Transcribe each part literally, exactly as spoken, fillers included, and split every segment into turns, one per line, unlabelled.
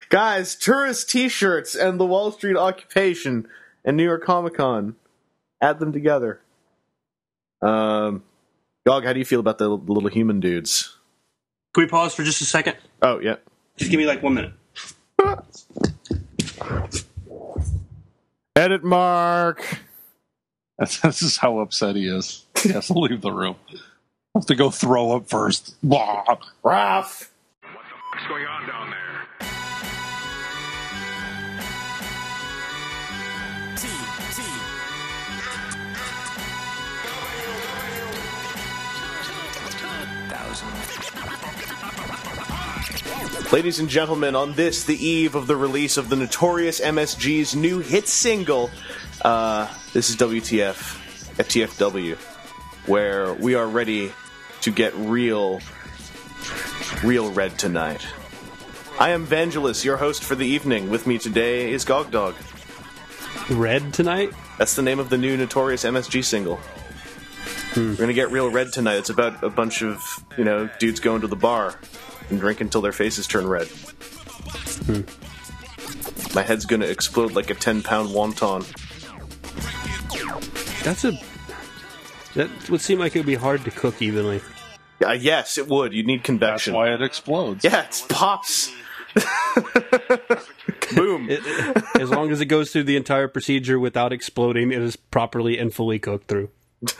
Guys, tourist t-shirts and the Wall Street Occupation and New York Comic Con. Add them together. Um, Gog, how do you feel about the little human dudes?
Can we pause for just a second?
Oh, yeah.
Just give me like one minute.
Edit mark.
That's, this is how upset he is. He has to leave the room. I have to go throw up first. Blah.
Raph.
What the fuck's going on down there?
T, T.
Ladies and gentlemen, on this, the eve of the release of the Notorious M S G's new hit single, uh, this is W T F, F T F W, where we are ready to get real, real red tonight. I am Vangelis, your host for the evening. With me today is Gog Dog.
Red tonight?
That's the name of the new Notorious M S G single. Hmm. We're gonna get real red tonight. It's about a bunch of, you know, dudes going to the bar and drink until their faces turn red. Hmm. My head's gonna explode like a ten-pound wonton.
That's a... That would seem like it would be hard to cook evenly.
Uh, yes, it would. You'd need convection.
That's why it explodes.
Yeah, it pops. Boom.
It, it, as long as it goes through the entire procedure without exploding, it is properly and fully cooked through.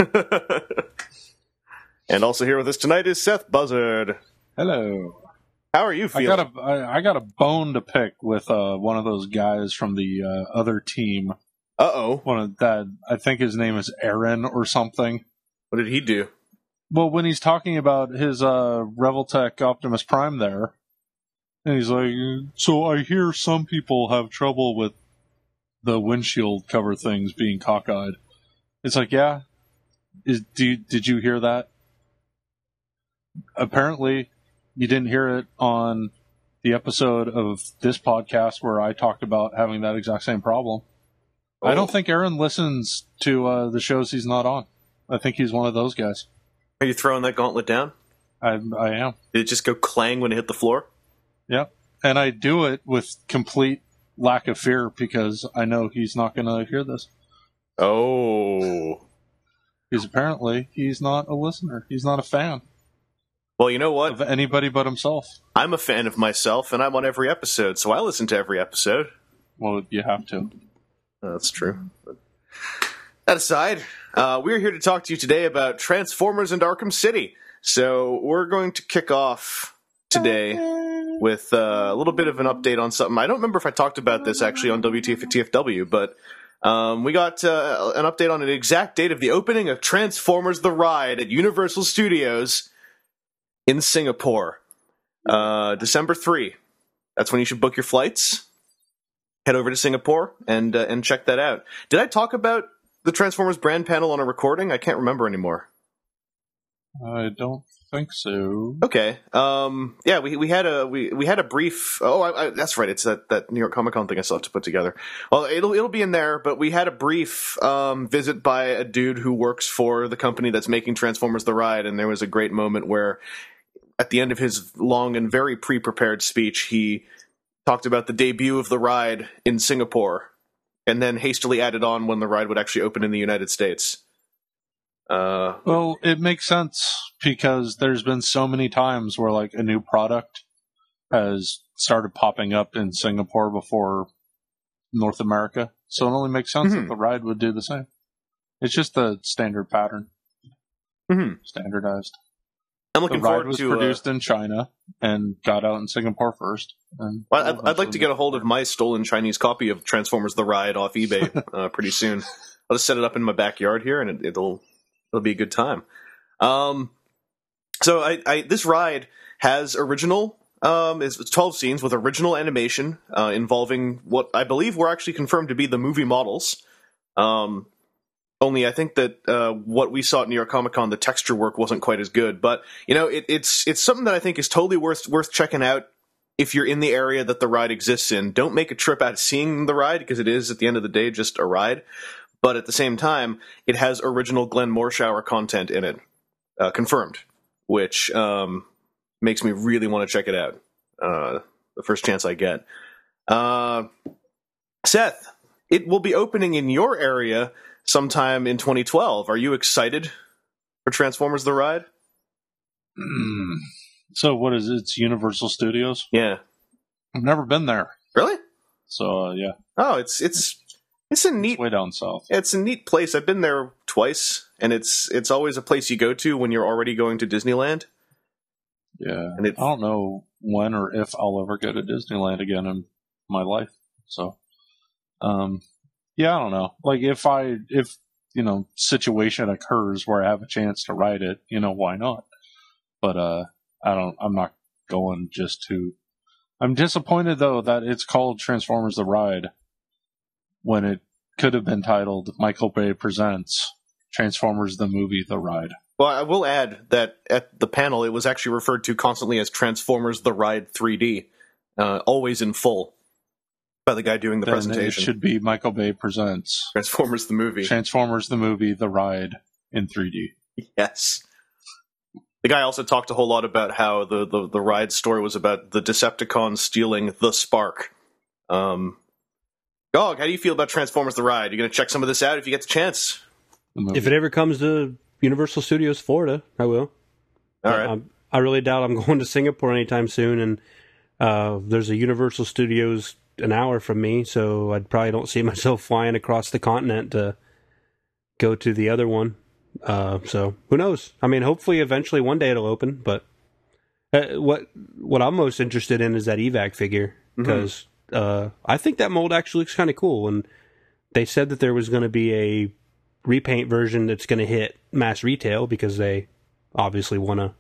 And also here with us tonight is Seth Buzzard.
Hello.
How are you feeling?
I got a I, I got a bone to pick with uh, one of those guys from the uh, other team.
Uh oh.
One of that I think his name is Aaron or something.
What did he do?
Well, when he's talking about his uh, Revoltech Optimus Prime there, and he's like, so I hear some people have trouble with the windshield cover things being cockeyed. It's like, yeah, is do you, did you hear that? Apparently, you didn't hear it on the episode of this podcast where I talked about having that exact same problem. Oh. I don't think Aaron listens to uh, the shows he's not on. I think he's one of those guys.
Are you throwing that gauntlet down?
I, I am.
Did it just go clang when it hit the floor?
Yep. And I do it with complete lack of fear because I know he's not going to hear this.
Oh.
Because apparently he's not a listener. He's not a fan.
Well, you know what?
Of anybody but himself.
I'm a fan of myself, and I'm on every episode, so I listen to every episode.
Well, you have to.
Oh, that's true. But that aside, uh, we're here to talk to you today about Transformers and Arkham City. So we're going to kick off today with uh, a little bit of an update on something. I don't remember if I talked about this actually on W T F W, but um, we got uh, an update on an exact date of the opening of Transformers The Ride at Universal Studios in Singapore. Uh, December third. That's when you should book your flights. Head over to Singapore and uh, and check that out. Did I talk about the Transformers brand panel on a recording? I can't remember anymore.
I don't think so.
Okay. Um, yeah, we we had a we, we had a brief. Oh, I, I, that's right. It's that, that New York Comic Con thing I still have to put together. Well, it'll it'll be in there. But we had a brief um, visit by a dude who works for the company that's making Transformers: The Ride, and there was a great moment where, at the end of his long and very pre-prepared speech, he talked about the debut of the ride in Singapore, and then hastily added on when the ride would actually open in the United States. Uh,
well, it makes sense because there's been so many times where like a new product has started popping up in Singapore before North America. So it only makes sense
mm-hmm.
that the ride would do the same. It's just the standard pattern.
Mm-hmm.
Standardized.
I'm looking
the ride
forward
was
to
produced
uh,
in China and got out in Singapore first. And
well, I'd, I'd like to get a hold of my stolen Chinese copy of Transformers: The Ride off eBay uh, pretty soon. I'll just set it up in my backyard here, and it, it'll it'll be a good time. Um, so I, I this ride has original. Um, it's twelve scenes with original animation uh, involving what I believe were actually confirmed to be the movie models. Um, only I think that uh, what we saw at New York Comic Con, the texture work wasn't quite as good. But you know, it, it's it's something that I think is totally worth worth checking out if you're in the area that the ride exists in. Don't make a trip out of seeing the ride because it is at the end of the day just a ride. But at the same time, it has original Glenn Morshower content in it, uh, confirmed, which um, makes me really want to check it out uh, the first chance I get. Uh, Seth, it will be opening in your area sometime in twenty twelve. Are you excited for Transformers The Ride?
So what is it? It's Universal Studios?
Yeah.
I've never been there.
Really?
So, uh, yeah.
Oh, it's it's it's a neat
It's way down south.
it's a neat place. I've been there twice, and it's it's always a place you go to when you're already going to Disneyland.
Yeah.
And it,
I don't know when or if I'll ever go to Disneyland again in my life. So, um, yeah, I don't know. Like, if I, if, you know, situation occurs where I have a chance to ride it, you know, why not? But, uh, I don't, I'm not going just to, I'm disappointed though that it's called Transformers The Ride when it could have been titled Michael Bay Presents Transformers the Movie The Ride.
well, I will add that at the panel, it was actually referred to constantly as Transformers The Ride three D, uh, always in full, by the guy doing the
Then
presentation.
it should be Michael Bay Presents
Transformers the movie.
Transformers the Movie The Ride in three D.
Yes. The guy also talked a whole lot about how the, the, the ride story was about the Decepticons stealing the Spark. Um, Gog, how do you feel about Transformers The Ride? You going to check some of this out if you get the chance?
The movie.
If it ever comes to Universal Studios Florida, I will.
All right.
I, I really doubt I'm going to Singapore anytime soon, and uh, there's a Universal Studios an hour from me, so I probably don't see myself flying across the continent to go to the other one. Uh, so who knows? I mean, hopefully, eventually, one day it'll open. But uh, what what I'm most interested in is that evac figure because mm-hmm. uh, I think that mold actually looks kind of cool. And they said that there was going to be a repaint version that's going to hit mass retail because they obviously want to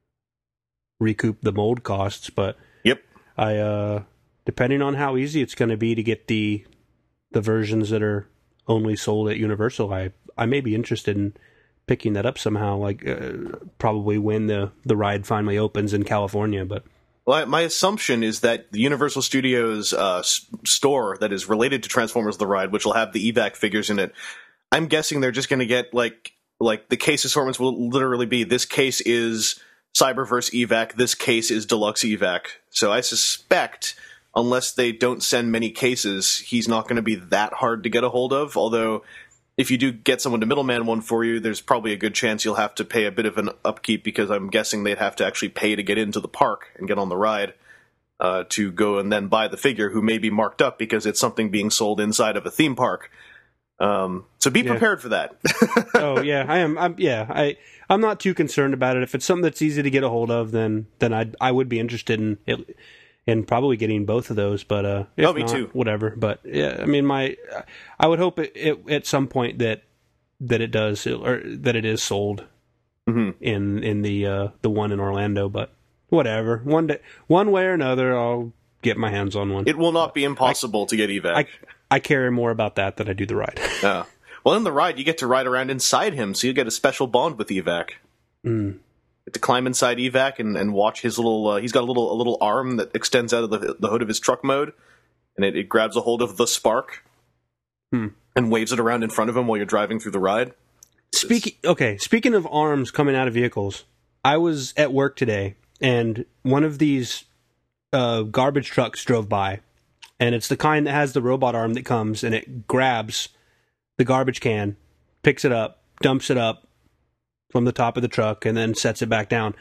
recoup the mold costs. But
yep,
I uh, depending on how easy it's going to be to get the the versions that are only sold at Universal, I I may be interested in picking that up somehow, like uh, probably when the, the ride finally opens in California. But
well, my assumption is that the Universal Studios uh, s- store that is related to Transformers The Ride, which will have the evac figures in it, I'm guessing they're just going to get like like the case assortments will literally be this case is Cyberverse evac, this case is Deluxe evac. So I suspect, unless they don't send many cases, he's not going to be that hard to get a hold of. Although, if you do get someone to middleman one for you, there's probably a good chance you'll have to pay a bit of an upkeep because I'm guessing they'd have to actually pay to get into the park and get on the ride uh, to go and then buy the figure, who may be marked up because it's something being sold inside of a theme park. Um, so be
yeah.
prepared for that.
oh yeah, I am. I'm, yeah, I I'm not too concerned about it. If it's something that's easy to get a hold of, then then I I would be interested in it. And probably getting both of those, but uh, if
oh, me
not,
too.
Whatever. But yeah, I mean, my I would hope it, it at some point that that it does or that it is sold
mm-hmm.
in in the uh, the one in Orlando. But whatever, one day, one way or another, I'll get my hands on one.
It will not be impossible I, to get evac.
I, I care more about that than I do the ride.
Yeah. Well, in the ride, you get to ride around inside him, so you get a special bond with evac.
Mm.
To climb inside evac and, and watch his little uh, he's got a little a little arm that extends out of the, the hood of his truck mode, and it, it grabs a hold of the spark
hmm.
and waves it around in front of him while you're driving through the ride.
Speaking okay, speaking of arms coming out of vehicles, I was at work today and one of these uh, garbage trucks drove by, and it's the kind that has the robot arm that comes and it grabs the garbage can, picks it up, dumps it up from the top of the truck, and then sets it back down.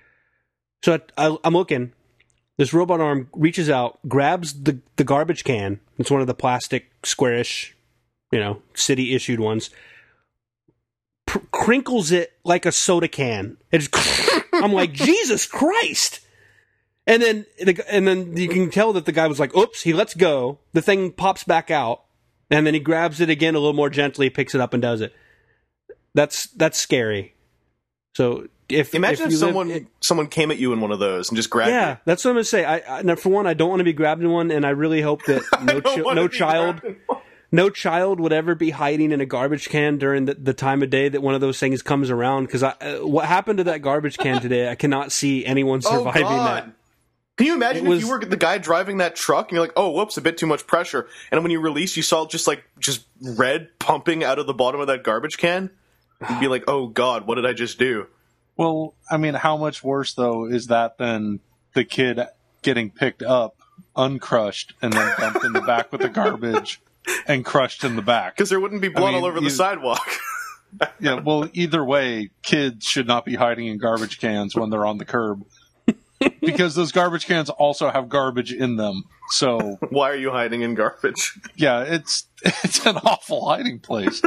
So I, I, I'm looking. This robot arm reaches out, grabs the, the garbage can. It's one of the plastic, squarish, you know, city-issued ones. Pr- crinkles it like a soda can. It's, I'm like, Jesus Christ! And then, and then you can tell that the guy was like, oops, he lets go. The thing pops back out, and then he grabs it again a little more gently, picks it up, and does it. That's that's scary. So if
imagine
if,
if someone
live, it,
someone came at you in one of those and just grabbed
yeah,
you.
that's what I'm gonna say. I, I now for one, I don't want to be grabbed in one, and I really hope that no chi- no child no child would ever be hiding in a garbage can during the, the time of day that one of those things comes around. Because uh, what happened to that garbage can today? I cannot see anyone surviving
oh, God.
that.
Can you imagine
was,
if you were the guy driving that truck and you're like, oh, whoops, a bit too much pressure, and when you release, you saw just like just red pumping out of the bottom of that garbage can? You'd be like, oh God, what did I just do?
Well, I mean, how much worse, though, is that than the kid getting picked up uncrushed, and then dumped in the back with the garbage and crushed in the back.
Because there wouldn't be blood
I mean,
all over
you,
the sidewalk.
Yeah, well, either way, kids should not be hiding in garbage cans when they're on the curb. Because those garbage cans also have garbage in them. So
why are you hiding in garbage?
Yeah, it's it's an awful hiding place.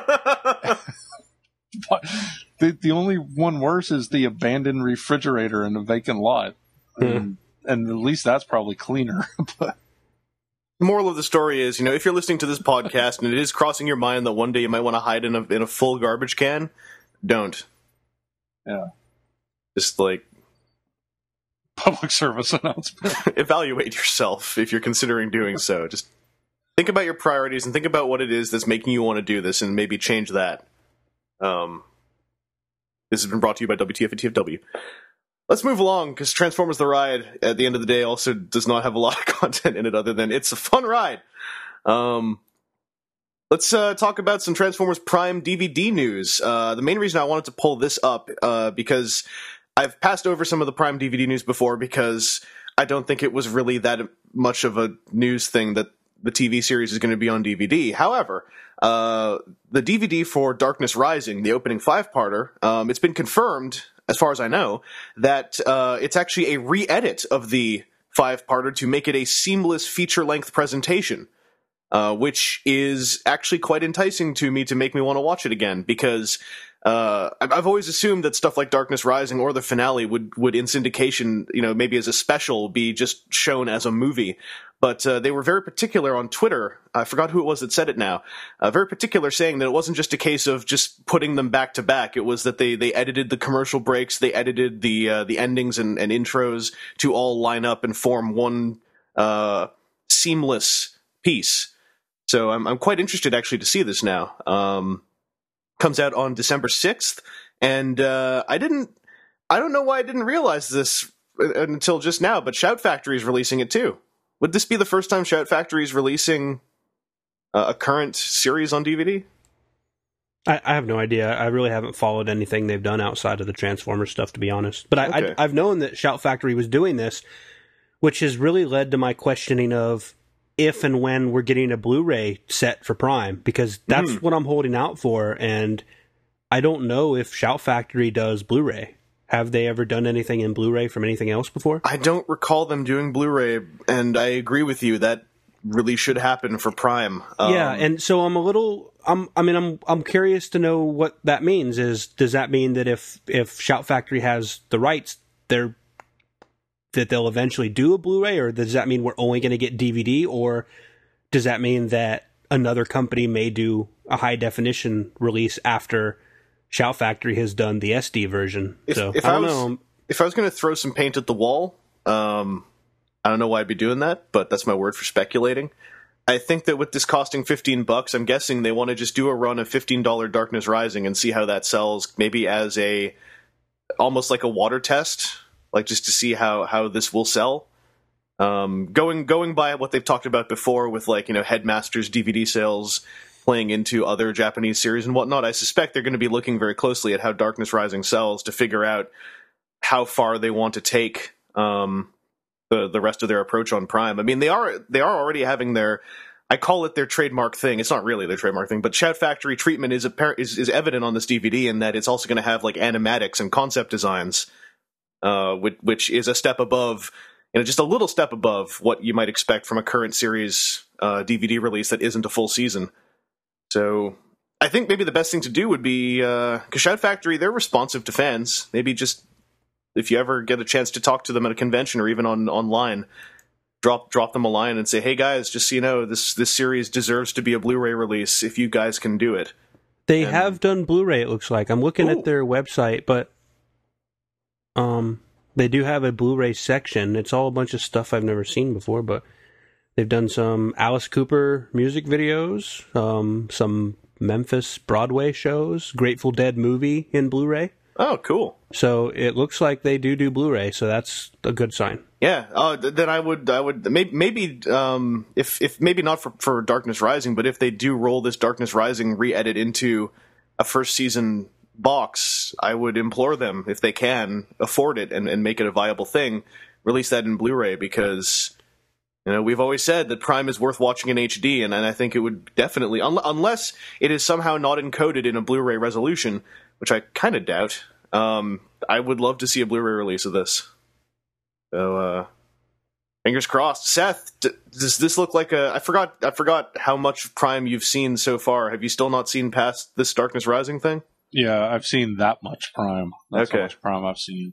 But the the only one worse is the abandoned refrigerator in a vacant lot.
Yeah.
And, and at least that's probably cleaner. But
Moral of the story is, you know, if you're listening to this podcast and it is crossing your mind that one day you might want to hide in a in a full garbage can, don't.
Yeah.
Just like
public service announcement.
Evaluate yourself if you're considering doing so. Just think about your priorities and think about what it is that's making you want to do this and maybe change that. Um, this has been brought to you by W T F and T F W. Let's move along, because Transformers The Ride, at the end of the day, also does not have a lot of content in it other than it's a fun ride. Um, let's uh, talk about some Transformers Prime D V D news. Uh, the main reason I wanted to pull this up, uh, because I've passed over some of the Prime D V D news before, because I don't think it was really that much of a news thing that the T V series is going to be on D V D. However, uh, the D V D for Darkness Rising, the opening five-parter, um, it's been confirmed, as far as I know, that uh, it's actually a re-edit of the five-parter to make it a seamless feature-length presentation, uh, which is actually quite enticing to me to make me want to watch it again, because uh, I've always assumed that stuff like Darkness Rising or the finale would, would in syndication, you know, maybe as a special, be just shown as a movie. But uh, they were very particular on Twitter. I forgot who it was that said it now. Uh, very particular, saying that it wasn't just a case of just putting them back to back. It was that they, they edited the commercial breaks, they edited the uh, the endings and, and intros to all line up and form one uh, seamless piece. So I'm I'm quite interested actually to see this now. Um, comes out on December sixth, and uh, I didn't. I don't know why I didn't realize this until just now. But Shout Factory is releasing it too. Would this be the first time Shout Factory is releasing uh, a current series on D V D?
I, I have no idea. I really haven't followed anything they've done outside of the Transformers stuff, to be honest. But I,
Okay.
I, I've known that Shout Factory was doing this, which has really led to my questioning of if and when we're getting a Blu-ray set for Prime, because that's
Mm.
what I'm holding out for, and I don't know if Shout Factory does Blu-ray. Have they ever done anything in Blu-ray from anything else before?
I don't recall them doing Blu-ray, and I agree with you. That really should happen for Prime. Um,
yeah, and so I'm a little. I'm. I mean, I'm. I'm curious to know what that means. Is does that mean that if if Shout Factory has the rights, they're that they'll eventually do a Blu-ray, or does that mean we're only going to get D V D, or does that mean that another company may do a high definition release after Shout Factory has done the S D version?
If,
so
if
I don't
was,
know.
If I was going to throw some paint at the wall, um, I don't know why I'd be doing that, but that's my word for speculating. I think that with this costing fifteen bucks, I'm guessing they want to just do a run of fifteen dollars Darkness Rising and see how that sells, maybe as a almost like a water test, like just to see how, how this will sell. Um, going going by what they've talked about before with, like, you know, Headmasters D V D sales playing into other Japanese series and whatnot, I suspect they're going to be looking very closely at how Darkness Rising sells to figure out how far they want to take um, the the rest of their approach on Prime. I mean, they are they are already having their, I call it their trademark thing. It's not really their trademark thing, but Shout Factory treatment is apparent is, is evident on this D V D in that it's also going to have like animatics and concept designs, uh, which, which is a step above, you know, just a little step above what you might expect from a current series uh, D V D release that isn't a full season. So I think maybe the best thing to do would be, because uh, Shout Factory, they're responsive to fans. Maybe just, if you ever get a chance to talk to them at a convention or even on online, drop drop them a line and say, hey guys, just so you know, this, this series deserves to be a Blu-ray release if you guys can do it.
They
And-
have done Blu-ray, it looks like. I'm looking
Ooh.
at their website, but um, they do have a Blu-ray section. It's all a bunch of stuff I've never seen before, but they've done some Alice Cooper music videos, um, some Memphis Broadway shows, Grateful Dead movie in Blu-ray.
Oh, cool.
So it looks like they do do Blu-ray, so that's a good sign.
Yeah, uh, th- then I would, I would maybe, maybe um, if, if maybe not for, for Darkness Rising, but if they do roll this Darkness Rising re-edit into a first season box, I would implore them, if they can afford it and, and make it a viable thing, release that in Blu-ray, because You know, we've always said that Prime is worth watching in H D, and, and I think it would definitely, un- unless it is somehow not encoded in a Blu-ray resolution, which I kind of doubt. Um, I would love to see a Blu-ray release of this. So, uh, fingers crossed. Seth, d- does this look like a? I forgot. I forgot how much Prime you've seen so far. Have you still not seen past this Darkness Rising thing?
Yeah, I've seen that much Prime. That's
Okay.
how much Prime I've seen.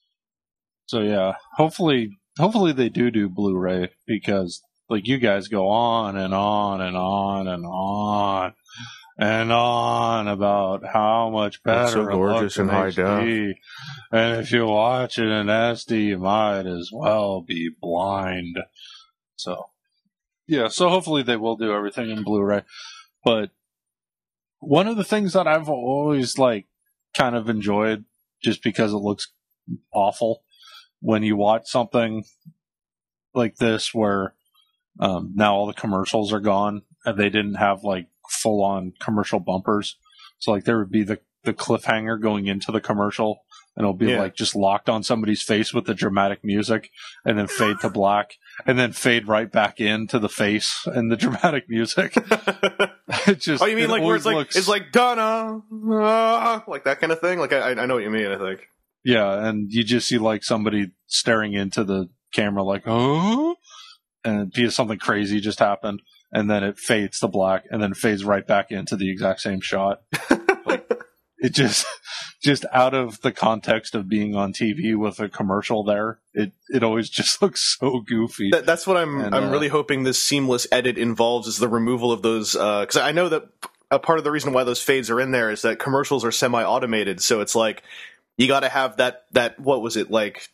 So yeah, hopefully, hopefully they do do Blu-ray, because like you guys go on and on and on and on and on about how much better
It's so
it
gorgeous
looks in
in high
H D. And if you watch it in S D, you might as well be blind. So yeah, so hopefully they will do everything in Blu-ray. But one of the things that I've always like kind of enjoyed, just because it looks awful, when you watch something like this where um, now all the commercials are gone and they didn't have like full on commercial bumpers. So like there would be the, the cliffhanger going into the commercial, and it'll be
Yeah.
like just locked on somebody's face with the dramatic music, and then fade to black, and then fade right back into the face and the dramatic music. It just,
Oh, you mean
it
like where
always
it's like
looks-
it's like Donna, uh, like that kind of thing? Like I, I know what you mean. I think.
Yeah, and you just see like somebody staring into the camera like, oh, and because something crazy just happened, and then it fades to black, and then fades right back into the exact same shot. Like, it just, just out of the context of being on T V with a commercial there, it, it always just looks so goofy.
That, that's what I'm.
And,
I'm
uh,
really hoping this seamless edit involves is the removal of those. Because I know that a part of the reason why those fades are in there is that commercials are semi-automated. So it's like you got to have that. That what was it like?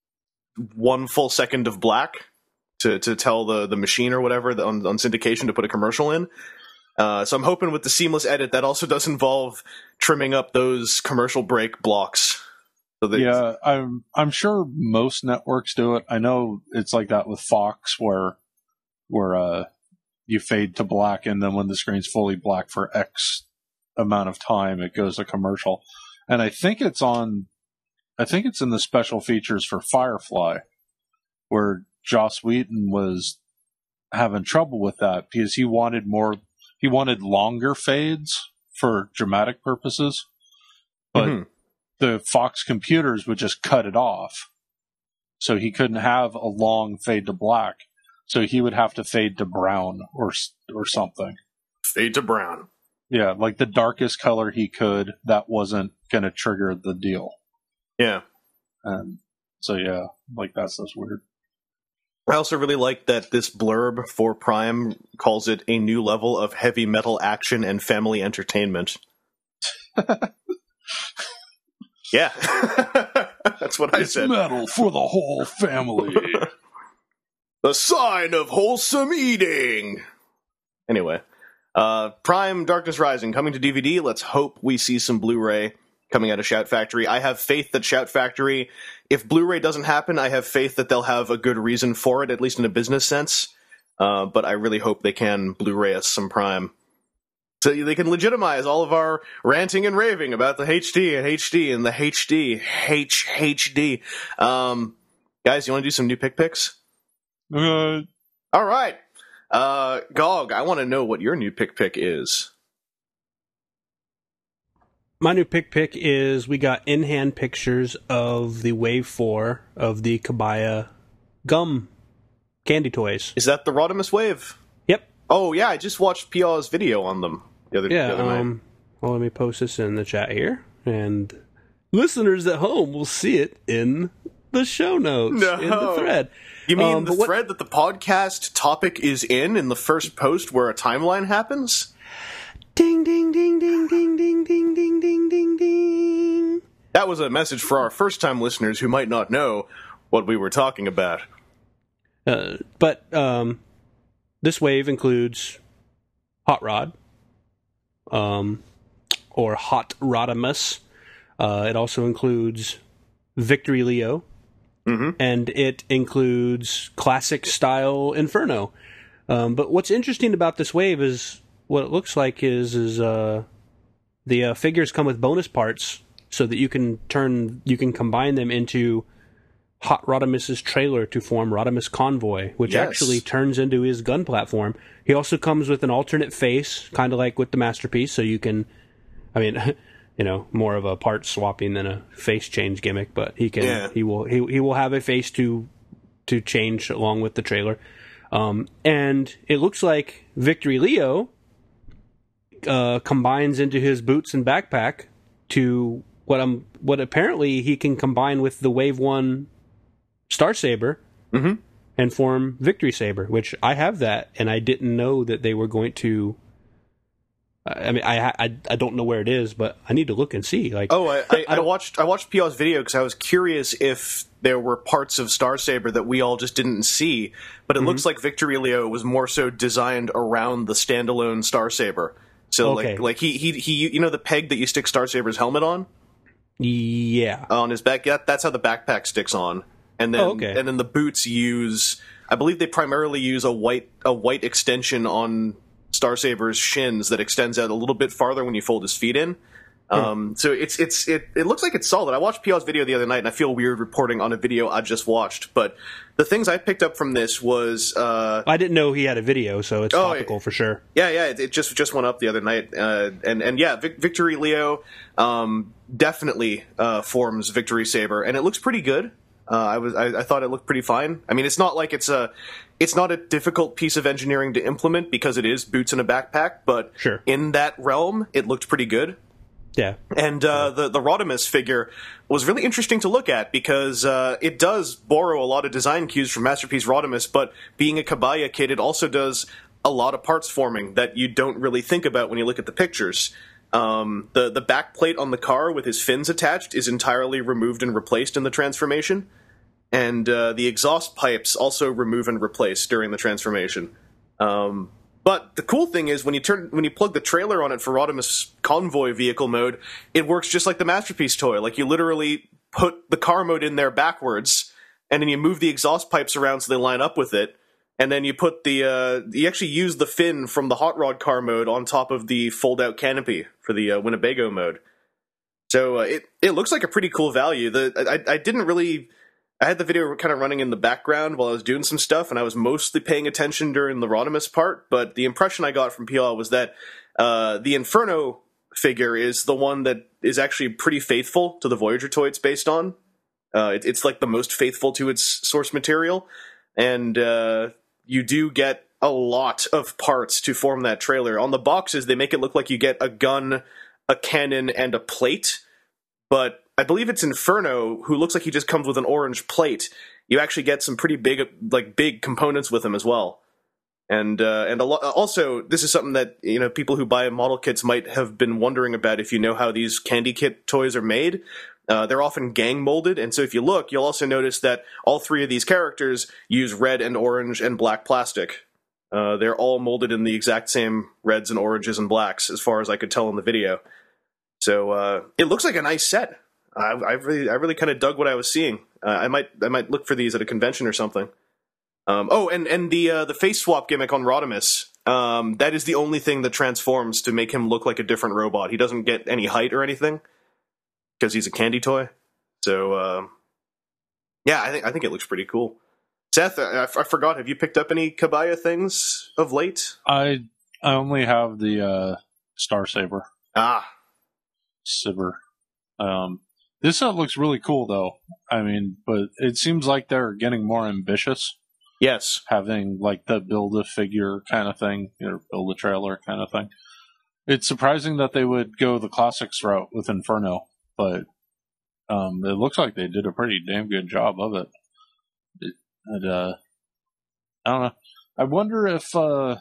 One full second of black to to tell the the machine or whatever the, on, on syndication to put a commercial in. Uh, so I'm hoping with the seamless edit that also does involve trimming up those commercial break blocks. So that,
Yeah, I'm I'm sure most networks do it. I know it's like that with Fox, where where uh, you fade to black, and then when the screen's fully black for X amount of time, it goes to commercial. And I think it's on, I think it's in the special features for Firefly, where Joss Whedon was having trouble with that because he wanted more, he wanted longer fades for dramatic purposes, but
Mhm.
the Fox computers would just cut it off. So he couldn't have a long fade to black. So he would have to fade to brown or or something.
fade to brown.
Yeah, like the darkest color he could, that wasn't going to trigger the deal.
Yeah.
And so, yeah, like that's just weird.
I also really like that this blurb for Prime calls it a new level of heavy metal action and family entertainment. Yeah. That's what I
It's
said.
metal for the whole family.
The sign of wholesome eating. Anyway, uh, Prime Darkness Rising coming to D V D. Let's hope we see some Blu-ray coming out of Shout Factory. I have faith that Shout Factory, if Blu-ray doesn't happen, I have faith that they'll have a good reason for it, at least in a business sense. Uh, but I really hope they can Blu-ray us some Prime. So they can legitimize all of our ranting and raving about the H D and H D and the H D. H H D. Um, guys, you want to do some new pick picks?
uh,
All right. Uh, Gog, I want to know what your new pick pick is.
My new pick pick is we got in-hand pictures of the Wave four of the Kabaya gum candy toys.
Is that the Rodimus Wave?
Yep.
Oh, yeah, I just watched P R's video on them the other,
Yeah,
the other night.
um, well, let me post this in the chat here, and listeners at home will see it in the show notes,
No.
in the thread.
You mean
um,
the
but what-
thread that the podcast topic is in, in the first post where a timeline happens?
Ding, ding, ding, ding, ding, ding, ding, ding, ding, ding, ding.
That was a message for our first-time listeners who might not know what we were talking about.
Uh, but um, this wave includes Hot Rod, um, or Hot Rodimus. Uh, it also includes Victory Leo,
Mhm.
and it includes classic style Inferno. Um, but what's interesting about this wave is what it looks like is is uh, the uh, figures come with bonus parts so that you can turn you can combine them into Hot Rodimus's trailer to form Rodimus Convoy, which
Yes.
actually turns into his gun platform. He also comes with an alternate face, kind of like with the Masterpiece, so you can, I mean, you know, more of a part swapping than a face change gimmick, but he can,
Yeah.
he will, he, he will have a face to to change along with the trailer. Um, and it looks like Victory Leo uh, combines into his boots and backpack to what I'm, what apparently he can combine with the Wave One Star Saber
Mhm.
and form Victory Saber, which I have that, and I didn't know that they were going to. I mean, I I, I don't know where it is, but I need to look and see. Like,
Oh, I, I, I
don't-
watched I watched P L's video because I was curious if there were parts of Star Saber that we all just didn't see. But it looks like Victory Leo was more so designed around the standalone Star Saber. So
Okay.
like like he, he he you know the peg that you stick Star Saber's helmet on
yeah,
on his back. Yeah, that's how the backpack sticks on. And then
Oh, okay.
and then the boots use I believe they primarily use a white a white extension on Star Saber's shins that extends out a little bit farther when you fold his feet in. Um, so it's it's it, it looks like it's solid. I watched P L's video the other night, and I feel weird reporting on a video I just watched. But the things I picked up from this was, uh,
I didn't know he had a video, so it's
Oh,
topical for sure.
yeah, yeah, it, it just just went up the other night, uh, and and yeah, Vic, Victory Leo um, definitely uh, forms Victory Saber, and it looks pretty good. Uh, I was I, I thought it looked pretty fine. I mean, it's not like it's a it's not a difficult piece of engineering to implement because it is boots and a backpack, but
Sure.
in that realm, it looked pretty good.
Yeah,
And uh, the the Rodimus figure was really interesting to look at because uh, it does borrow a lot of design cues from Masterpiece Rodimus, but being a Kabaya kid, it also does a lot of parts forming that you don't really think about when you look at the pictures. Um, the the back plate on the car with his fins attached is entirely removed and replaced in the transformation, and uh, the exhaust pipes also remove and replace during the transformation. Um, But the cool thing is when you turn when you plug the trailer on it for Rodimus Convoy vehicle mode, it works just like the Masterpiece toy. Like you literally put the car mode in there backwards, and then you move the exhaust pipes around so they line up with it, and then you put the uh, you actually use the fin from the Hot Rod car mode on top of the fold out canopy for the uh, Winnebago mode. So uh, it it looks like a pretty cool value. The I, I didn't really. I had the video kind of running in the background while I was doing some stuff, and I was mostly paying attention during the Rodimus part, but the impression I got from P L was that uh, the Inferno figure is the one that is actually pretty faithful to the Voyager toy it's based on. Uh, it, it's like the most faithful to its source material, and uh, you do get a lot of parts to form that trailer. On the boxes, they make it look like you get a gun, a cannon, and a plate, but I believe it's Inferno, who looks like he just comes with an orange plate. You actually get some pretty big, like big components with him as well. And uh, and a lo- also, this is something that you know people who buy model kits might have been wondering about. If you know how these candy kit toys are made, uh, they're often gang molded. And so if you look, you'll also notice that all three of these characters use red and orange and black plastic. Uh, they're all molded in the exact same reds and oranges and blacks, as far as I could tell in the video. So uh, it looks like a nice set. I, I really, I really kind of dug what I was seeing. Uh, I might, I might look for these at a convention or something. Um, oh, and and the uh, the face swap gimmick on Rodimus. Um, that is the only thing that transforms to make him look like a different robot. He doesn't get any height or anything because he's a candy toy. So uh, yeah, I think I think it looks pretty cool. Seth, I, I forgot. Have you picked up any Kabaya things of late?
I I only have the uh, Star Saber.
Ah,
Saber. Um, this set looks really cool, though. I mean, but it seems like they're getting more ambitious,
yes.
having like the build a figure kind of thing, or build a trailer kind of thing. It's surprising that they would go the classics route with Inferno, but um, it looks like they did a pretty damn good job of it. it and, uh, I don't know. I wonder if uh,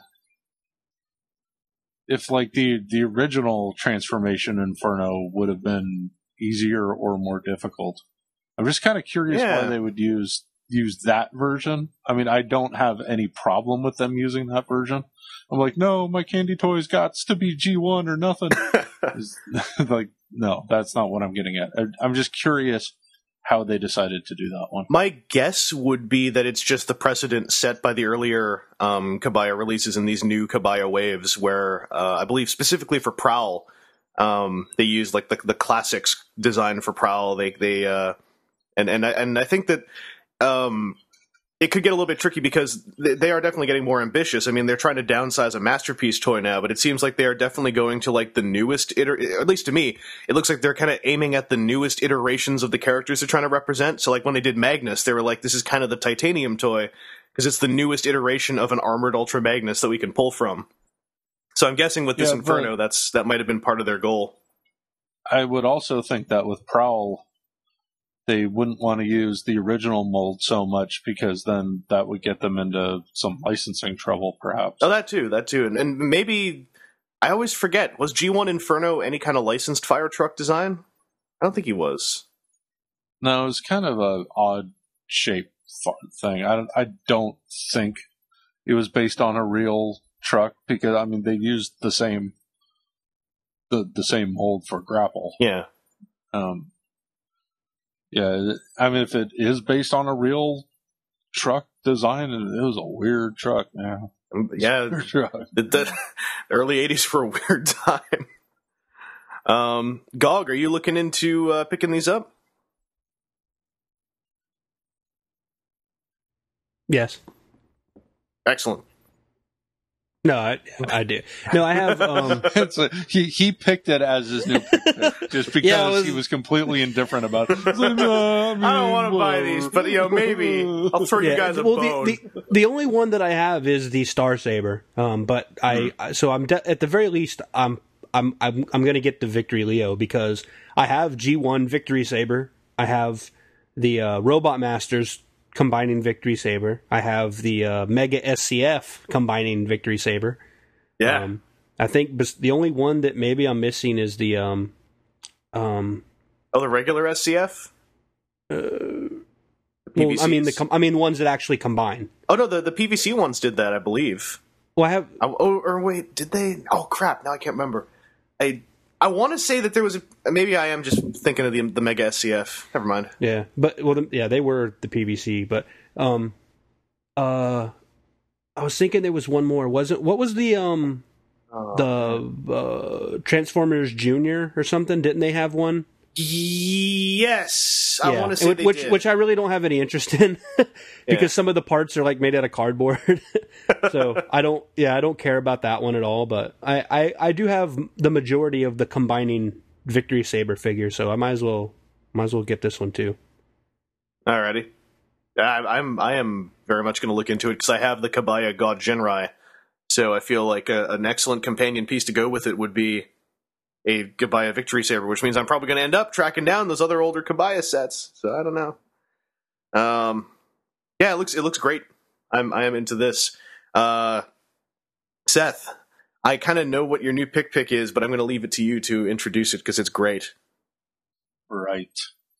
if like the the original transformation Inferno would have been easier or more difficult. I'm just kind of curious
Yeah.
why they would use use that version. I mean, I don't have any problem with them using that version. I'm like, no, my candy toys got to be G one or nothing. It's like, no, that's not what I'm getting at. I- I'm just curious how they decided to do that one.
My guess would be that it's just the precedent set by the earlier um, Kabaya releases in these new Kabaya waves, where uh, I believe specifically for Prowl, um, they used like the, the classics design for Prowl. They they uh, and and I, and I think that um, it could get a little bit tricky because they are definitely getting more ambitious. I mean, they're trying to downsize a Masterpiece toy now, but it seems like they are definitely going to like the newest iter- at least to me, it looks like they're kind of aiming at the newest iterations of the characters they're trying to represent. So like when they did Magnus, they were like, this is kind of the Titanium toy because it's the newest iteration of an armored Ultra Magnus that we can pull from. So I'm guessing with this
Yeah,
Inferno, that's that might have been part of their goal.
I would also think that with Prowl, they wouldn't want to use the original mold so much because then that would get them into some licensing trouble, perhaps.
Oh, that too, that too. And, and maybe, I always forget, was G one Inferno any kind of licensed fire truck design? I don't think he was.
No, it was kind of a odd shaped thing. I don't, I don't think it was based on a real truck because, I mean, they used the same the, the same mold for Grapple.
Yeah.
Um, yeah, I mean, if it is based on a real truck design, it was a weird truck, man.
Yeah,
Weird truck.
The, the early eighties were a weird time. Um, Gog, are you looking into uh, picking these up?
Yes.
Excellent.
No, I, I do. No, I have. Um,
It's a, he he picked it as his new pick just because
Yeah, it was-
he was completely indifferent about it. He's like, "No, I, mean,
I don't want to buy
whatever."
these, but you know, maybe I'll throw you guys a
well,
bone.
The, the the only one that I have is the Star Saber. Um, but I I so I'm de- at the very least I'm I'm I'm I'm going to get the Victory Leo because I have G one Victory Saber. I have the uh, Robot Masters combining Victory Saber. I have the uh, Mega S C F combining Victory Saber.
yeah.
Um, I think bes- the only one that maybe I'm missing is the um um.
Oh, the regular S C F?
Well, I mean the
P V Cs?
com- I mean ones that actually combine.
Oh, no, the, the P V C ones did that, I believe.
Well, I have
Oh, oh, or wait, did they? Oh, crap, now I can't remember. I I want to say that there was a... Maybe I am just thinking of the, the Mega S C F. Never mind.
Yeah, but well, the, yeah, they were the P V C, but um, uh, I was thinking there was one more. Wasn't what was the um
Oh.
the uh, Transformers Junior or something? Didn't they have one?
Yes, I
Yeah,
want to say
which
they
which,
did.
which I really don't have any interest in because
Yeah.
some of the parts are like made out of cardboard. So I don't, yeah, I don't care about that one at all. But I, I, I do have the majority of the combining Victory Saber figures, so I might as well might as well get this one too.
Alrighty. I, I'm I am very much going to look into it because I have the Kabaya God Genrai, so I feel like a, an excellent companion piece to go with it would be a Kabaya Victory Saber, which means I'm probably going to end up tracking down those other older Kabaya sets. So I don't know. Um, yeah, it looks it looks great. I'm I am into this. Uh, Seth, I kind of know what your new pick pick is, but I'm going to leave it to you to introduce it because it's great.
Right.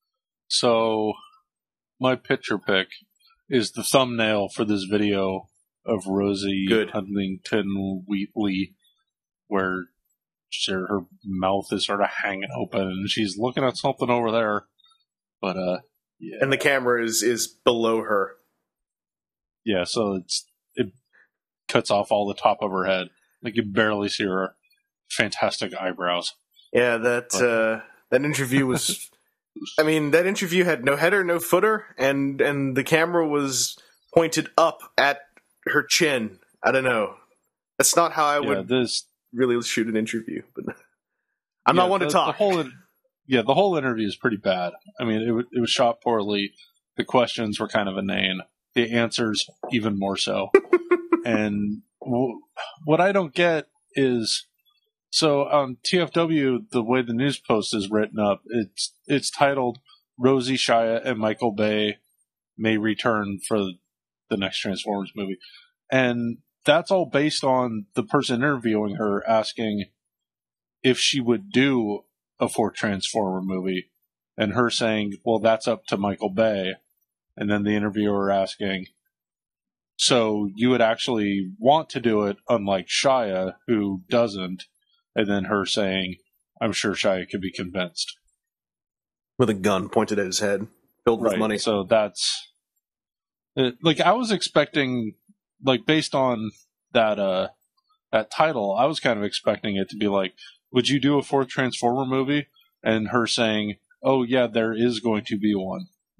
So, my picture pick is the thumbnail for this video of Rosie
Good.
Huntington Wheatley, where she, her mouth is sort of hanging open and she's looking at something over there. But, uh, yeah.
And the camera is is below her.
Yeah, so it's it cuts off all the top of her head. Like, you barely see her fantastic eyebrows.
Yeah, that uh, that interview was. I mean, that interview had no header, no footer, and and the camera was pointed up at her chin. I don't know. That's not how I
Yeah,
would
this
really shoot an interview. But I'm
Yeah,
not one
the,
to talk.
The whole, in- yeah, the whole interview is pretty bad. I mean, it, w- it was shot poorly. The questions were kind of inane. The answers even more so. And w- what I don't get is, so on T F W, the way the news post is written up, it's it's titled Rosie Shia and Michael Bay may return for the next Transformers movie. And that's all based on the person interviewing her asking if she would do a fourth Transformer movie, and her saying, well, that's up to Michael Bay. And then the interviewer asking, so you would actually want to do it, unlike Shia, who doesn't. And then her saying, I'm sure Shia could be convinced.
With a gun pointed at his head, filled with money.
So that's it, like, I was expecting, like, based on that uh that title, I was kind of expecting it to be like, would you do a fourth Transformer movie? And her saying, oh yeah, there is going to be one.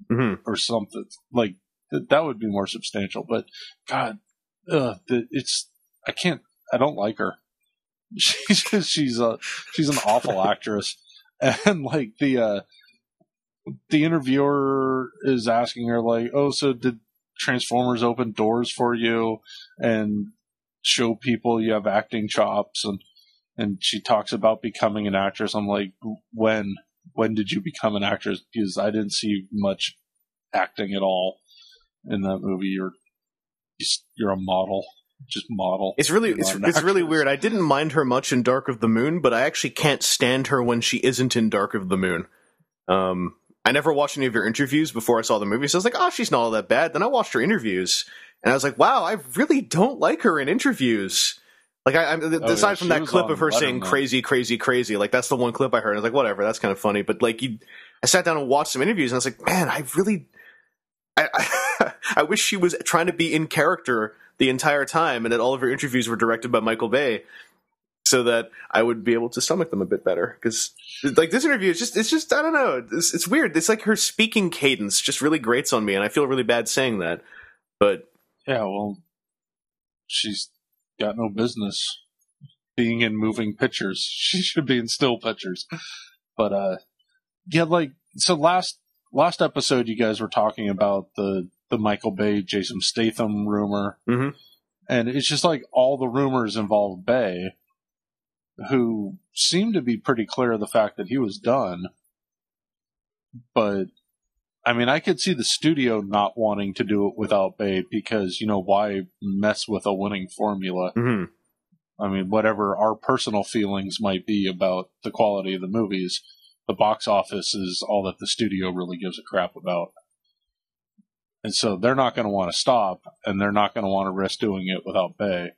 Mm-hmm.
or something. Like th- that would be more substantial. But God, uh, the, it's I can't. I don't like her. She's just, she's a she's an awful actress, and like the uh, the interviewer is asking her like, "Oh, so did Transformers open doors for you and show people you have acting chops?" and and she talks about becoming an actress. I'm like, when when did you become an actress? Because I didn't see much acting at all in that movie. You're you're a model, just model.
It's really
You're
it's
not an
it's really
actress.
weird. I didn't mind her much in Dark of the Moon, but I actually can't stand her when she isn't in Dark of the Moon. Um, I never watched any of her interviews before I saw the movie, so I was like, oh, she's not all that bad. Then I watched her interviews, and I was like, wow, I really don't like her in interviews. Like, I, I
Oh,
aside
yeah,
from
she
that
was
clip
on
of her saying
Letterman.
crazy, crazy, crazy, like, that's the one clip I heard. I was like, whatever, that's kind of funny. But, like, you, I sat down and watched some interviews, and I was like, man, I really, I, I, I wish she was trying to be in character the entire time, and that all of her interviews were directed by Michael Bay, so that I would be able to stomach them a bit better. Because, like, this interview is just, it's just, I don't know, it's, it's weird. It's like her speaking cadence just really grates on me, and I feel really bad saying that. But,
Yeah, well, she's got no business being in moving pictures. She should be in still pictures. But uh, yeah, like so last last episode, you guys were talking about the the Michael Bay, Jason Statham rumor,
Mhm.
and it's just like all the rumors involve Bay, who seemed to be pretty clear of the fact that he was done. But I mean, I could see the studio not wanting to do it without Bay because, you know, why mess with a winning formula?
mhm.
I mean, whatever our personal feelings might be about the quality of the movies, the box office is all that the studio really gives a crap about. And so they're not going to want to stop, and they're not going to want to risk doing it without Bay.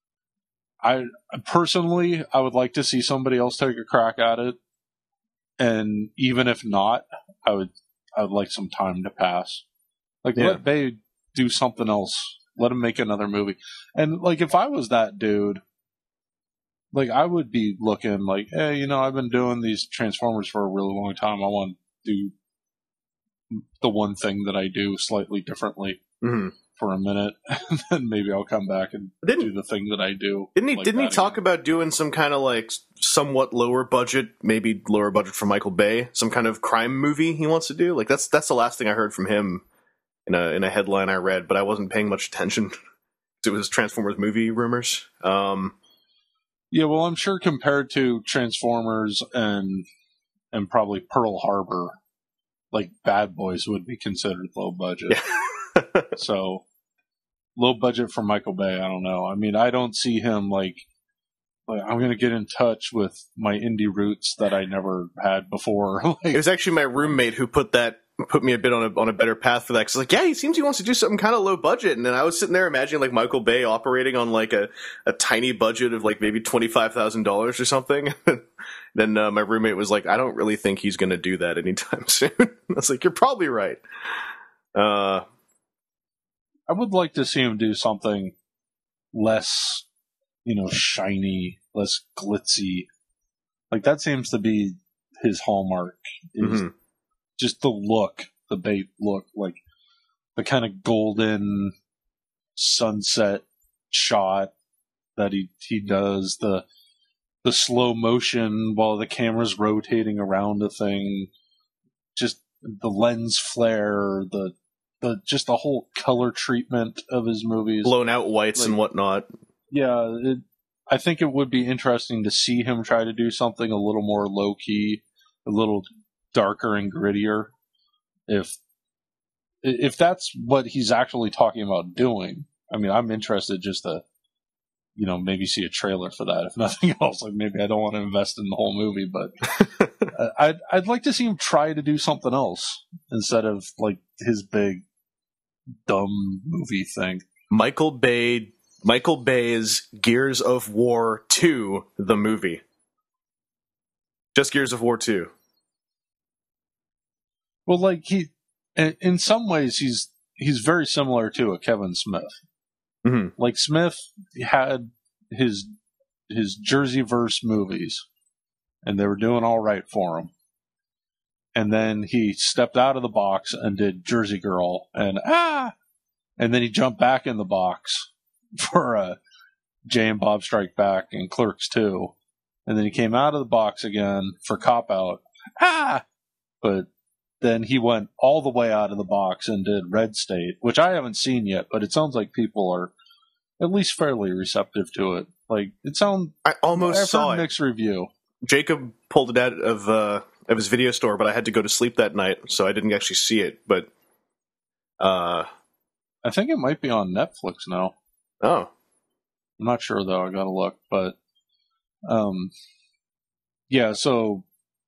I personally, I would like to see somebody else take a crack at it, and even if not, I would, I would like some time to pass. Like,
Yeah.
let Bay do something else. Let him make another movie. And like, if I was that dude, like, I would be looking like, hey, you know, I've been doing these Transformers for a really long time. I want to do the one thing that I do slightly differently
Mhm.
for a minute, and then maybe I'll come back and
Didn't-
do the thing that I do.
Didn't he?
like
didn't he
that
talk
again.
about doing some kind of like somewhat lower budget, maybe lower budget for Michael Bay, some kind of crime movie he wants to do? Like that's that's the last thing I heard from him in a in a headline I read, but I wasn't paying much attention. It was Transformers movie rumors. Um,
Yeah, well, I'm sure compared to Transformers and and probably Pearl Harbor, like Bad Boys would be considered low budget.
yeah.
So low budget for Michael Bay, I don't know. I mean, I don't see him like, like I'm going to get in touch with my indie roots that I never had before.
It
like,
was actually my roommate who put that put me a bit on a on a better path for that. Cause like, yeah, he seems he wants to do something kind of low budget, and then I was sitting there imagining like Michael Bay operating on like a, a tiny budget of like maybe twenty five thousand dollars or something. Then uh, my roommate was like, I don't really think he's going to do that anytime soon. I was like, you're probably right. Uh,
I would like to see him do something less, you know, shiny, less glitzy. Like that seems to be his hallmark. Is
mhm.
just the look, the Bay look, like the kind of golden sunset shot that he he does, the the slow motion while the camera's rotating around a thing, just the lens flare, the the just the whole color treatment of his movies.
blown out whites
Like-
and whatnot.
Yeah, it, I think it would be interesting to see him try to do something a little more low key, a little darker and grittier. If if that's what he's actually talking about doing, I mean, I'm interested just to, you know, maybe see a trailer for that. If nothing else, like maybe I don't want to invest in the whole movie, but uh, I'd I'd like to see him try to do something else instead of like his big dumb movie thing.
Michael Bay, Michael Bay's Gears of War two, the movie. Just Gears of War two.
Well, like he, in in some ways, he's he's very similar to a Kevin Smith.
Mhm.
Like Smith had his his Jerseyverse movies, and they were doing all right for him. and then he stepped out of the box and did Jersey Girl, and ah, and then he jumped back in the box for uh, Jay and Bob Strike Back and Clerks two, and then he came out of the box again for Cop Out, ah, but then he went all the way out of the box and did Red State, which I haven't seen yet, but it sounds like people are at least fairly receptive to it. Like, it sounds...
I almost
I've
saw
heard
it.
mixed review.
Jacob pulled it out of uh, of his video store, but I had to go to sleep that night, so I didn't actually see it. But uh,
I think it might be on Netflix now.
oh,
I'm not sure, though. I gotta look. But, um, yeah, so...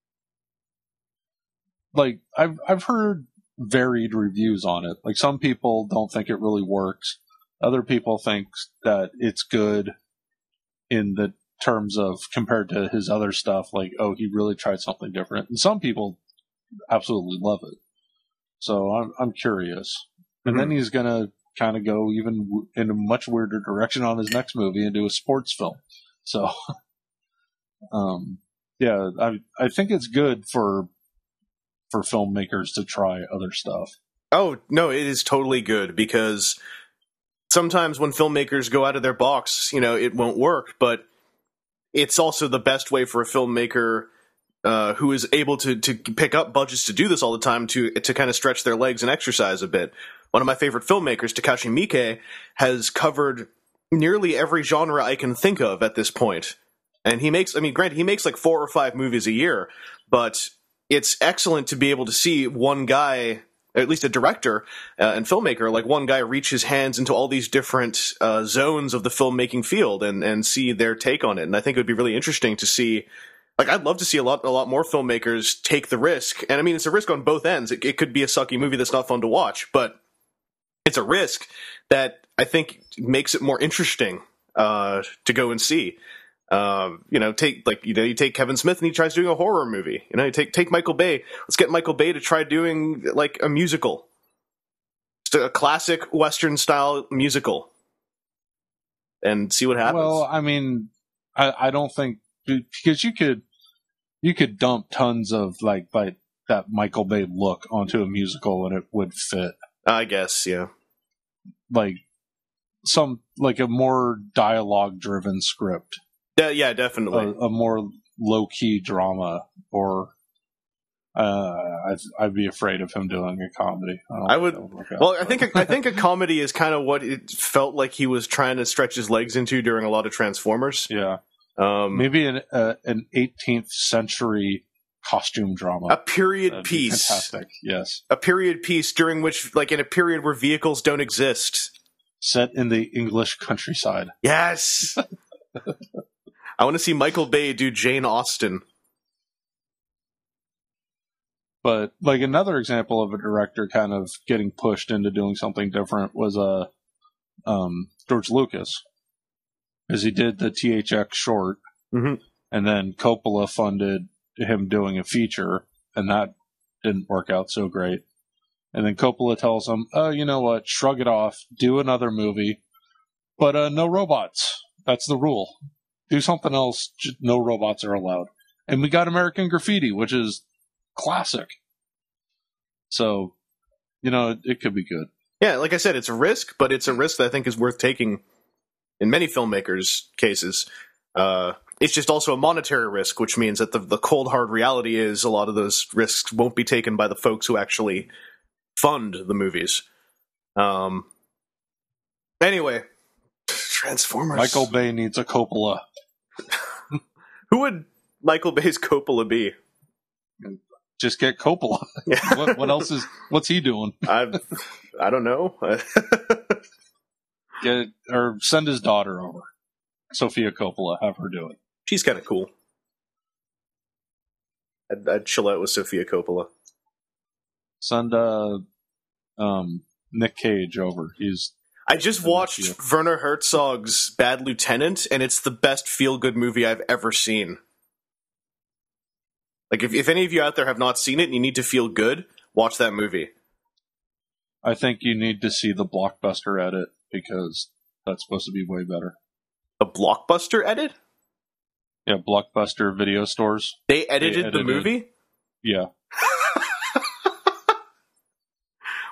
Like, I've I've heard varied reviews on it. Like, some people don't think it really works. Other people think that it's good in the terms of compared to his other stuff. Like, oh, he really tried something different. And some people absolutely love it. So I'm I'm curious. And
Mm-hmm.
then he's gonna kind of go even w- in a much weirder direction on his next movie and do a sports film. So, um, yeah, I I think it's good for. for filmmakers to try other stuff.
oh no, it is totally good because sometimes when filmmakers go out of their box, you know, it won't work. But it's also the best way for a filmmaker uh, who is able to to pick up budgets to do this all the time to to kind of stretch their legs and exercise a bit. One of my favorite filmmakers, Takashi Miike, has covered nearly every genre I can think of at this point. And he makes, I mean, granted, he makes like four or five movies a year, but it's excellent to be able to see one guy, or at least a director uh, and filmmaker, like one guy reach his hands into all these different uh, zones of the filmmaking field and, and see their take on it. And I think it would be really interesting to see, like, I'd love to see a lot, a lot more filmmakers take the risk. And I mean, it's a risk on both ends. It, it could be a sucky movie that's not fun to watch, but it's a risk that I think makes it more interesting uh, to go and see. Um, you know, take like you know, you take Kevin Smith and he tries doing a horror movie. You know, you take take Michael Bay. Let's get Michael Bay to try doing like a musical, just a classic Western style musical, and see what happens.
Well, I mean, I, I don't think because you could you could dump tons of like like that Michael Bay look onto a musical and it would fit.
I guess, yeah.
Like some like a more dialogue driven script.
Yeah, yeah, definitely.
A, a more low key drama, or uh, I'd, I'd be afraid of him doing a comedy. I, don't
I
think
would.
that would work out,
Well, I
but-
think a, I think a comedy is kind of what it felt like he was trying to stretch his legs into during a lot of Transformers.
yeah,
Um,
maybe an uh, an eighteenth century costume drama.
a period
That'd be
piece.
fantastic. Yes,
A period piece during which, like, in a period where vehicles don't exist.
set in the English countryside.
Yes. I want to see Michael Bay do Jane Austen.
But like another example of a director kind of getting pushed into doing something different was uh, um, George Lucas, because he did the T H X short,
Mhm.
and then Coppola funded him doing a feature, and that didn't work out so great. And then Coppola tells him, "Oh, you know what? Shrug it off. Do another movie, but uh, no robots. That's the rule. Do something else. Just no robots are allowed." And we got American Graffiti, which is classic. So, you know, it, it could be good.
Yeah, like I said, it's a risk, but it's a risk that I think is worth taking in many filmmakers' cases. Uh, it's just also a monetary risk, which means that the, the cold, hard reality is a lot of those risks won't be taken by the folks who actually fund the movies. Um. Anyway, Transformers.
Michael Bay needs a Coppola.
Who would Michael Bay's Coppola be?
Just get Coppola.
Yeah.
what, what else is? What's he doing?
I I don't know.
Get or send his daughter over, Sophia Coppola. Have her do it.
She's kind of cool. I'd, I'd chill out with Sophia Coppola.
Send uh, um, Nick Cage over. He's
I just watched
Yeah.
Werner Herzog's Bad Lieutenant, and it's the best feel-good movie I've ever seen. Like, if, if any of you out there have not seen it and you need to feel good, watch that movie.
I think you need to see the Blockbuster edit because that's supposed to be way better.
The Blockbuster edit?
Yeah, Blockbuster video stores.
They edited,
They
the
edited-
movie?
Yeah.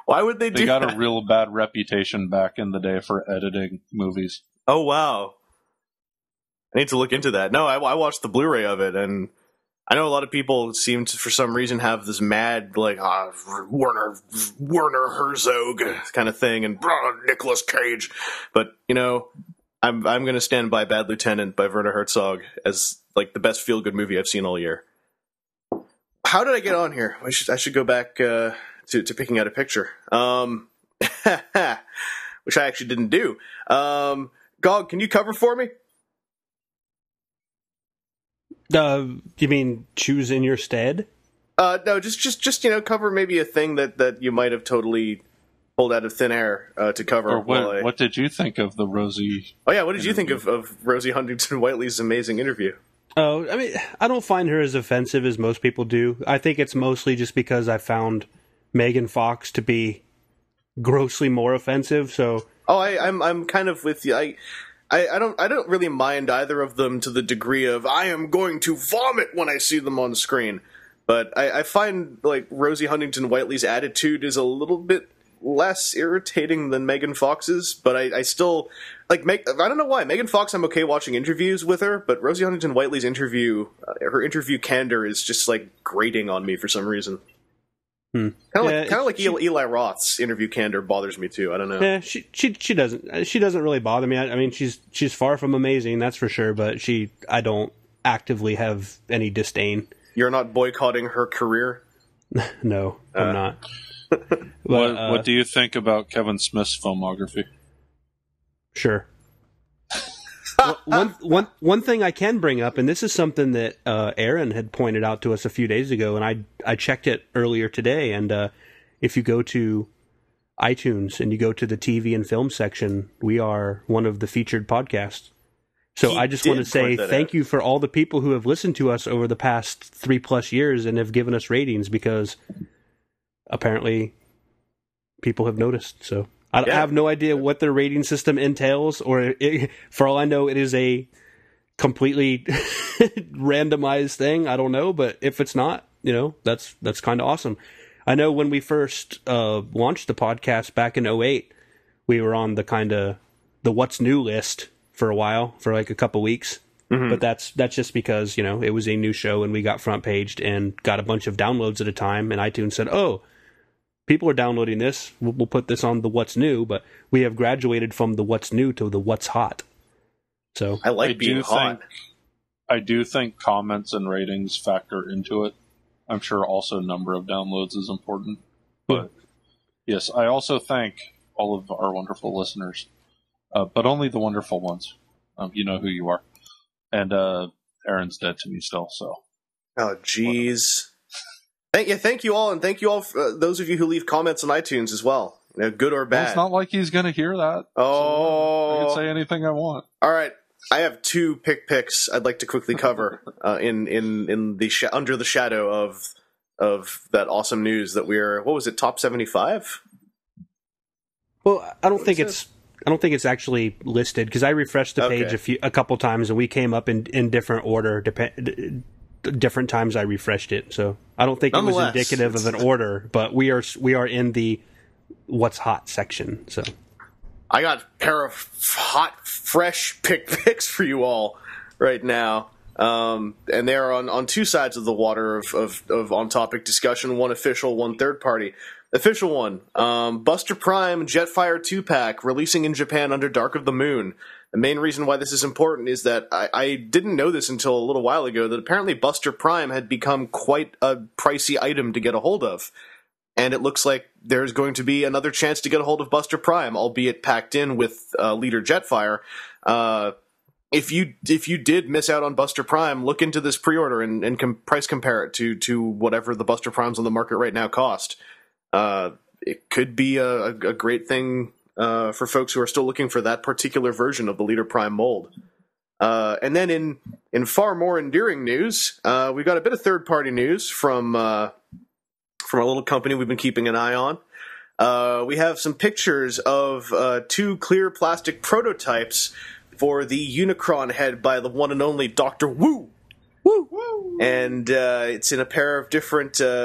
Why would they do
They got
that?
a real bad reputation back in the day for editing movies.
Oh, wow. I need to look into that. No, I, I watched the Blu-ray of it, and I know a lot of people seem to, for some reason, have this mad, like, ah, Werner Werner Herzog kind of thing, and ah, Nicolas Cage. But, you know, I'm I'm going to stand by Bad Lieutenant by Werner Herzog as, like, the best feel-good movie I've seen all year. How did I get on here? I should, I should go back uh, to, to picking out a picture. Um, which I actually didn't do. Um, Gog, can you cover for me?
Uh, you mean choose in your stead?
Uh, no, just, just, just you know, cover maybe a thing that, that you might have totally pulled out of thin air uh, to cover.
Or what,
I...
what did you think of the Rosie?
Oh yeah, what did
interview?
you think of, of Rosie Huntington-Whiteley's amazing interview?
Oh, I mean, I don't find her as offensive as most people do. I think it's mostly just because I found Megan Fox to be grossly more offensive. So,
oh, I, I'm, I'm kind of with you. I. I, I don't I don't really mind either of them to the degree of I am going to vomit when I see them on screen. But I, I find like Rosie Huntington-Whiteley's attitude is a little bit less irritating than Megan Fox's, but I, I still like Meg, I don't know why. Megan Fox, I'm okay watching interviews with her, but Rosie Huntington-Whiteley's interview, uh, her interview candor is just like grating on me for some reason.
Hmm.
Kind of
Yeah,
like kind of like
she-
Eli, Eli Roth's interview candor bothers me too. I don't know.
yeah, she she she doesn't she doesn't really bother me. I, I mean, she's she's far from amazing, that's for sure. But she, I don't actively have any disdain.
You're not boycotting her career?
No, I'm
Uh.
not. But,
What,
uh,
what do you think about Kevin Smith's filmography?
Sure. Well, one, one, one thing I can bring up, and this is something that uh, Aaron had pointed out to us a few days ago, and I I checked it earlier today. And uh, if you go to iTunes and you go to the T V and film section, we are one of the featured podcasts. So
He
I just
did
want to say
point that
thank
out.
you for all the people who have listened to us over the past three plus years and have given us ratings, because apparently people have noticed. So I,
Yeah.
I have no idea what their rating system entails, or it, for all I know, it is a completely randomized thing. I don't know, but if it's not, you know, that's that's kind of awesome. I know when we first uh, launched the podcast back in oh eight, we were on the kind of the what's new list for a while, for like a couple weeks.
Mm-hmm.
But that's that's just because, you know, it was a new show and we got front paged and got a bunch of downloads at a time, and iTunes said, "Oh, people are downloading this. We'll, we'll put this on the what's new." But we have graduated from the what's new to the what's hot. So
I like
I
being
do
hot.
think I do think comments and ratings factor into it. I'm sure also number of downloads is important. But yes, I also thank all of our wonderful listeners, uh, but only the wonderful ones. Um, you know who you are. And uh, Aaron's dead to me still, so.
Oh, jeez. Thank you, thank you all, and thank you all, for, uh, those of you who leave comments on iTunes as well, you know, good or
Well,
bad.
it's not like he's going to hear that.
Oh.
I can say anything I want.
All right, I have two pick picks I'd like to quickly cover uh, in in in the sh- under the shadow of of that awesome news that we're what was it top seventy-five?
well, I don't think
is
it's I don't think it's actually listed, because I refreshed the page
Okay.
a few a couple times and we came up in in different order. Dep- different times I refreshed it, so I don't think it was
Nonetheless,
indicative of an order. But we are we are in the what's hot section. So
I got a pair of f- hot, fresh pick picks for you all right now. Um, and they're on, on two sides of the water of, of, of on-topic discussion, one official, one third-party. Official one, um, Buster Prime Jetfire two-pack releasing in Japan under Dark of the Moon. The main reason why this is important is that I, I didn't know this until a little while ago, that apparently Buster Prime had become quite a pricey item to get a hold of. And it looks like there's going to be another chance to get a hold of Buster Prime, albeit packed in with uh, Leader Jetfire. Uh, if you if you did miss out on Buster Prime, look into this pre-order and, and com- price compare it to to whatever the Buster Primes on the market right now cost. Uh, it could be a, a, a great thing uh, for folks who are still looking for that particular version of the Leader Prime mold. Uh, and then in in far more endearing news, uh, we've got a bit of third-party news from. Uh, from a little company we've been keeping an eye on. Uh, we have some pictures of uh, two clear plastic prototypes for the Unicron head by the one and only Doctor Wu. Woo! And uh, it's in a pair of different uh,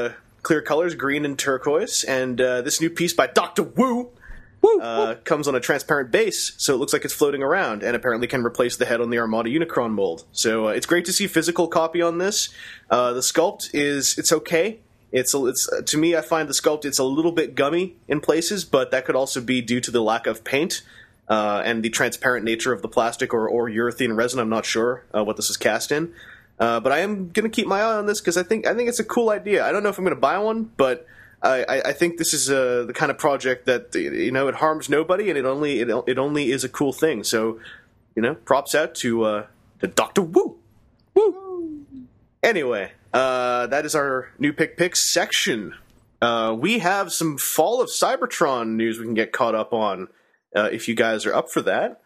clear colors, green and turquoise, and uh, this new piece by Doctor Wu uh, comes on a transparent base, so it looks like it's floating around, and apparently can replace the head on the Armada Unicron mold. So uh, it's great to see physical copy on this. Uh, the sculpt is it's okay. It's a, it's uh, to me, I find the sculpt it's a little bit gummy in places, but that could also be due to the lack of paint. Uh, and the transparent nature of the plastic or, or urethane resin. I'm not sure uh, what this is cast in, uh, but I am going to keep my eye on this because I think I think it's a cool idea. I don't know if I'm going to buy one, but I, I, I think this is uh, the kind of project that you know it harms nobody, and it only it, it only is a cool thing. So you know, props out to uh, to Doctor Wu. Woo. Anyway, uh, that is our new pick picks section. Uh, we have some Fall of Cybertron news we can get caught up on. Uh, if you guys are up for that.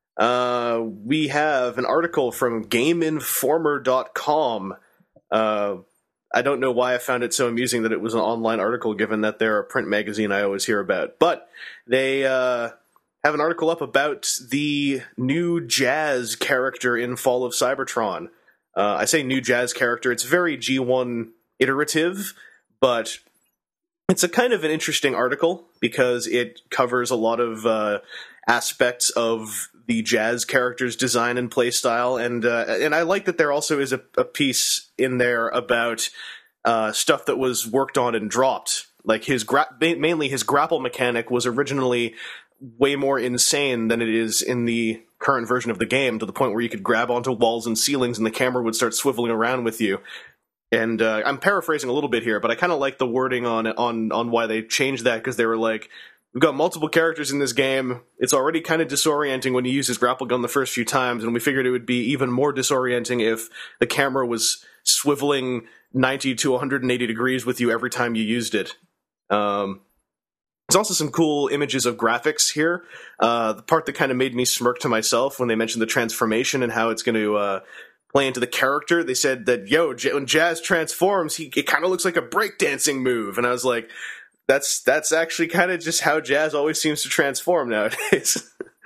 Uh, we have an article from Game Informer dot com. Uh, I don't know why I found it so amusing that it was an online article, given that they're a print magazine I always hear about. But they uh, have an article up about the new Jazz character in Fall of Cybertron. Uh, I say new Jazz character. It's very G one iterative, but it's a kind of an interesting article because it covers a lot of uh, aspects of the Jazz character's design and play style, and uh, and I like that there also is a, a piece in there about uh, stuff that was worked on and dropped. Like his gra- mainly his grapple mechanic was originally way more insane than it is in the current version of the game, to the point where you could grab onto walls and ceilings and the camera would start swiveling around with you. And uh, I'm paraphrasing a little bit here, but I kind of like the wording on on on why they changed that, because they were like, we've got multiple characters in this game. It's already kind of disorienting when you use his grapple gun the first few times, and we figured it would be even more disorienting if the camera was swiveling ninety to one hundred eighty degrees with you every time you used it. Um, there's also some cool images of graphics here. Uh, the part that kind of made me smirk to myself when they mentioned the transformation and how it's going to uh, play into the character, they said that, yo, J- when Jazz transforms, he it kind of looks like a breakdancing move. And I was like, that's that's actually kind of just how Jazz always seems to transform nowadays.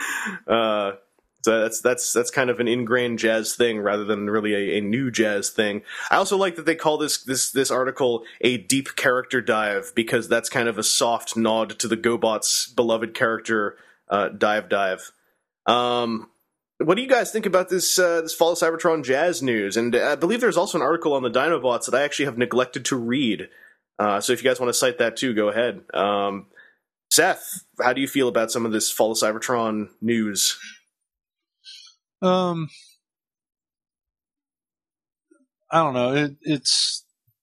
uh, so that's that's that's kind of an ingrained Jazz thing rather than really a, a new Jazz thing. I also like that they call this this this article a deep character dive, because that's kind of a soft nod to the GoBots' beloved character, uh, Dive Dive. Um, What do you guys think about this uh, this Fall of Cybertron Jazz news? And I believe there's also an article on the Dinobots that I actually have neglected to read. Uh, so if you guys want to cite that too, go ahead. Um, Seth, how do you feel about some of this Fall of Cybertron news?
Um, I don't know. It, it's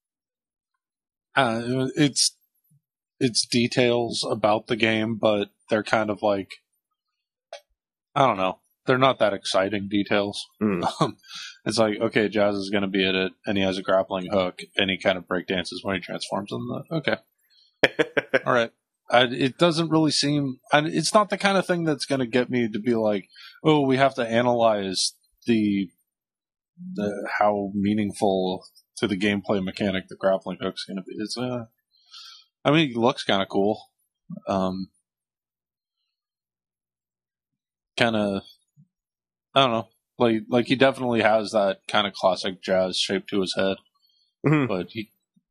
uh, it's it's details about the game, but they're kind of like, I don't know. They're not that exciting details.
Mm.
Um, it's like, okay, Jazz is going to be at it, and he has a grappling hook, and he kind of breakdances when he transforms. And the, okay, all right. I, it doesn't really seem. I, it's not the kind of thing that's going to get me to be like, oh, we have to analyze the the how meaningful to the gameplay mechanic the grappling hook's going to be. It's, uh, I mean, it looks kind of cool. Um, kind of. I don't know. Like, like he definitely has that kind of classic Jazz shape to his head,
Mm-hmm.
but he,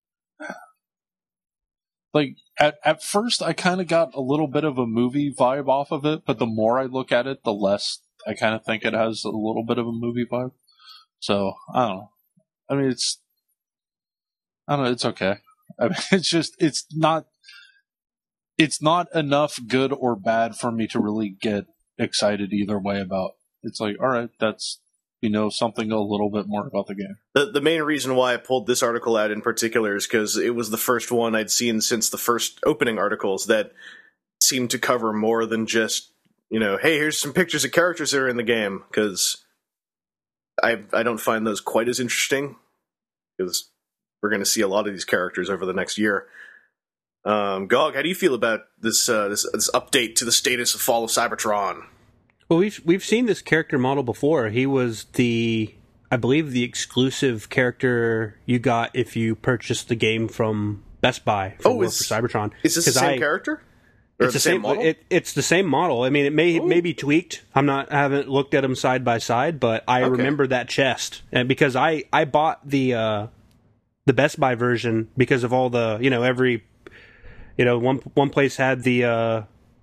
like, at at first I kind of got a little bit of a movie vibe off of it, but the more I look at it, the less I kind of think it has a little bit of a movie vibe. So I don't know. I mean, it's, I don't know. It's okay. I mean, it's just, it's not, it's not enough good or bad for me to really get excited either way about. It's like, all right, that's, you know, something a little bit more about the game.
The, the main reason why I pulled this article out in particular is because it was the first one I'd seen since the first opening articles that seemed to cover more than just, you know, hey, here's some pictures of characters that are in the game, because I I don't find those quite as interesting, because we're going to see a lot of these characters over the next year. Um, Gog, how do you feel about this, uh, this this update to the status of Fall of Cybertron?
Well, we've we've seen this character model before. He was the, I believe, the exclusive character you got if you purchased the game from Best Buy for,
oh,
for
is,
Cybertron.
Is this the same I, character? Or
it's
the same, same model?
It, it's the same model. I mean, it may Ooh. may be tweaked. I'm not. I haven't looked at them side by side, but I okay. remember that chest, and because I I bought the uh, the Best Buy version because of all the, you know, every, you know, one one place had the uh,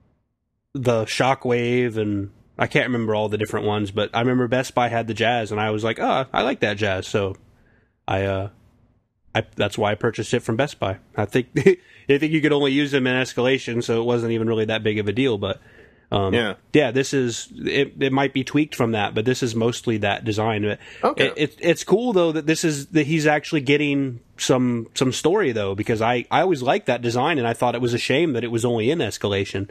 the Shockwave, and I can't remember all the different ones, but I remember Best Buy had the Jazz, and I was like, oh, I like that Jazz, so I, uh, I that's why I purchased it from Best Buy. I think I think you could only use them in Escalation, so it wasn't even really that big of a deal, but. Um, yeah, yeah. This is it. It might be tweaked from that, but this is mostly that design.
Okay.
It, it, it's cool though that this is that he's actually getting some some story though, because I, I always liked that design, and I thought it was a shame that it was only in Escalation.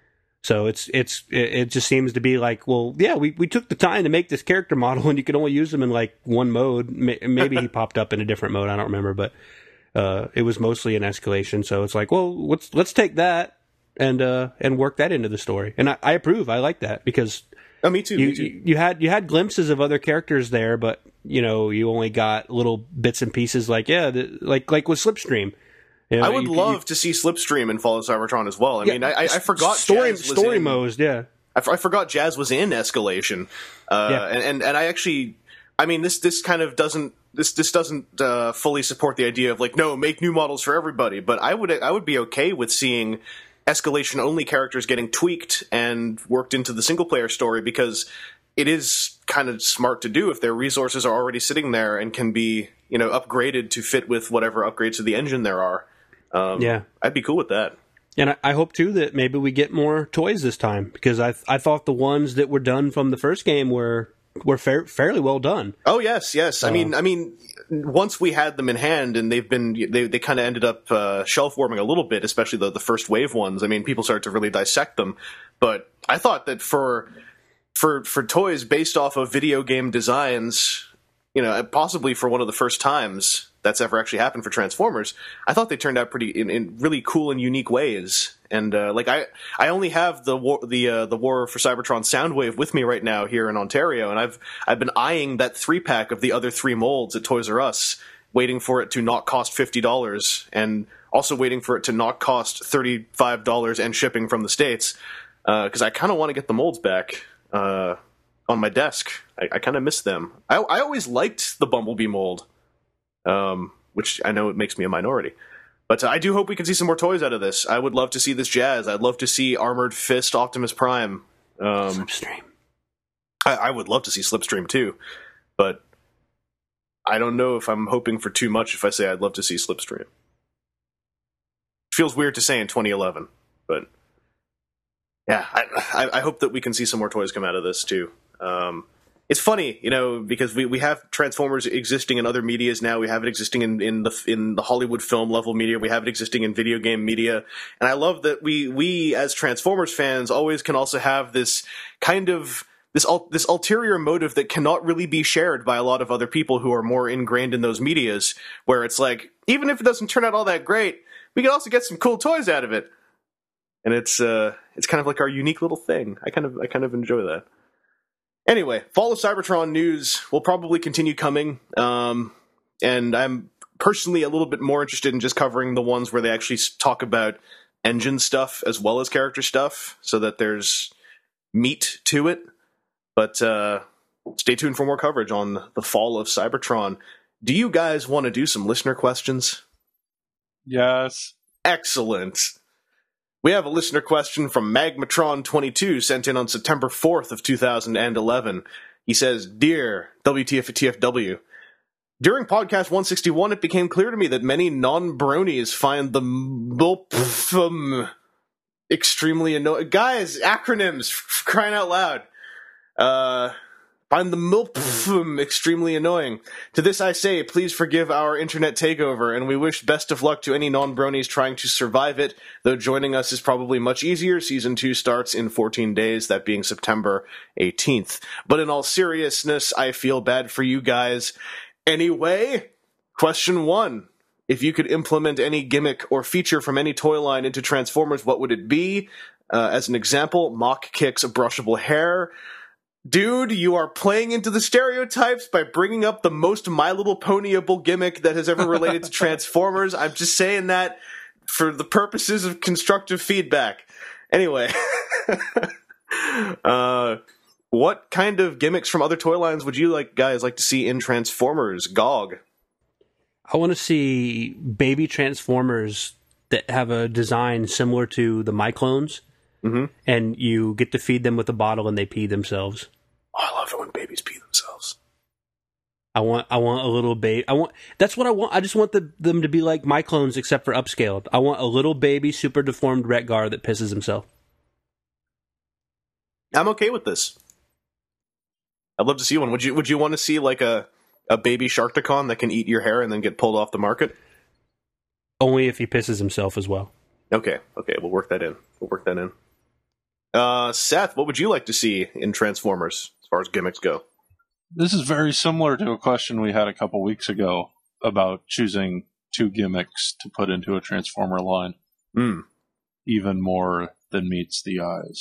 So it's it's it, it just seems to be like, well, yeah, we, we took the time to make this character model, and you could only use him in like one mode. Maybe he popped up in a different mode. I don't remember, but uh, it was mostly in Escalation. So it's like, well, let's let's take that. And uh, and work that into the story, and I, I approve. I like that because
oh, me too.
You,
Me too.
You, you had you had glimpses of other characters there, but you know you only got little bits and pieces. Like yeah, the, like like with Slipstream. You know,
I would
you,
love
you,
to see Slipstream in Fall of Cybertron as well. I yeah, mean, I, I forgot
story
Jazz was
story
in,
modes. Yeah,
I, I forgot Jazz was in Escalation. Uh,
yeah.
and, and and I actually, I mean, this this kind of doesn't. This this doesn't uh, fully support the idea of like no, make new models for everybody. But I would I would be okay with seeing Escalation only characters getting tweaked and worked into the single player story, because it is kind of smart to do if their resources are already sitting there and can be, you know, upgraded to fit with whatever upgrades to the engine there are. Um, yeah, I'd be cool with that.
And I, I hope too that maybe we get more toys this time, because I I thought the ones that were done from the first game were were fair, fairly well done.
Oh yes, yes. Uh, I mean, I mean. Once we had them in hand, and they've been they they kind of ended up uh, shelf warming a little bit, especially the the first wave ones. I mean, people started to really dissect them. But I thought that for for for toys based off of video game designs, you know, possibly for one of the first times that's ever actually happened for Transformers, I thought they turned out pretty in, in really cool and unique ways. And uh, like I, I only have the war, the uh, the War for Cybertron Soundwave with me right now here in Ontario, and I've I've been eyeing that three pack of the other three molds at Toys R Us, waiting for it to not cost fifty dollars, and also waiting for it to not cost thirty five dollars and shipping from the States, because uh, I kind of want to get the molds back uh, on my desk. I, I kind of miss them. I, I always liked the Bumblebee mold, um, which I know it makes me a minority. But uh, I do hope we can see some more toys out of this. I would love to see this Jazz. I'd love to see Armored Fist Optimus Prime. Um,
Slipstream.
I, I would love to see Slipstream too. But I don't know if I'm hoping for too much if I say I'd love to see Slipstream. It feels weird to say in twenty eleven. But yeah, I, I, I hope that we can see some more toys come out of this too. Um, It's funny, you know, because we, we have Transformers existing in other medias now. We have it existing in, in the in the Hollywood film level media. We have it existing in video game media. And I love that we we as Transformers fans always can also have this kind of this ul- this ulterior motive that cannot really be shared by a lot of other people who are more ingrained in those medias, where it's like, even if it doesn't turn out all that great, we can also get some cool toys out of it. And it's uh it's kind of like our unique little thing. I kind of I kind of enjoy that. Anyway, Fall of Cybertron news will probably continue coming, um, and I'm personally a little bit more interested in just covering the ones where they actually talk about engine stuff as well as character stuff, so that there's meat to it. But uh, stay tuned for more coverage on the Fall of Cybertron. Do you guys want to do some listener questions?
Yes.
Excellent. We have a listener question from Magmatron twenty-two sent in on September fourth of two thousand eleven. He says, Dear W T F T F W, during podcast one sixty-one, it became clear to me that many non-bronies find the MULPFM extremely annoying. Guys, acronyms, crying out loud. Uh... Find the MULPFM extremely annoying. To this I say, please forgive our internet takeover, and we wish best of luck to any non-bronies trying to survive it, though joining us is probably much easier. Season two starts in fourteen days, that being September eighteenth. But in all seriousness, I feel bad for you guys. Anyway, question one. If you could implement any gimmick or feature from any toy line into Transformers, what would it be? Uh, as an example, Mach kicks brushable hair. Dude, you are playing into the stereotypes by bringing up the most My Little Ponyable gimmick that has ever related to Transformers. I'm just saying that for the purposes of constructive feedback. Anyway, uh, what kind of gimmicks from other toy lines would you like guys like to see in Transformers? Gog.
I want to see baby Transformers that have a design similar to the MyClones,
Mm-hmm.
and you get to feed them with a bottle and they pee themselves.
Oh, I love it when babies pee themselves.
I want, I want a little baby. I want. That's what I want. I just want the, them to be like MyClones, except for upscaled. I want a little baby, super deformed Retgar that pisses himself.
I'm okay with this. I'd love to see one. Would you Would you want to see like a a baby Sharkticon that can eat your hair and then get pulled off the market?
Only if he pisses himself as well.
Okay, okay, we'll work that in. We'll work that in. Uh, Seth, what would you like to see in Transformers as far as gimmicks go?
This is very similar to a question we had a couple weeks ago about choosing two gimmicks to put into a Transformer line.
Hmm.
Even more than meets the eyes.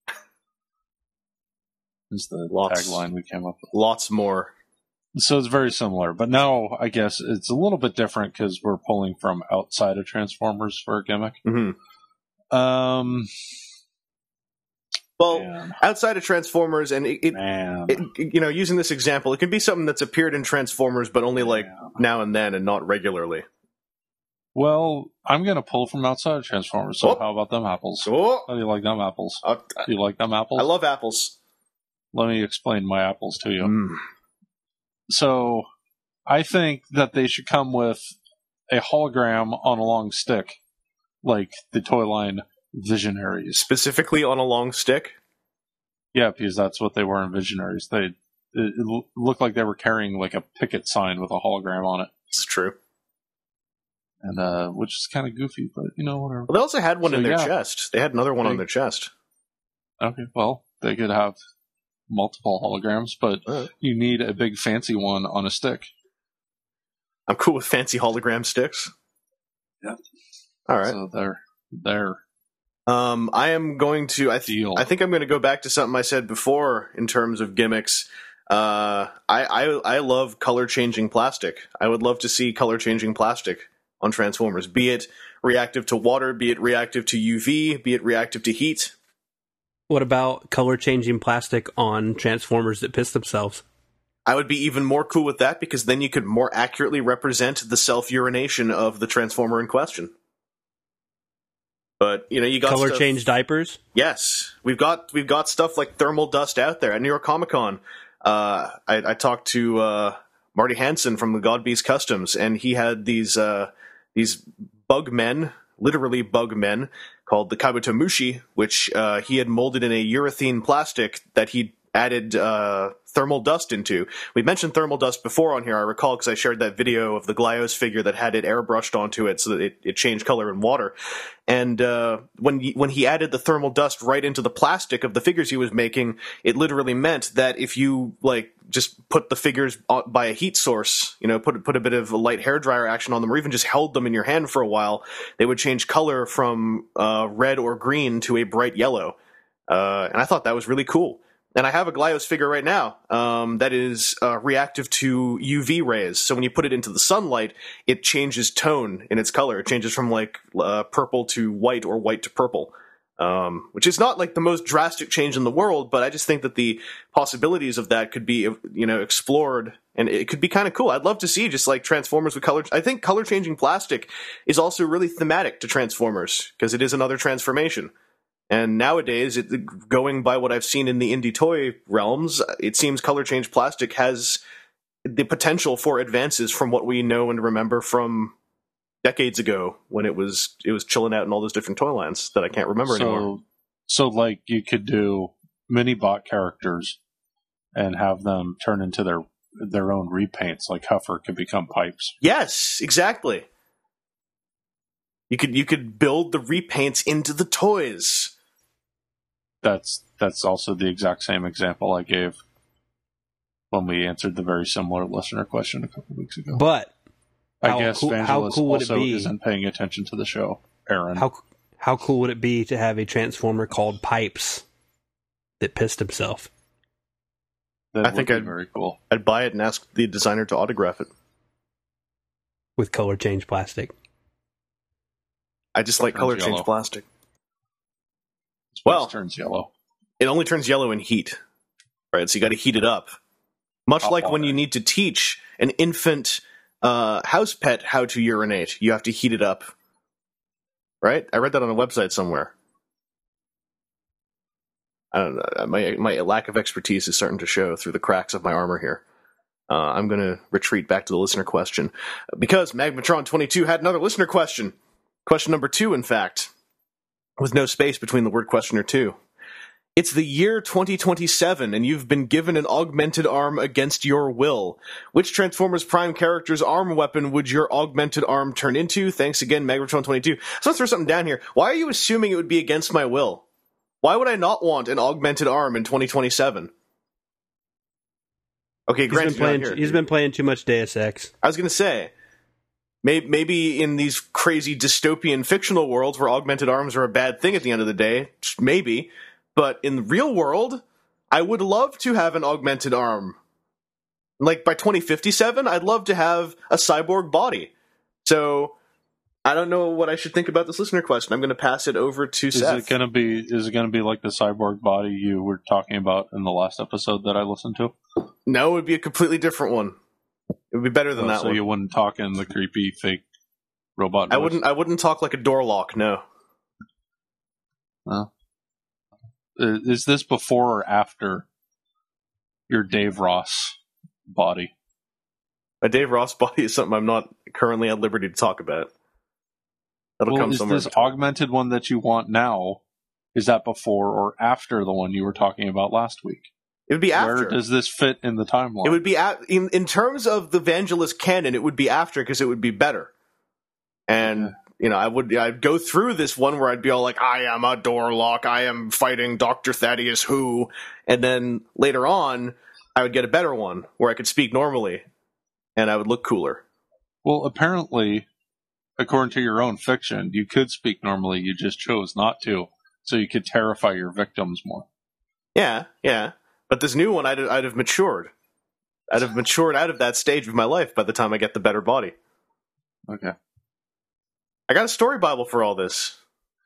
Is the
Lots.
tagline we came up with.
Lots more.
So it's very similar, but now I guess it's a little bit different because we're pulling from outside of Transformers for a gimmick.
Mm-hmm.
Um,
Well,
man,
outside of Transformers, and it, it,
man.
it, you know, using this example, it can be something that's appeared in Transformers, but only like
Man.
now and then, and not regularly.
Well, I'm going to pull from outside of Transformers, so
Oh.
how about them apples?
Oh,
How do you like them apples?
I,
Do you like them apples?
I love apples.
Let me explain my apples to you.
Mm.
So, I think that they should come with a hologram on a long stick, like the toy line Visionaries.
Specifically on a long stick.
Yeah, because that's what they were in Visionaries. They it, it looked like they were carrying like a picket sign with a hologram on it,
This is true.
and uh, which is kind of goofy, but you know whatever.
Well, they also had one
So,
in their
yeah.
chest. They had another one on
They-
their chest.
Okay, well they could have multiple holograms, but
Alright.
you need a big fancy one on a stick.
I'm cool with fancy hologram sticks.
Yeah.
All right.
So they're they're
Um, I am going to. I, th-
Deal.
I think I'm going to go back to something I said before in terms of gimmicks. Uh, I, I I love color changing plastic. I would love to see color changing plastic on Transformers, be it reactive to water, be it reactive to U V, be it reactive to heat.
What about color changing plastic on Transformers that piss themselves?
I would be even more cool with that because then you could more accurately represent the self urination of the Transformer in question. But you know, you got
Color
stuff-
change diapers?
Yes, we've got we've got stuff like thermal dust out there at New York Comic Con. Uh, I, I talked to uh, Marty Hansen from the God Beast Customs, and he had these uh, these bug men, literally bug men, called the Kabutomushi, which uh, he had molded in a urethane plastic that he added uh, thermal dust into. We mentioned thermal dust before on here, I recall, because I shared that video of the Glyos figure that had it airbrushed onto it so that it, it changed color in water. And uh, when he, when he added the thermal dust right into the plastic of the figures he was making, it literally meant that if you like just put the figures by a heat source, you know, put put a bit of a light hairdryer action on them, or even just held them in your hand for a while, they would change color from uh, red or green to a bright yellow. Uh, and I thought that was really cool. And I have a Glyos figure right now um, that is uh, reactive to U V rays. So when you put it into the sunlight, it changes tone in its color. It changes from like uh, purple to white or white to purple, um, which is not like the most drastic change in the world. But I just think that the possibilities of that could be, you know, explored, and it could be kind of cool. I'd love to see just like Transformers with color. I think color changing plastic is also really thematic to Transformers because it is another transformation. And nowadays, it, going by what I've seen in the indie toy realms, it seems color change plastic has the potential for advances from what we know and remember from decades ago when it was it was chilling out in all those different toy lines that I can't remember
so,
anymore.
So, like, you could do mini bot characters and have them turn into their their own repaints. Like Huffer could become Pipes.
Yes, exactly. You could you could build the repaints into the toys.
That's that's also the exact same example I gave when we answered the very similar listener question a couple weeks ago.
But
I
how
guess
cool- how
Vangelis
cool would it
also
be?
isn't paying attention to the show, Aaron.
how how cool would it be to have a Transformer called Pipes that pissed himself?
That
I think
would be
I'd-
very cool.
I'd buy it and ask the designer to autograph it.
With color change plastic.
I just like
Turns
color
yellow.
change plastic.
Space
Well-
turns yellow.
It only turns yellow in heat, right? So you got to heat it up. Much
Hot
like when
water.
you need to teach an infant uh, house pet how to urinate. You have to heat it up. Right? I read that on a website somewhere. I don't know. My, my lack of expertise is starting to show through the cracks of my armor here. Uh, I'm going to retreat back to the listener question. Because Magmatron twenty-two had another listener question. Question number two, in fact. With no space between the word question or two. It's the year twenty twenty-seven, and you've been given an augmented arm against your will. Which Transformers Prime character's arm weapon would your augmented arm turn into? Thanks again, Magmatron twenty-two. So let's throw something down here. Why are you assuming it would be against my will? Why would I not want an augmented arm in twenty twenty-seven? Okay,
He's been, playing, he's been playing too much Deus Ex.
I was going to say, maybe, maybe in these crazy dystopian fictional worlds where augmented arms are a bad thing at the end of the day, maybe. But in the real world, I would love to have an augmented arm. Like, by twenty fifty-seven, I'd love to have a cyborg body. So, I don't know what I should think about this listener question. I'm going to pass it over to
is
Seth.
Is it going to be, is it going to be like the cyborg body you were talking about in the last episode that I listened to?
No, it would be a completely different one. It would be better than
oh,
that
so
one.
So you wouldn't talk in the creepy fake robot voice?
I wouldn't, I wouldn't talk like a door lock, no.
No. Is this before or after your Dave Ross body?
My Dave Ross body is something I'm not currently at liberty to talk about. That'll
well,
come
is
somewhere.
This augmented one that you want now, is that before or after the one you were talking about last week?
It would be after.
Where does this fit in the timeline?
It would be at, in in terms of the Vangelis canon. It would be after because it would be better. And yeah. you know, I would I'd go through this one where I'd be all like, "I am a door lock. I am fighting Doctor Thaddeus Who," and then later on, I would get a better one where I could speak normally, and I would look cooler.
Well, apparently, according to your own fiction, you could speak normally. You just chose not to, so you could terrify your victims more.
Yeah, yeah. But this new one, I'd, I'd have matured. I'd have matured out of that stage of my life by the time I get the better body.
Okay.
I got a story Bible for all this.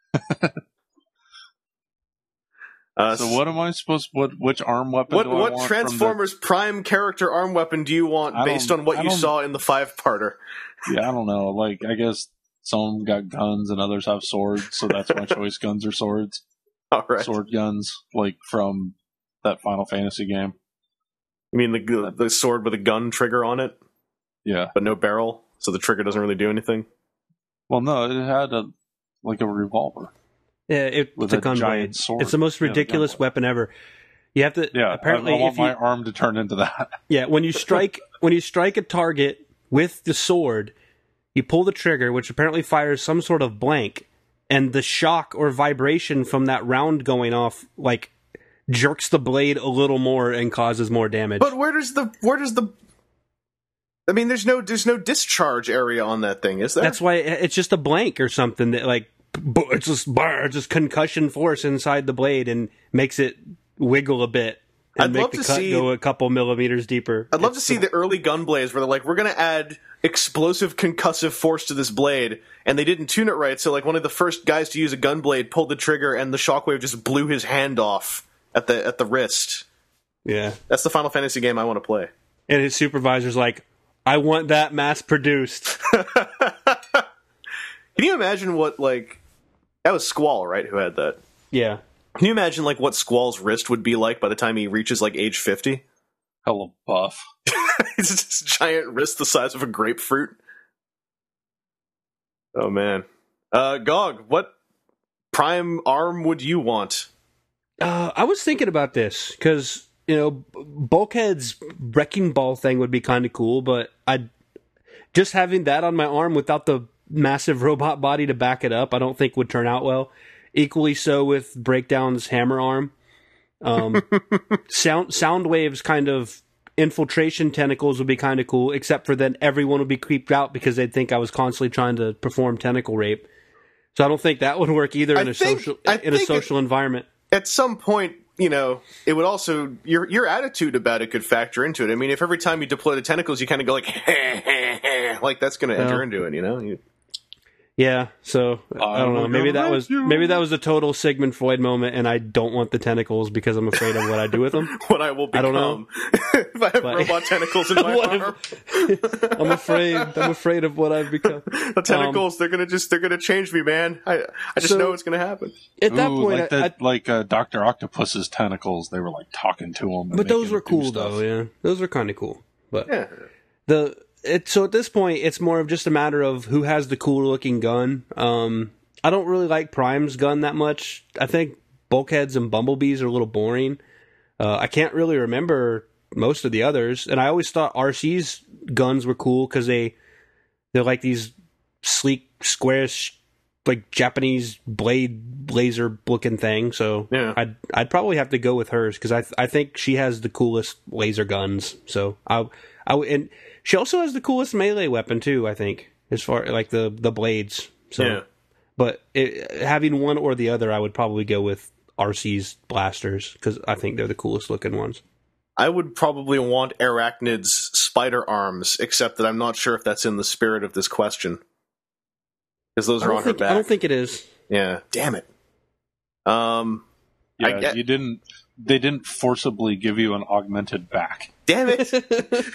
uh,
so what am I supposed? What which arm weapon?
What
do I
what
want
Transformers
the...
Prime character arm weapon do you want based on what
I
you
don't...
saw in the five parter?
Yeah, I don't know. Like, I guess some got guns and others have swords, so that's my choice. Guns or swords?
All right.
Sword guns, like from that Final Fantasy game.
You mean the the sword with a gun trigger on it?
Yeah.
But no barrel, so the trigger doesn't really do anything?
Well, no, it had a like a revolver.
Yeah, it,
with
it's a,
a
gun
giant
blade.
sword.
It's the most ridiculous
yeah,
weapon ever. You have to
yeah,
apparently
I, I want
if
my
you,
arm to turn into that.
Yeah, when you strike when you strike a target with the sword, you pull the trigger, which apparently fires some sort of blank, and the shock or vibration from that round going off like jerks the blade a little more and causes more damage.
But where does the where does the I mean, there's no there's no discharge area on that thing, is there?
That's why it's just a blank or something that like it's just it's just concussion force inside the blade and makes it wiggle a bit and
I'd
make
love
the
to
cut
see,
go a couple millimeters deeper.
I'd love
it's
to see
the,
the early gun blades where they're like, we're going to add explosive concussive force to this blade, and they didn't tune it right, so like one of the first guys to use a gun blade pulled the trigger and the shockwave just blew his hand off at the at the wrist.
Yeah.
That's the Final Fantasy game I want to play.
And his supervisor's like, I want that mass produced.
Can you imagine what, like, that was Squall, right, who had that?
Yeah.
Can you imagine, like, what Squall's wrist would be like by the time he reaches, like, age fifty?
Hella buff.
It's just a giant wrist the size of a grapefruit. Oh, man. Uh, Gog, what prime arm would you want?
Uh, I was thinking about this, because, you know, Bulkhead's wrecking ball thing would be kind of cool, but I just having that on my arm without the massive robot body to back it up, I don't think would turn out well. Equally so with Breakdown's hammer arm. Um, sound Soundwave's kind of infiltration tentacles would be kind of cool, except for then everyone would be creeped out because they'd think I was constantly trying to perform tentacle rape. So I don't think that would work either in
I
a
think,
social
I
in a social
it,
environment.
At some point, you know, it would also your your attitude about it could factor into it. I mean, if every time you deploy the tentacles, you kind of go like, like that's going to enter
well,
into it, you know. You,
Yeah, so I don't know. Maybe that was maybe that was a total Sigmund Freud moment, and I don't want the tentacles because I'm afraid of what I do with them.
What I will become.
I don't know.
If I have
But-
robot tentacles in my arm.
If- I'm afraid. I'm afraid of what I've become.
The tentacles, they're gonna just, they're gonna change me, man. I, I just
So-
know it's gonna happen.
At that
Ooh,
point,
like,
I,
the,
I,
like uh, Doctor Octopus's tentacles, they were like talking to him. and
but those
making
were
him do
cool
stuff.
though. Yeah, those were kind of cool. But
Yeah.
the it so at this point, it's more of just a matter of who has the cooler looking gun. Um, I don't really like Prime's gun that much. I think Bulkheads and Bumblebees are a little boring. Uh, I can't really remember most of the others, and I always thought R C's guns were cool because they they're like these sleek, squarish, like Japanese blade laser looking thing. So
Yeah.
I'd I'd probably have to go with hers because I I think she has the coolest laser guns. So I I and she also has the coolest melee weapon too. I think as far like the the blades. So.
Yeah.
But it, having one or the other, I would probably go with R C's blasters because I think they're the coolest looking ones.
I would probably want Arachnid's spider arms, except that I'm not sure if that's in the spirit of this question. Because those
I
are
don't,
on
think,
her back.
I don't think it is.
Yeah. Damn it. Um.
Yeah,
I get-
you didn't. They didn't forcibly give you an augmented back.
Damn it. get,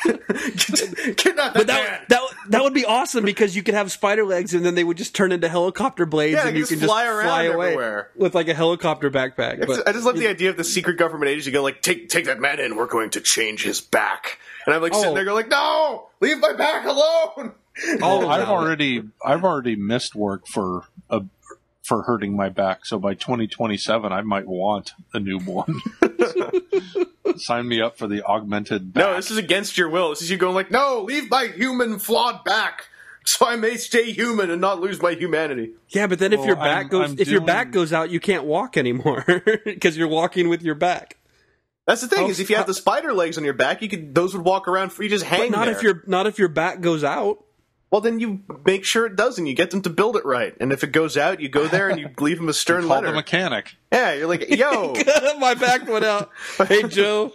get out
But
that man.
that, that that would be awesome because you could have spider legs and then they would just turn into helicopter blades
Yeah, they
and
could
you
just
can just
fly around
fly away
everywhere.
with like a helicopter backpack.
It's-
But
I just love the idea of the secret government agency go like, take take that man in. We're going to change his back. And I'm like sitting
Oh.
there going like, no, leave my back alone.
Oh,
I've
no.
already, I've already missed work for a, for hurting my back. So by twenty twenty-seven, I might want a new one. Sign me up for the augmented back.
No, this is against your will. This is you going like, no, leave my human flawed back, so I may stay human and not lose my humanity.
yeah, but then if
Well,
your back
I'm-
goes
I'm
if your
doing-
back goes out, you can't walk anymore because you're walking with your back.
That's the thing
How-
is, if you have the spider legs on your back, you could those would walk around free, just hang
But not
there.
if your not if your back goes out.
Well, then you make sure it doesn't. You get them to build it right, and if it goes out, you go there and you leave them a stern
Call
letter.
the mechanic.
Yeah, you're like, yo,
My back went out. Hey Joe,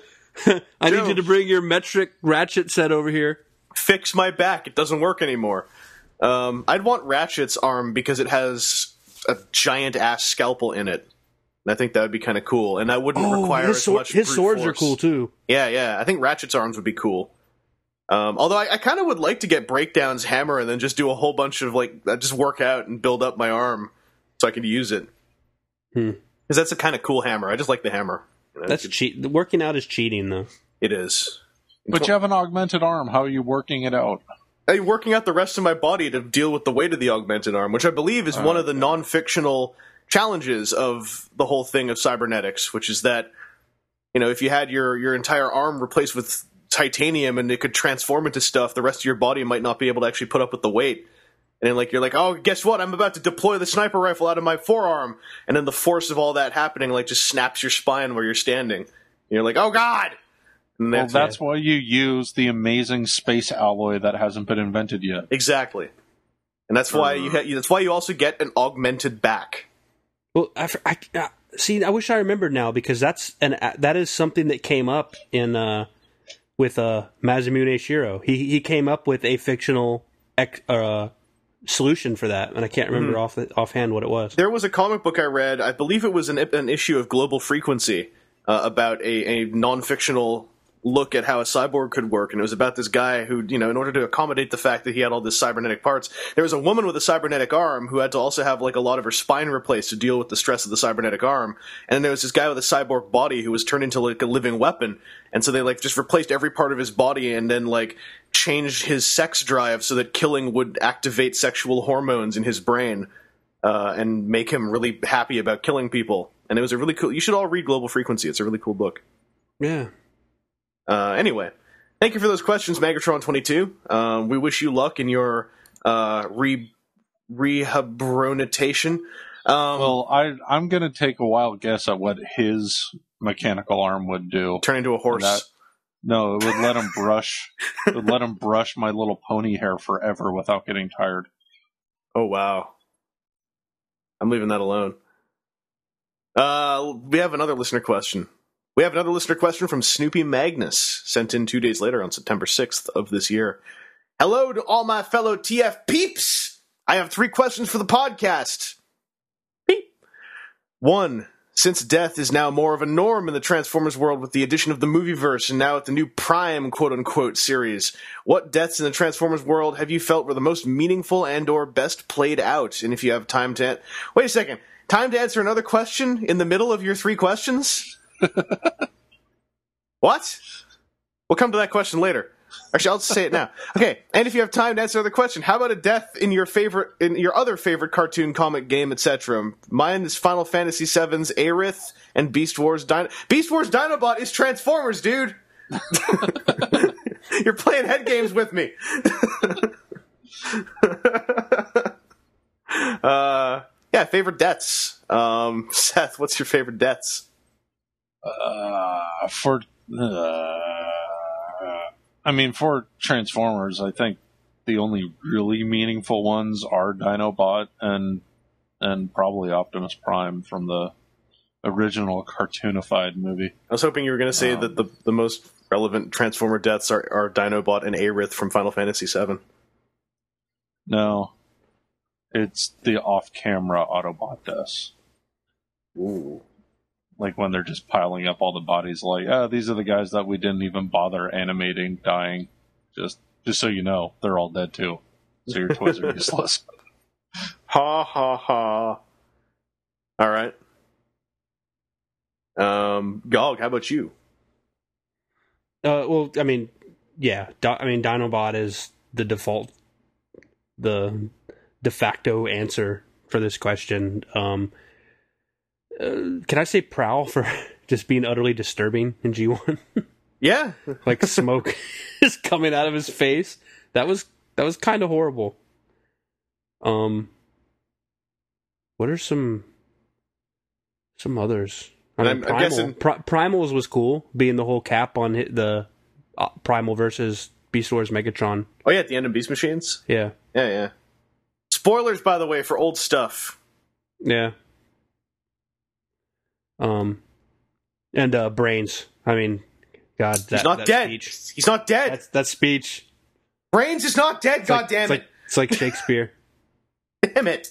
I
Joe.
need you to bring your metric ratchet set over here.
fix my back. It doesn't work anymore. Um, I'd want Ratchet's arm because it has a giant ass scalpel in it. And I think that would be kind of cool, and that wouldn't require
Oh, his,
as
sword-
much
his
brute
swords are
force.
cool too.
Yeah, yeah. I think Ratchet's arms would be cool. Um, although I, I kind of would like to get Breakdown's hammer and then just do a whole bunch of like uh, just work out and build up my arm so I could use it.
Hmm.
Because that's a kind of cool hammer. I just like the hammer. You know,
That's
it,
cheat. Working out is cheating though.
it is.
But you have an augmented arm. How are you working it out?
I'm working out the rest of my body to deal with the weight of the augmented arm, which I believe is one of the non-fictional challenges of the whole thing of cybernetics, which is that, you know, if you had your, your entire arm replaced with titanium and it could transform into stuff, the rest of your body might not be able to actually put up with the weight. And then, like, you're like, oh, guess what? I'm about to deploy the sniper rifle out of my forearm. And then the force of all that happening, like, just snaps your spine where you're standing. And you're like, oh, God! And
Well,
that's,
that's why you use the amazing space alloy that hasn't been invented yet.
exactly. And that's why you ha- that's why you also get an augmented back.
Well, I, I, uh, see. I wish I remembered now because that's an uh, that is something that came up in uh, with uh, Masamune Shirow. He he came up with a fictional ec- uh, solution for that, and I can't remember off the, offhand what it was.
There was a comic book I read, I believe it was an, an issue of Global Frequency, uh, about a, a non-fictional look at how a cyborg could work, and it was about this guy who, you know, in order to accommodate the fact that he had all this cybernetic parts, there was a woman with a cybernetic arm who had to also have, like, a lot of her spine replaced to deal with the stress of the cybernetic arm, and then there was this guy with a cyborg body who was turned into, like, a living weapon, and so they, like, just replaced every part of his body and then, like, changed his sex drive so that killing would activate sexual hormones in his brain. Uh, and make him really happy about killing people. And it was a really cool... You should all read Global Frequency. It's a really cool book.
Yeah.
Uh, anyway, thank you for those questions, Megatron twenty-two. Um, we wish you luck in your uh, re rehabilitation. Um,
Well, I, I'm going to take a wild guess at what his mechanical arm would do.
turn into a horse.
That- No, it would let him brush. It would let him brush my little pony hair forever without getting tired.
Oh, wow. I'm leaving that alone. Uh, we have another listener question. We have another listener question from Snoopy Magnus, sent in two days later on September sixth of this year. Hello to all my fellow T F peeps! I have three questions for the podcast. Beep. One, since death is now more of a norm in the Transformers world with the addition of the movieverse and now at the new Prime quote-unquote series, what deaths in the Transformers world have you felt were the most meaningful and or best played out? And if you have time to... An- Wait a second. Time to answer another question in the middle of your three questions? What? We'll come to that question later. Actually, I'll just say it now. Okay, and if you have time to answer the question, how about a death in your favorite, in your other favorite cartoon, comic, game, et cetera? Mine is Final Fantasy seven's Aerith and Beast Wars Dino. Beast Wars Dinobot is Transformers, dude. You're playing head games with me. uh, yeah, favorite deaths. Um, Seth, what's your favorite deaths?
Uh, for. Uh... I mean, for Transformers, I think the only really meaningful ones are Dinobot and and probably Optimus Prime from the original cartoonified movie.
I was hoping you were going to say um, that the, the most relevant Transformer deaths are, are Dinobot and Aerith from Final Fantasy seven.
No. It's the off-camera Autobot deaths.
Ooh.
Like when they're just piling up all the bodies, like, ah, oh, these are the guys that we didn't even bother animating, dying. Just, just so you know, they're all dead too. So your toys are useless.
Ha ha ha! All right. Um, Gog, how about you?
Uh, well, I mean, yeah, Di- I mean, Dinobot is the default, the de facto answer for this question. Um. Uh, can I say Prowl for just being utterly disturbing in G one?
Yeah.
Like smoke is coming out of his face. That was that was kind of horrible. Um, what are some some others? I mean,
I'm,
Primal,
I'm guessing
Pri- Primals was cool, being the whole cap on hit the uh, Primal versus Beast Wars Megatron.
Oh yeah, at the end of Beast Machines.
Yeah,
yeah, yeah. Spoilers, by the way, for old stuff.
Yeah. Um, and uh, Brains. I mean, God, that,
he's not
that
dead.
Speech.
He's not dead.
That's, that speech.
Brains is not dead.
It's
God
like,
damn
it's
it!
Like, it's like Shakespeare.
Damn it!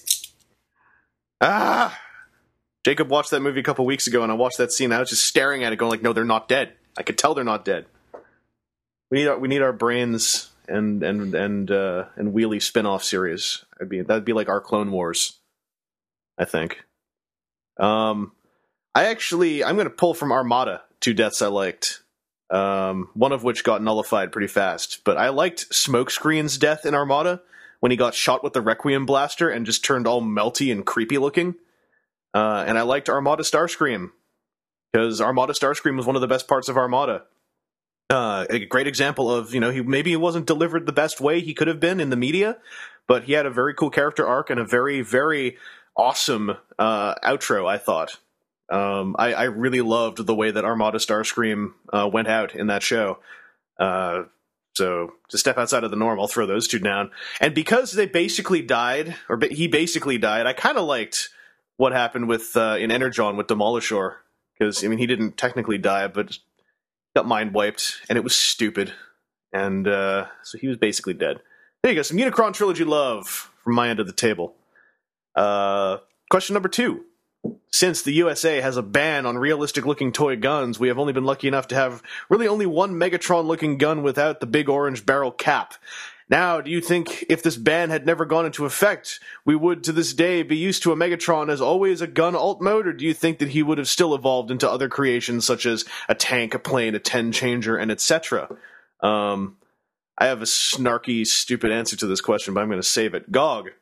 Ah! Jacob watched that movie a couple weeks ago, and I watched that scene. And I was just staring at it, going like, "No, they're not dead. I could tell they're not dead." We need our, we need our Brains and and and uh, and Wheelie spin-off series. I'd be that'd be like our Clone Wars, I think. Um. I actually, I'm going to pull from Armada two deaths I liked, um, one of which got nullified pretty fast. But I liked Smokescreen's death in Armada when he got shot with the Requiem blaster and just turned all melty and creepy looking. Uh, and I liked Armada Starscream because Armada Starscream was one of the best parts of Armada. Uh, a great example of, you know, he maybe he wasn't delivered the best way he could have been in the media, but he had a very cool character arc and a very, very awesome uh, outro, I thought. Um, I, I really loved the way that Armada Starscream uh, went out in that show. Uh, so to step outside of the norm, I'll throw those two down. And because they basically died, or ba- he basically died, I kind of liked what happened with uh, in Energon with Demolishor. Because, I mean, he didn't technically die, but got mind wiped, and it was stupid. And uh, so he was basically dead. There you go, some Unicron Trilogy love from my end of the table. Uh, question number two. Since the U S A has a ban on realistic-looking toy guns, we have only been lucky enough to have really only one Megatron-looking gun without the big orange barrel cap. Now, do you think if this ban had never gone into effect, we would to this day be used to a Megatron as always a gun alt mode, or do you think that he would have still evolved into other creations such as a tank, a plane, a ten-changer, and et cetera? Um, I have a snarky, stupid answer to this question, but I'm going to save it. Gog.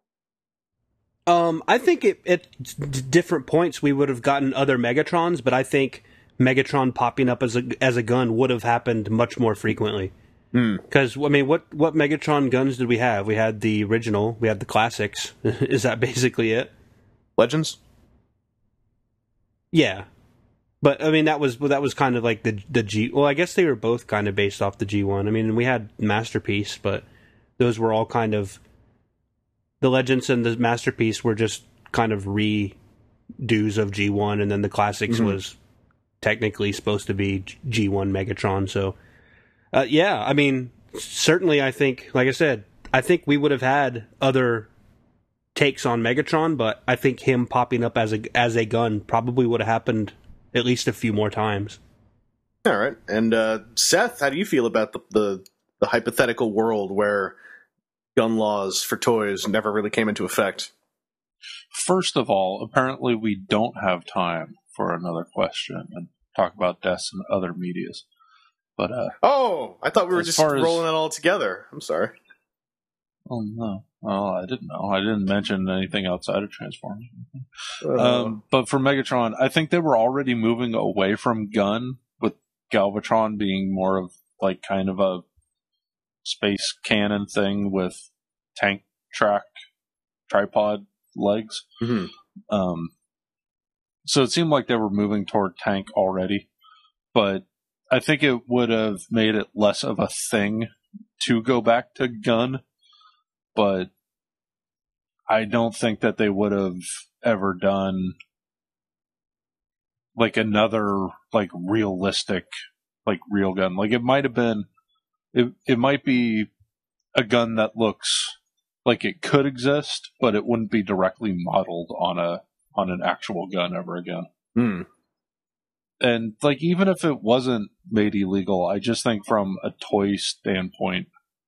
Um, I think it, at d- different points we would have gotten other Megatrons, but I think Megatron popping up as a as a gun would have happened much more frequently. Because mm. I mean, what what Megatron guns did we have? We had the original, we had the classics. Is that basically it?
Legends.
Yeah, but I mean that was that was kind of like the the G. Well, I guess they were both kind of based off the G one. I mean, we had Masterpiece, but those were all kind of. The Legends and the Masterpiece were just kind of redos of G one, and then the Classics mm-hmm. was technically supposed to be G one Megatron. So, uh, yeah, I mean, certainly I think, like I said, I think we would have had other takes on Megatron, but I think him popping up as a as a gun probably would have happened at least a few more times.
All right. And uh, Seth, how do you feel about the, the the hypothetical world where gun laws for toys never really came into effect?
First of all, apparently we don't have time for another question and talk about deaths and other medias. But uh,
oh, I thought we were
as
just
far as-
rolling it all together. I'm sorry.
oh no, oh I didn't know. I didn't mention anything outside of Transformers.
Uh,
Um, but for Megatron, I think they were already moving away from gun, with Galvatron being more of like kind of a space cannon thing with tank track tripod legs.
mhm.
Um, so it seemed like they were moving toward tank already, but I think it would have made it less of a thing to go back to gun, but I don't think that they would have ever done like another like realistic like real gun. Like it might have been it it might be a gun that looks like it could exist, but it wouldn't be directly modeled on a on an actual gun ever again.
Hmm.
And like even if it wasn't made illegal, I just think from a toy standpoint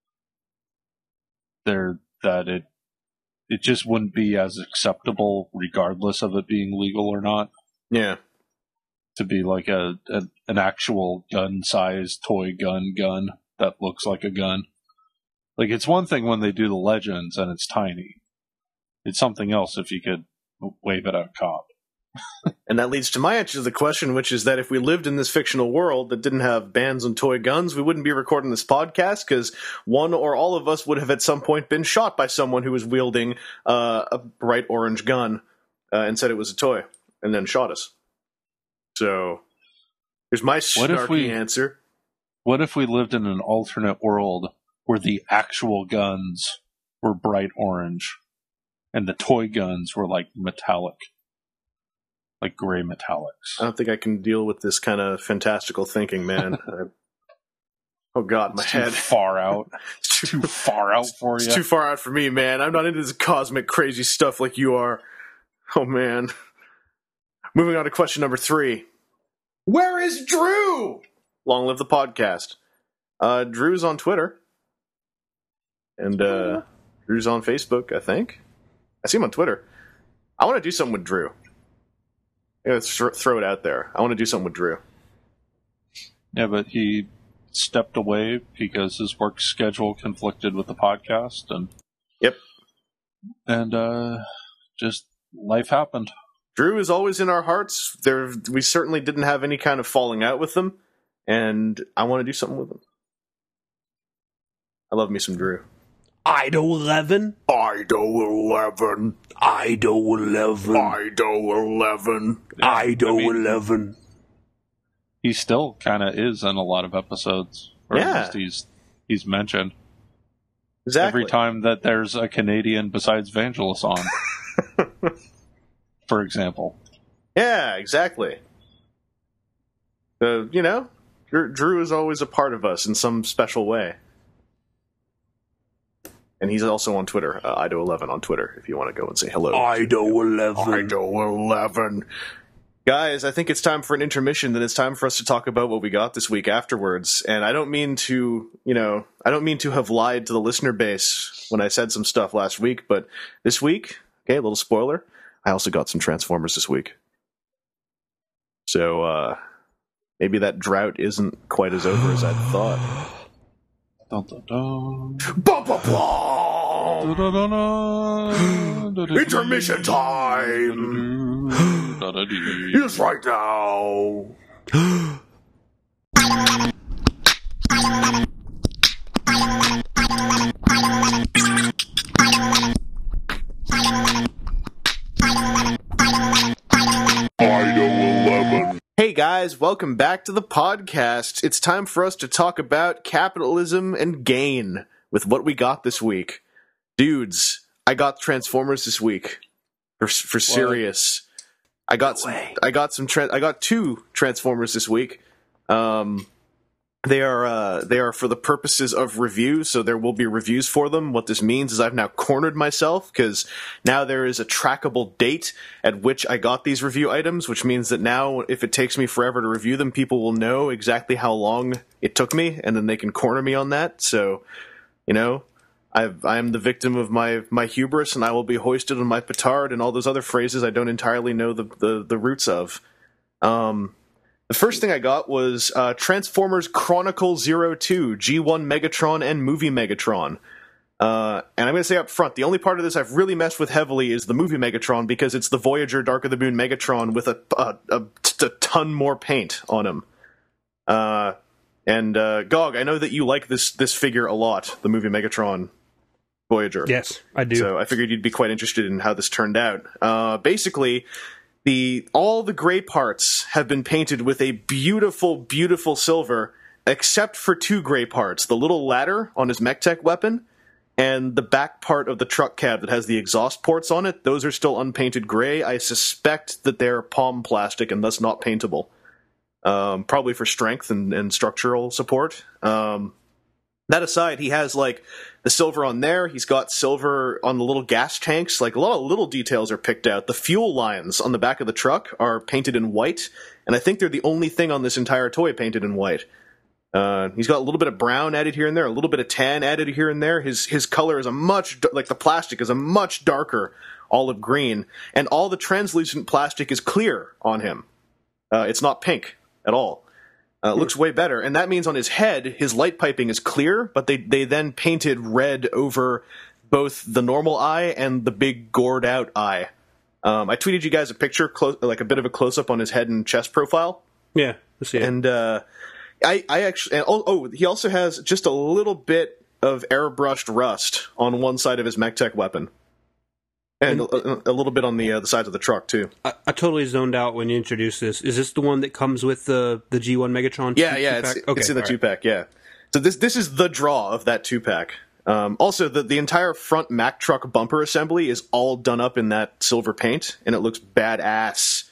there that it it just wouldn't be as acceptable regardless of it being legal or not
Yeah.
to be like a, a an actual gun sized toy gun gun that looks like a gun. Like it's one thing when they do the Legends and it's tiny. It's something else if you could wave it at a cop.
And that leads to my answer to the question, which is that if we lived in this fictional world that didn't have bans on toy guns, we wouldn't be recording this podcast because one or all of us would have at some point been shot by someone who was wielding uh, a bright orange gun uh, and said it was a toy and then shot us. So here's my
What if
snarky
we-
answer.
What if we lived in an alternate world where the actual guns were bright orange and the toy guns were like metallic? Like gray metallics.
I don't think I can deal with this kind of fantastical thinking, man. I, oh, God, my
It's too
head.
far out.
It's
Too far out for you.
It's too far out for me, man. I'm not into this cosmic crazy stuff like you are. Oh, man. Moving on to question number three. Where is Drew? Long live the podcast. Uh, Drew's on Twitter. And uh, Drew's on Facebook, I think. I see him on Twitter. I want to do something with Drew. Yeah, let's th- throw it out there. I want to do something with Drew.
Yeah, but he stepped away because his work schedule conflicted with the podcast, and
Yep.
and uh, just life happened.
Drew is always in our hearts. There, we certainly didn't have any kind of falling out with him, and I want to do something with him. I love me some Drew.
Ido eleven?
Ido eleven.
Ido eleven.
Ido eleven.
Ido
I mean-
eleven.
He still kind of is in a lot of episodes, or
Yeah.
at least he's he's mentioned
Exactly.
every time that there's a Canadian besides Vangelis on, for example.
Yeah, exactly. Uh, you know, Drew, Drew is always a part of us in some special way. And he's also on Twitter, uh, Ido eleven on Twitter, if you want to go and say hello.
Ido eleven.
Ido eleven. Guys, I think it's time for an intermission. Then it's time for us to talk about what we got this week afterwards. And I don't mean to, you know, I don't mean to have lied to the listener base when I said some stuff last week, but this week, okay, a little spoiler, I also got some Transformers this week. So, uh, maybe that drought isn't quite as over as I thought.
Dun, dun, dun.
Bum, bum, bum.
Dun, dun, dun, dun. Dun, dun,
Intermission time!
dun, dun, dun, dun.
Yes, right now! Hey guys, welcome back to the podcast. It's time for us to talk about capitalism and gain with what we got this week. Dudes, I got Transformers this week. For for serious. I got some I got some tra- I got two Transformers this week. Um They are uh, they are for the purposes of review, so there will be reviews for them. What this means is I've now cornered myself, because now there is a trackable date at which I got these review items, which means that now if it takes me forever to review them, people will know exactly how long it took me, and then they can corner me on that. So, you know, I've, I am the victim of my, my hubris, and I will be hoisted on my petard and all those other phrases I don't entirely know the, the, the roots of. Um... The first thing I got was uh, Transformers Chronicle zero two, G one Megatron and Movie Megatron. Uh, and I'm going to say up front, the only part of this I've really messed with heavily is the Movie Megatron, because it's the Voyager Dark of the Moon Megatron with a, a, a, a ton more paint on him. Uh, and uh, Gog, I know that you like this this figure a lot, the Movie Megatron Voyager.
Yes, I do.
So I figured you'd be quite interested in how this turned out. Uh, basically... The all the gray parts have been painted with a beautiful, beautiful silver, except for two gray parts. The little ladder on his MechTech weapon and the back part of the truck cab that has the exhaust ports on it. Those are still unpainted gray. I suspect that they're palm plastic and thus not paintable. Um, probably for strength and, and structural support. Um, that aside, he has, like, the silver on there. He's got silver on the little gas tanks. Like, a lot of little details are picked out. The fuel lines on the back of the truck are painted in white, and I think they're the only thing on this entire toy painted in white. Uh, he's got a little bit of brown added here and there, a little bit of tan added here and there. His his color is a much, like, the plastic is a much darker olive green, and all the translucent plastic is clear on him. Uh, it's not pink at all. Uh, it looks way better, and that means on his head, his light piping is clear, but they, they then painted red over both the normal eye and the big gored-out eye. Um, I tweeted you guys a picture, close, like a bit of a close-up on his head and chest profile.
Yeah, let's see it.
And uh, I, I actually, and, oh, oh, he also has just a little bit of airbrushed rust on one side of his MechTech weapon. And a, a little bit on the uh, the sides of the truck, too.
I, I totally zoned out when you introduced this. Is this the one that comes with the, the G one Megatron
Yeah,
two,
yeah,
two-pack?
it's,
Okay,
it's in the
all
two-pack, yeah. So this this is the draw of that two-pack. Um, also, the, the entire front Mack truck bumper assembly is all done up in that silver paint, and it looks badass.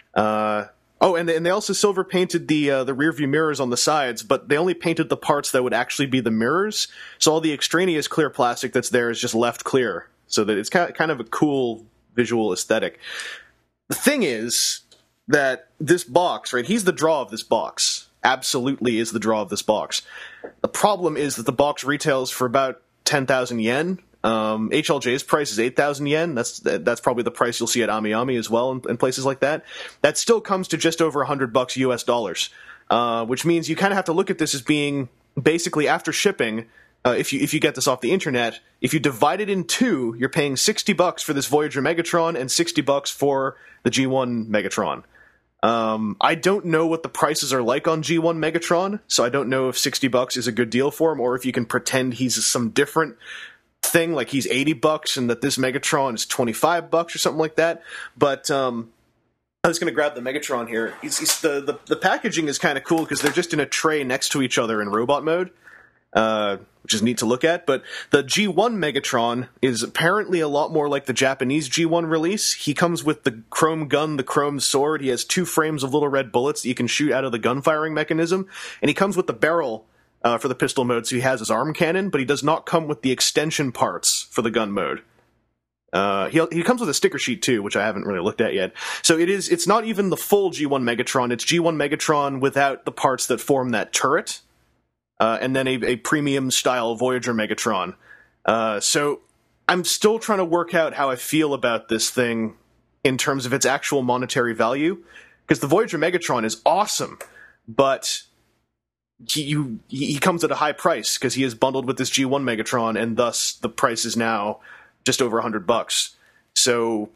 Uh, oh, and they, and they also silver painted the uh, the rear view mirrors on the sides, but they only painted the parts that would actually be the mirrors, so all the extraneous clear plastic that's there is just left clear, so that it's kind of a cool visual aesthetic. The thing is that this box, right, he's the draw of this box. Absolutely is the draw of this box. The problem is that the box retails for about ten thousand yen. Um, H L J's price is eight thousand yen. That's that's probably the price you'll see at Ami Ami as well, and, and places like that. That still comes to just over one hundred bucks U S dollars, uh, which means you kind of have to look at this as being basically after shipping. Uh, if you if you get this off the internet, if you divide it in two, you're paying sixty bucks for this Voyager Megatron and sixty bucks for the G one Megatron. Um, I don't know what the prices are like on G one Megatron, so I don't know if sixty bucks is a good deal for him, or if you can pretend he's some different thing, like he's eighty bucks and that this Megatron is twenty-five bucks or something like that. But um, I'm just going to grab the Megatron here. It's, it's the, the, the packaging is kind of cool because they're just in a tray next to each other in robot mode. Uh, which is neat to look at, but the G one Megatron is apparently a lot more like the Japanese G one release. He comes with the chrome gun, the chrome sword. He has two frames of little red bullets that you can shoot out of the gun firing mechanism, and he comes with the barrel uh, for the pistol mode, so he has his arm cannon, but he does not come with the extension parts for the gun mode. Uh, he he comes with a sticker sheet too, which I haven't really looked at yet. So it is it's not even the full G one Megatron. It's G one Megatron without the parts that form that turret. Uh, and then a, a premium-style Voyager Megatron. Uh, so I'm still trying to work out how I feel about this thing in terms of its actual monetary value, because the Voyager Megatron is awesome, but he, you, he comes at a high price because he is bundled with this G one Megatron, and thus the price is now just over one hundred bucks. So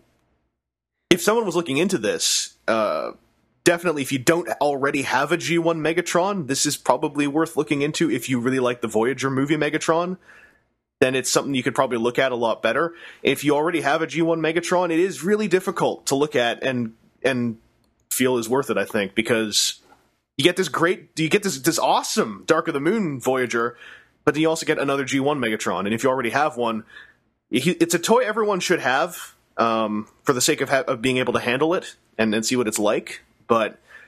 if someone was looking into this... Uh, Definitely, if you don't already have a G one Megatron, this is probably worth looking into. If you really like the Voyager movie Megatron, then it's something you could probably look at a lot better. If you already have a G one Megatron, it is really difficult to look at and and feel is worth it, I think, because you get this great, you get this this awesome Dark of the Moon Voyager, but then you also get another G one Megatron. And if you already have one, it's a toy everyone should have um, for the sake of, ha- of being able to handle it and, and see what it's like. But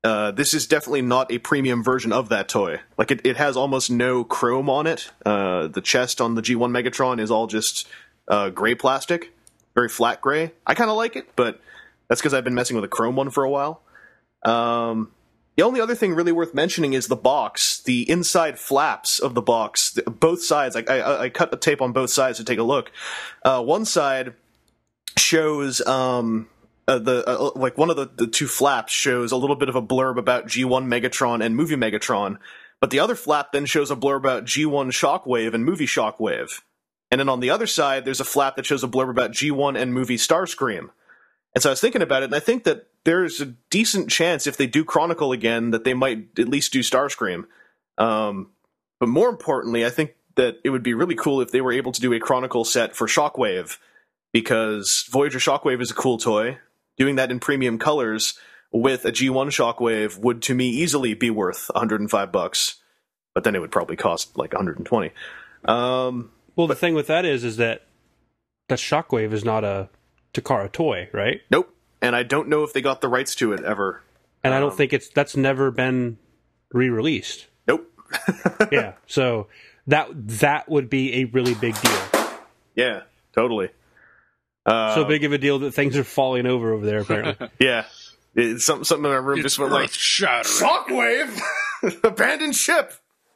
uh, this is definitely not a premium version of that toy. Like, it, it has almost no chrome on it. Uh, the chest on the G one Megatron is all just uh, gray plastic, very flat gray. I kind of like it, but that's because I've been messing with a chrome one for a while. Um, the only other thing really worth mentioning is the box, the inside flaps of the box, both sides. I, I, I cut the tape on both sides to take a look. Uh, one side shows um, uh, the uh, like one of the, the two flaps shows a little bit of a blurb about G one Megatron and Movie Megatron, but the other flap then shows a blurb about G one Shockwave and Movie Shockwave. And then on the other side, there's a flap that shows a blurb about G one and Movie Starscream. And so I was thinking about it, and I think that there's a decent chance if they do Chronicle again that they might at least do Starscream. Um, but more importantly, I think that it would be really cool if they were able to do a Chronicle set for Shockwave, because Voyager Shockwave is a cool toy. Doing that in premium colors with a G one Shockwave would, to me, easily be worth one hundred five bucks. But then it would probably cost like one hundred twenty. Um,
well, the thing with that is, is that that Shockwave is not a Takara toy, right?
Nope. And I don't know if they got the rights to it ever.
And um, I don't
um,
think it's that's never been re-released.
Nope.
Yeah. So that that would be a really big deal.
Yeah, totally. Uh,
so big of a deal that things are falling over over there, apparently.
Yeah. It's something, something in our room
it's
just went like, Shockwave! Abandoned ship!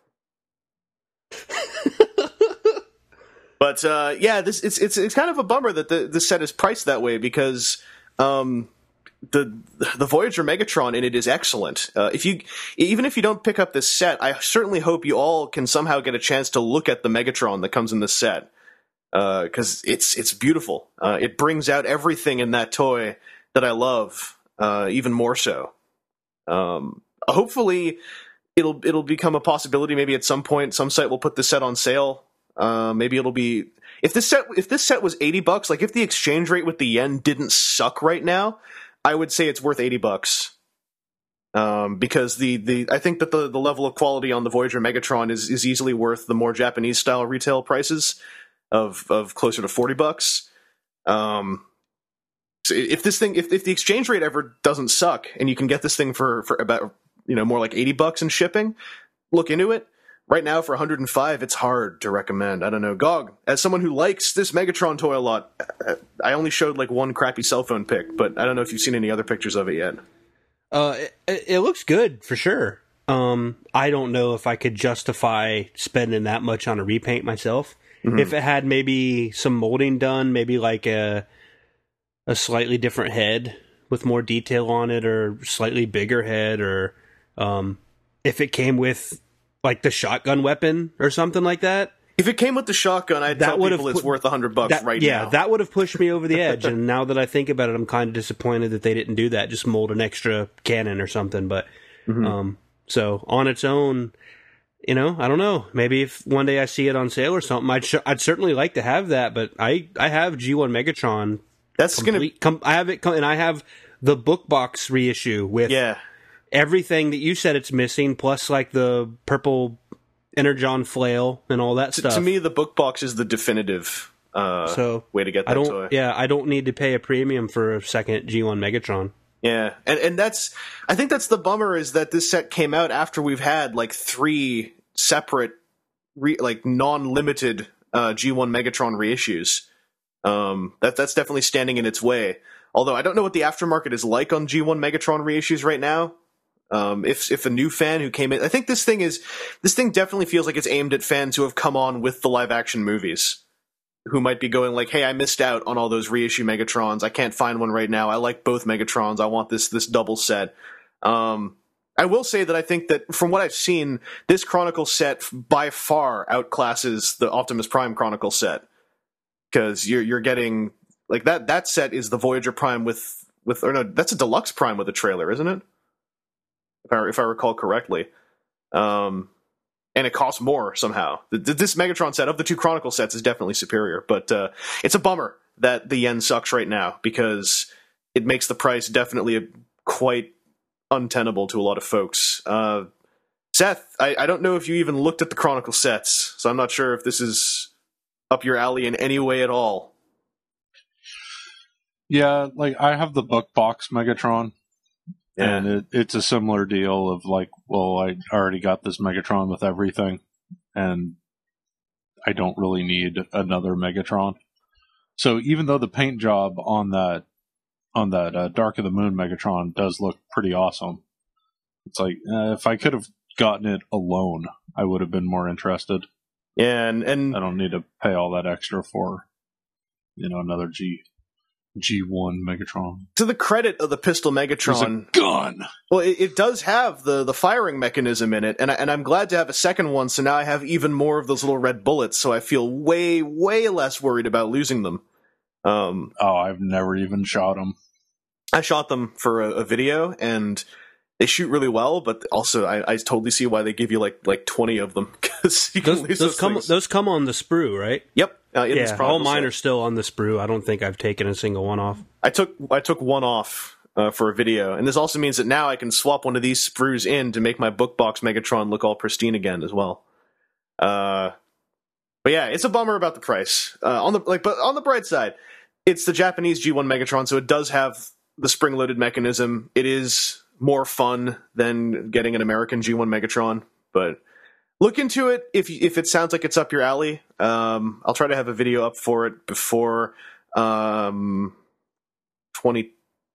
But uh, yeah, this it's it's it's kind of a bummer that the the set is priced that way, because um, the the Voyager Megatron in it is excellent. Uh, if you even if you don't pick up this set, I certainly hope you all can somehow get a chance to look at the Megatron that comes in this set, because uh, it's it's beautiful. Uh, it brings out everything in that toy that I love, uh, even more so. Um, hopefully, it'll it'll become a possibility. Maybe at some point, some site will put this set on sale. Uh, maybe it'll be if this set if this set was eighty bucks. Like, if the exchange rate with the yen didn't suck right now, I would say it's worth eighty bucks. Um, because the, the I think that the, the level of quality on the Voyager Megatron is, is easily worth the more Japanese style retail prices of of closer to forty bucks. Um, so if this thing if if the exchange rate ever doesn't suck and you can get this thing for for about, you know, more like eighty bucks in shipping, look into it. Right now, for one hundred five, it's hard to recommend. I don't know. Gog, as someone who likes this Megatron toy a lot, I only showed like one crappy cell phone pic, but I don't know if you've seen any other pictures of it yet.
Uh, it, it looks good, for sure. Um, I don't know if I could justify spending that much on a repaint myself. Mm-hmm. If it had maybe some molding done, maybe like a a slightly different head with more detail on it, or slightly bigger head, or um, if it came with like the shotgun weapon or something like that.
If it came with the shotgun, I'd
that
tell people it's
put,
worth a hundred bucks
that,
right
yeah,
now.
Yeah, that would have pushed me over the edge. And now that I think about it, I'm kind of disappointed that they didn't do that. Just mold an extra cannon or something. But mm-hmm. um, so on its own, you know, I don't know. Maybe if one day I see it on sale or something, I'd sh- I'd certainly like to have that. But I, I have G one Megatron.
That's
complete,
gonna.
Com- I have it, com- and I have the book box reissue with
yeah.
everything that you said it's missing, plus like the purple Energon flail and all that
to,
stuff.
To me, the book box is the definitive uh,
so
way to get that
I don't,
toy.
Yeah, I don't need to pay a premium for a second G one Megatron.
Yeah, and and that's I think that's the bummer, is that this set came out after we've had like three separate, re, like non-limited uh, G one Megatron reissues. Um, that that's definitely standing in its way. Although I don't know what the aftermarket is like on G one Megatron reissues right now. Um, if if a new fan who came in, I think this thing is this thing definitely feels like it's aimed at fans who have come on with the live action movies, who might be going like, "Hey, I missed out on all those reissue Megatrons. I can't find one right now. I like both Megatrons. I want this this double set." Um, I will say that I think that from what I've seen, this Chronicle set by far outclasses the Optimus Prime Chronicle set, because you're you're getting like that that set is the Voyager Prime with with or no, that's a deluxe Prime with a trailer, isn't it? If I, if I recall correctly. Um, and it costs more somehow. The, this Megatron set of the two Chronicle sets is definitely superior, but uh, it's a bummer that the yen sucks right now, because it makes the price definitely a, quite untenable to a lot of folks. Uh, Seth, I, I don't know if you even looked at the Chronicle sets, so I'm not sure if this is up your alley in any way at all.
Yeah, like I have the book box Megatron.
Yeah.
And it, it's a similar deal of like, well, I already got this Megatron with everything, and I don't really need another Megatron. So even though the paint job on that on that uh, Dark of the Moon Megatron does look pretty awesome, it's like uh, if I could have gotten it alone, I would have been more interested.
Yeah, and, and
I don't need to pay all that extra for, you know, another G G one Megatron.
to the credit of the Pistol Megatron,
Gun.
well, it, it does have the, the firing mechanism in it, and, I, and I'm glad to have a second one, so now I have even more of those little red bullets, so I feel way, way less worried about losing them. Um,
Oh, I've never even shot him.
I shot them for a, a video, and they shoot really well, but also I, I totally see why they give you like like twenty of them, because you can
Those,
lose
those
those
come
things.
those come on the sprue, right?
Yep. Uh, in this
Yeah,
product
all mine
set.
are still on the sprue. I don't think I've taken a single one off.
I took I took one off uh, for a video, and this also means that now I can swap one of these sprues in to make my bookbox Megatron look all pristine again as well. Uh, but yeah, it's a bummer about the price. Uh, on the like, but on the bright side, it's the Japanese G one Megatron, so it does have the spring-loaded mechanism. It is more fun than getting an American G one Megatron, but look into it if if it sounds like it's up your alley. Um, I'll try to have a video up for it before um, twenty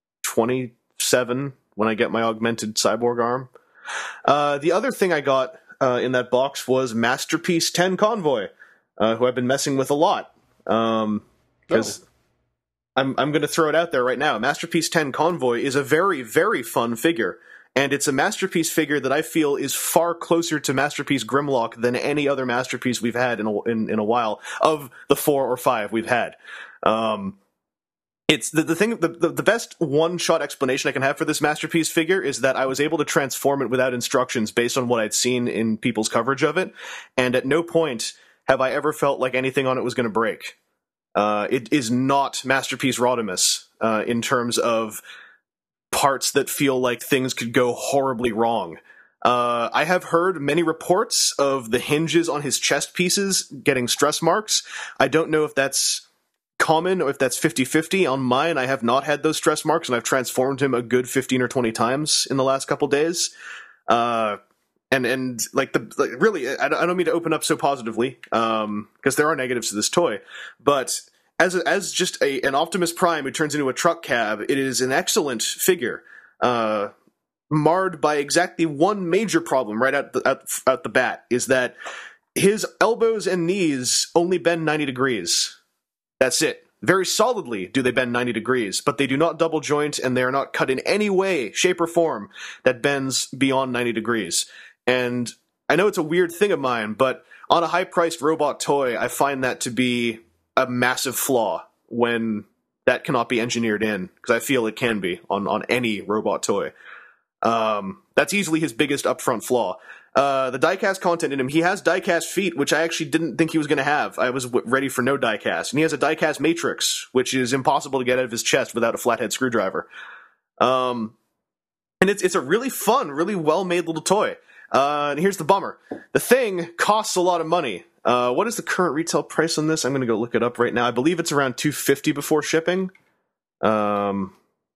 twenty-seven when I get my augmented cyborg arm. Uh, the other thing I got uh, in that box was Masterpiece ten Convoy, uh, who I've been messing with a lot. Um, because I'm I'm going to throw it out there right now. Masterpiece ten Convoy is a very, very fun figure. And it's a Masterpiece figure that I feel is far closer to Masterpiece Grimlock than any other Masterpiece we've had in a, in, in a while, of the four or five we've had. Um, it's the, the thing, the, the, the best one-shot explanation I can have for this Masterpiece figure is that I was able to transform it without instructions based on what I'd seen in people's coverage of it. And at no point have I ever felt like anything on it was going to break. Uh, it is not Masterpiece Rodimus uh, in terms of parts that feel like things could go horribly wrong. Uh, I have heard many reports of the hinges on his chest pieces getting stress marks. I don't know if that's common or if that's fifty-fifty. On mine, I have not had those stress marks, and I've transformed him a good fifteen or twenty times in the last couple days. Uh, and, and like, the like, really, I don't, I don't mean to open up so positively, um, because there are negatives to this toy, but As a, as just a, an Optimus Prime who turns into a truck cab, it is an excellent figure, uh, marred by exactly one major problem right at the, at, at the bat, is that his elbows and knees only bend ninety degrees. That's it. Very solidly do they bend ninety degrees, but they do not double joint, and they are not cut in any way, shape, or form that bends beyond ninety degrees. And I know it's a weird thing of mine, but on a high-priced robot toy, I find that to be a massive flaw when that cannot be engineered in, because I feel it can be on, on any robot toy. Um, that's easily his biggest upfront flaw. Uh, the diecast content in him, he has diecast feet, which I actually didn't think he was going to have. I was w- ready for no diecast. And he has a diecast matrix, which is impossible to get out of his chest without a flathead screwdriver. Um, and it's it's a really fun, really well-made little toy. Uh, and here's the bummer. The thing costs a lot of money. Uh, what is the current retail price on this? I'm going to go look it up right now. I believe it's around two hundred fifty dollars before shipping. Um,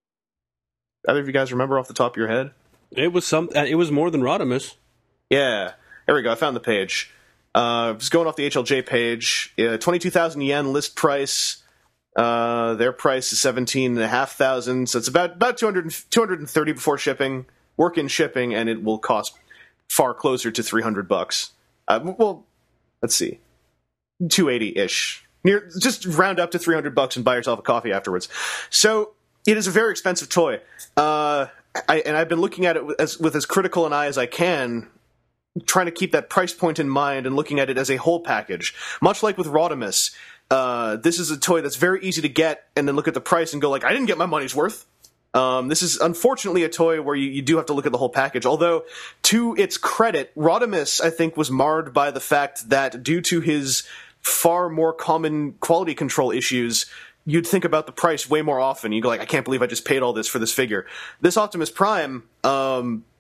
either of you guys remember off the top of your head?
It was some. uh, It was more than Rodimus.
Yeah. There we go. I found the page. Uh, just going off the H L J page. Uh, twenty-two thousand yen list price. Uh, their price is seventeen thousand five hundred, so it's about, about two hundred, two hundred thirty before shipping. Work in shipping, and it will cost far closer to three hundred bucks. Uh, well, let's see, two eighty ish. Near, just round up to three hundred bucks and buy yourself a coffee afterwards. So it is a very expensive toy, uh, I, and I've been looking at it with as, with as critical an eye as I can, trying to keep that price point in mind and looking at it as a whole package. Much like with Rodimus, uh, this is a toy that's very easy to get, and then look at the price and go like, I didn't get my money's worth. Um, this is unfortunately a toy where you, you do have to look at the whole package. Although, to its credit, Rodimus, I think, was marred by the fact that due to his far more common quality control issues, you'd think about the price way more often. You go like, I can't believe I just paid all this for this figure. This Optimus Prime, um,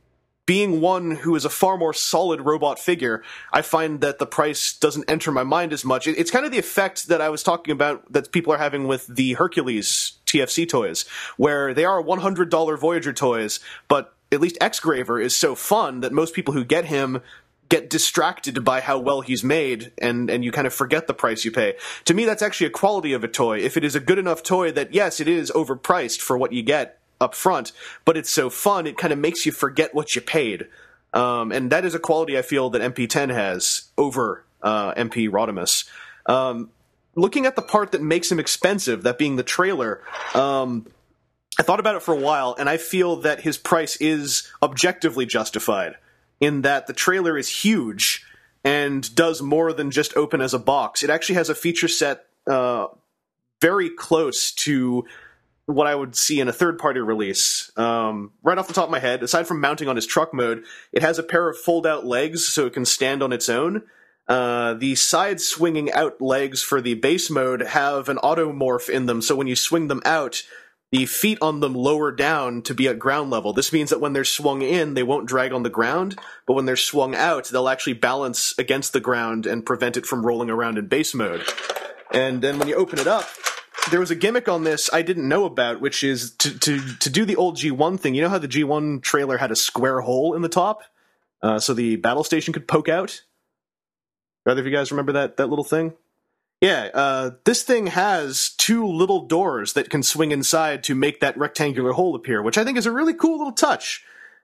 being one who is a far more solid robot figure, I find that the price doesn't enter my mind as much. It's kind of the effect that I was talking about that people are having with the Hercules T F C toys, where they are one hundred dollars Voyager toys, but at least X-Graver is so fun that most people who get him get distracted by how well he's made, and, and you kind of forget the price you pay. To me, that's actually a quality of a toy. If it is a good enough toy that, yes, it is overpriced for what you get up front, but it's so fun, it kind of makes you forget what you paid. Um, and that is a quality I feel that M P ten has over uh, M P Rodimus. Um, looking at the part that makes him expensive, that being the trailer, um, I thought about it for a while, and I feel that his price is objectively justified, in that the trailer is huge and does more than just open as a box. It actually has a feature set uh, very close to what I would see in a third-party release. Um, right off the top of my head, aside from mounting on his truck mode, it has a pair of fold-out legs so it can stand on its own. Uh, the side-swinging out legs for the base mode have an automorph in them, so when you swing them out, the feet on them lower down to be at ground level. This means that when they're swung in, they won't drag on the ground, but when they're swung out, they'll actually balance against the ground and prevent it from rolling around in base mode. And then when you open it up, there was a gimmick on this I didn't know about, which is to, to, to do the old G one thing. You know how the G one trailer had a square hole in the top? Uh, so the battle station could poke out? Either of you guys remember that, that little thing? Yeah, uh, this thing has two little doors that can swing inside to make that rectangular hole appear, which I think is a really cool little touch.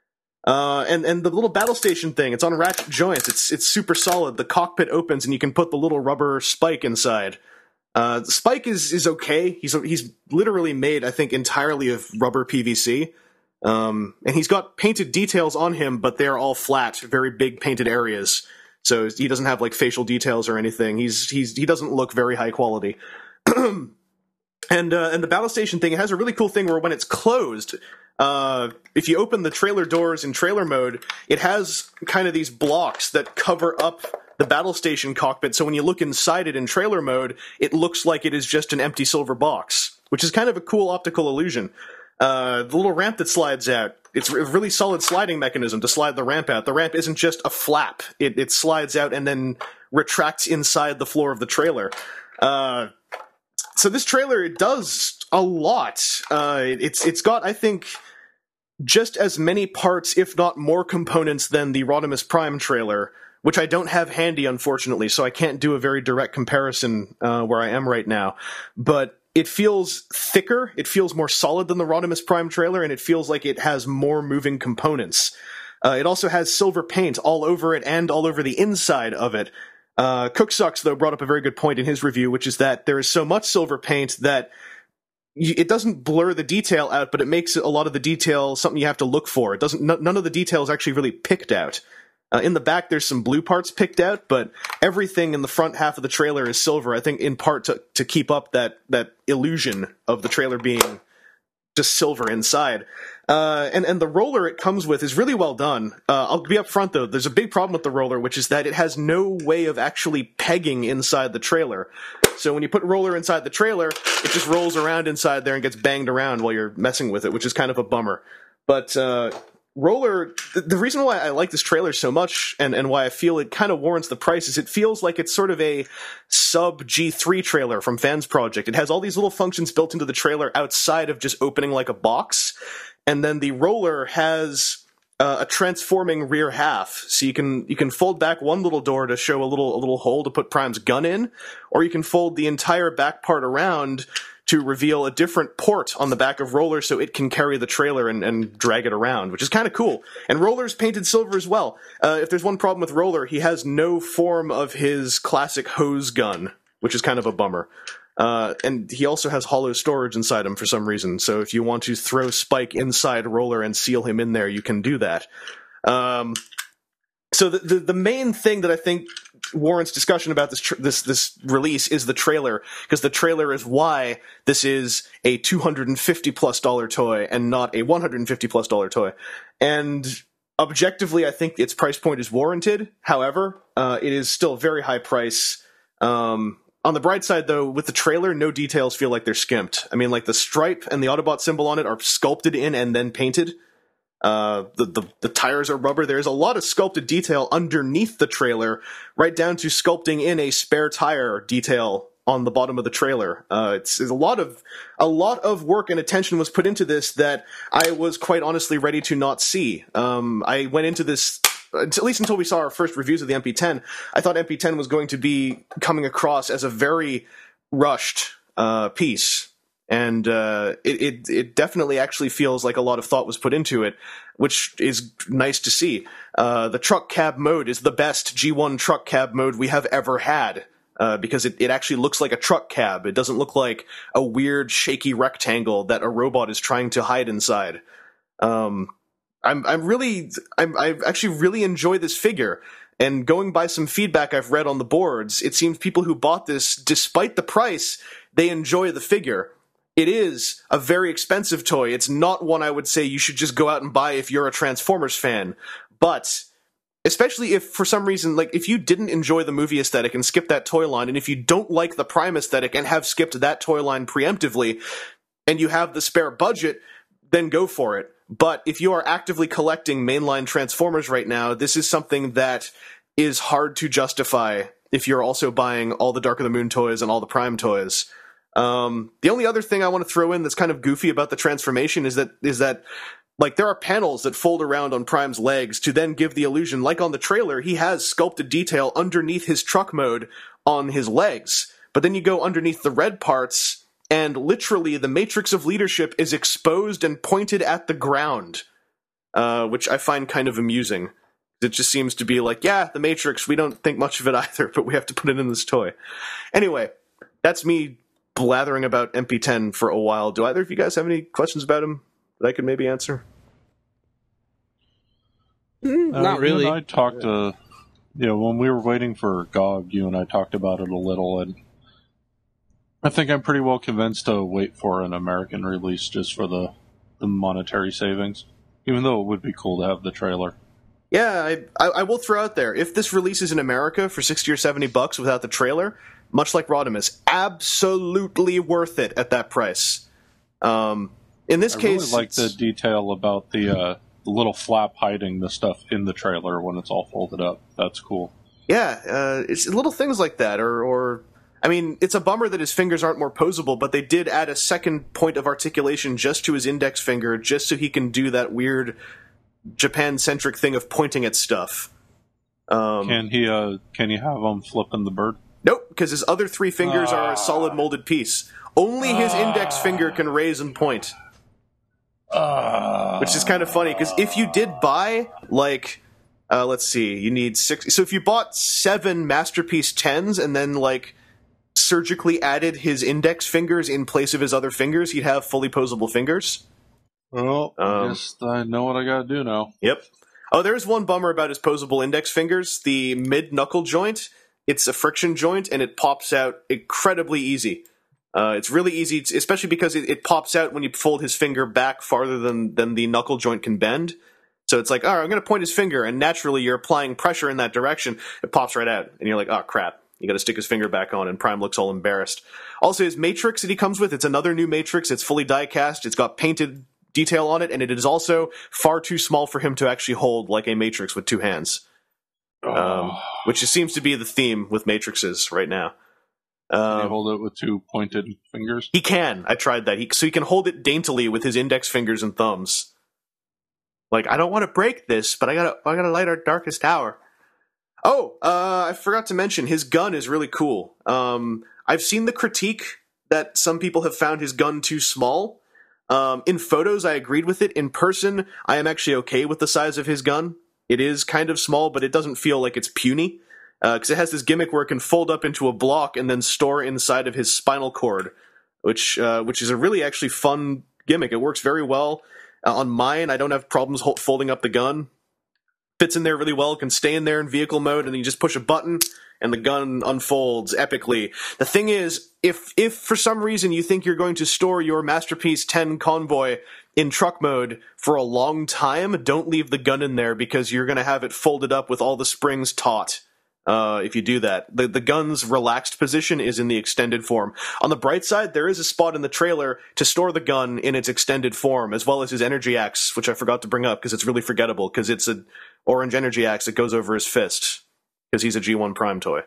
Uh, and, and the little battle station thing, it's on ratchet joints. It's, it's super solid. The cockpit opens and you can put the little rubber spike inside. Uh, the spike is, is okay. He's, he's literally made, I think, entirely of rubber P V C. Um, and he's got painted details on him, but they're all flat, very big painted areas. So he doesn't have like facial details or anything. He's, he's, he doesn't look very high quality. and, uh, and the battle station thing, it has a really cool thing where when it's closed, uh, if you open the trailer doors in trailer mode, it has kind of these blocks that cover up the battle station cockpit, so when you look inside it in trailer mode, it looks like it is just an empty silver box, which is kind of a cool optical illusion. Uh, the little ramp that slides out, it's a really solid sliding mechanism to slide the ramp out. The ramp isn't just a flap. It, it slides out and then retracts inside the floor of the trailer. Uh, so this trailer, it does a lot. Uh, it's it's got, I think, just as many parts, if not more components, than the Rodimus Prime trailer, which I don't have handy, unfortunately, so I can't do a very direct comparison uh, where I am right now. But it feels thicker, it feels more solid than the Rodimus Prime trailer, and it feels like it has more moving components. Uh, it also has silver paint all over it and all over the inside of it. Uh, Cooksucks, though, brought up a very good point in his review, which is that there is so much silver paint that it doesn't blur the detail out, but it makes a lot of the detail something you have to look for. It doesn't. N- none of the detail is actually really picked out. Uh, in the back, there's some blue parts picked out, but everything in the front half of the trailer is silver, I think in part to, to keep up that, that illusion of the trailer being just silver inside. Uh, and, and the roller it comes with is really well done. Uh, I'll be up front, though. There's a big problem with the roller, which is that it has no way of actually pegging inside the trailer. So when you put roller inside the trailer, it just rolls around inside there and gets banged around while you're messing with it, which is kind of a bummer. But uh, Roller, the reason why I like this trailer so much and, and why I feel it kind of warrants the price is it feels like it's sort of a sub G three trailer from Fans Project. It has all these little functions built into the trailer outside of just opening like a box. And then the roller has uh, a transforming rear half. So you can you can fold back one little door to show a little a little hole to put Prime's gun in, or you can fold the entire back part around to reveal a different port on the back of Roller so it can carry the trailer and, and drag it around, which is kind of cool. And Roller's painted silver as well. Uh, if there's one problem with Roller, he has no form of his classic hose gun, which is kind of a bummer. Uh, and he also has hollow storage inside him for some reason, so if you want to throw Spike inside Roller and seal him in there, you can do that. Um, so the, the the main thing that I think warrants discussion about this tr- this this release is the trailer, because the trailer is why this is a two hundred fifty plus dollar toy and not a one hundred fifty plus dollar toy. And objectively, I think its price point is warranted. However, uh, it is still a very high price. Um, on the bright side, though, with the trailer, no details feel like they're skimped. I mean, like the stripe and the Autobot symbol on it are sculpted in and then painted. Uh, the, the the tires are rubber. There's a lot of sculpted detail underneath the trailer, right down to sculpting in a spare tire detail on the bottom of the trailer. Uh, it's, it's a lot of a lot of work and attention was put into this that I was quite honestly ready to not see. Um, I went into this, at least until we saw our first reviews of the M P ten, I thought M P ten was going to be coming across as a very rushed uh, piece. And uh, it, it it definitely actually feels like a lot of thought was put into it, which is nice to see. Uh, the truck cab mode is the best G one truck cab mode we have ever had, uh, because it, it actually looks like a truck cab. It doesn't look like a weird, shaky rectangle that a robot is trying to hide inside. Um, I'm I'm really I'm I actually really enjoy this figure. And going by some feedback I've read on the boards, it seems people who bought this, despite the price, they enjoy the figure. It is a very expensive toy. It's not one I would say you should just go out and buy if you're a Transformers fan. But, especially if for some reason, like, if you didn't enjoy the movie aesthetic and skip that toy line, and if you don't like the Prime aesthetic and have skipped that toy line preemptively, and you have the spare budget, then go for it. But if you are actively collecting mainline Transformers right now, this is something that is hard to justify if you're also buying all the Dark of the Moon toys and all the Prime toys. Um, the only other thing I want to throw in that's kind of goofy about the transformation is that, is that, like, there are panels that fold around on Prime's legs to then give the illusion, like on the trailer, he has sculpted detail underneath his truck mode on his legs. But then you go underneath the red parts, and literally the matrix of leadership is exposed and pointed at the ground, uh, which I find kind of amusing. It just seems to be like, yeah, the Matrix, we don't think much of it either, but we have to put it in this toy. Anyway, that's me blathering about M P ten for a while. Do either of you guys have any questions about him that I could maybe answer?
Mm,
Uh,
not really.
You and I talked to, you know, when we were waiting for G O G, you and I talked about it a little, and I think I'm pretty well convinced to wait for an American release just for the, the monetary savings, even though it would be cool to have the trailer.
Yeah, I, I, I will throw out there, if this releases in America for sixty or seventy bucks without the trailer, much like Rodimus, absolutely worth it at that price. Um, in this
I
case,
really like the detail about the, uh, the little flap hiding the stuff in the trailer when it's all folded up. That's cool.
Yeah, uh, it's little things like that, or, or I mean, it's a bummer that his fingers aren't more posable, but they did add a second point of articulation just to his index finger, just so he can do that weird Japan-centric thing of pointing at stuff. Um,
Can he? Uh, can you have him flipping the bird?
Nope, because his other three fingers uh, are a solid molded piece. Only his uh, index finger can raise and point.
Uh,
Which is kind of funny, because if you did buy, like, uh, let's see, you need six... So if you bought seven Masterpiece tens and then, like, surgically added his index fingers in place of his other fingers, he'd have fully posable fingers.
Well,
Um,
I guess I know what I gotta do now.
Yep. Oh, there's one bummer about his posable index fingers. The mid-knuckle joint, it's a friction joint, and it pops out incredibly easy. Uh, it's really easy, to, especially because it, it pops out when you fold his finger back farther than, than the knuckle joint can bend. So it's like, all right, I'm going to point his finger, and naturally you're applying pressure in that direction. It pops right out, and you're like, oh, crap. You got to stick his finger back on, and Prime looks all embarrassed. Also, his Matrix that he comes with, it's another new Matrix. It's fully die-cast. It's got painted detail on it, and it is also far too small for him to actually hold like a Matrix with two hands. Um,
Oh.
which just seems to be the theme with Matrixes right now.
Can
Um,
you hold it with two pointed fingers?
he can. I tried that. He, so he can hold it daintily with his index fingers and thumbs. Like, I don't want to break this, but I gotta, I gotta light our darkest hour. Oh, uh, I forgot to mention, his gun is really cool. Um, I've seen the critique that some people have found his gun too small. Um, in photos, I agreed with it. In person, I am actually okay with the size of his gun. It is kind of small, but it doesn't feel like it's puny. Because uh, it has this gimmick where it can fold up into a block and then store inside of his spinal cord, which uh, which is a really actually fun gimmick. It works very well. Uh, on mine, I don't have problems ho- folding up the gun. Fits in there really well, can stay in there in vehicle mode, and then you just push a button, and the gun unfolds epically. The thing is, if if for some reason you think you're going to store your Masterpiece ten Convoy in truck mode for a long time, don't leave the gun in there, because you're going to have it folded up with all the springs taut. Uh, if you do that, the the gun's relaxed position is in the extended form. On the bright side, there is a spot in the trailer to store the gun in its extended form, as well as his energy axe, which I forgot to bring up because it's really forgettable. Because it's an orange energy axe that goes over his fist because he's a G one Prime toy.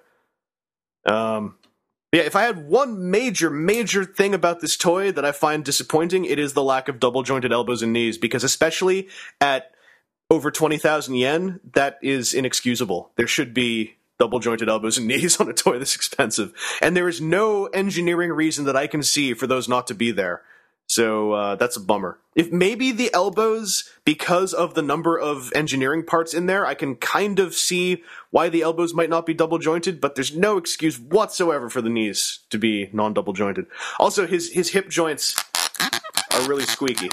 Um, yeah, if I had one major major thing about this toy that I find disappointing, it is the lack of double jointed elbows and knees. Because especially at over twenty thousand yen, that is inexcusable. There should be double jointed elbows and knees on a toy this expensive. And there is no engineering reason that I can see for those not to be there. So uh, that's a bummer. If maybe the elbows, because of the number of engineering parts in there, I can kind of see why the elbows might not be double jointed, but there's no excuse whatsoever for the knees to be non-double jointed. Also, his, his hip joints are really squeaky.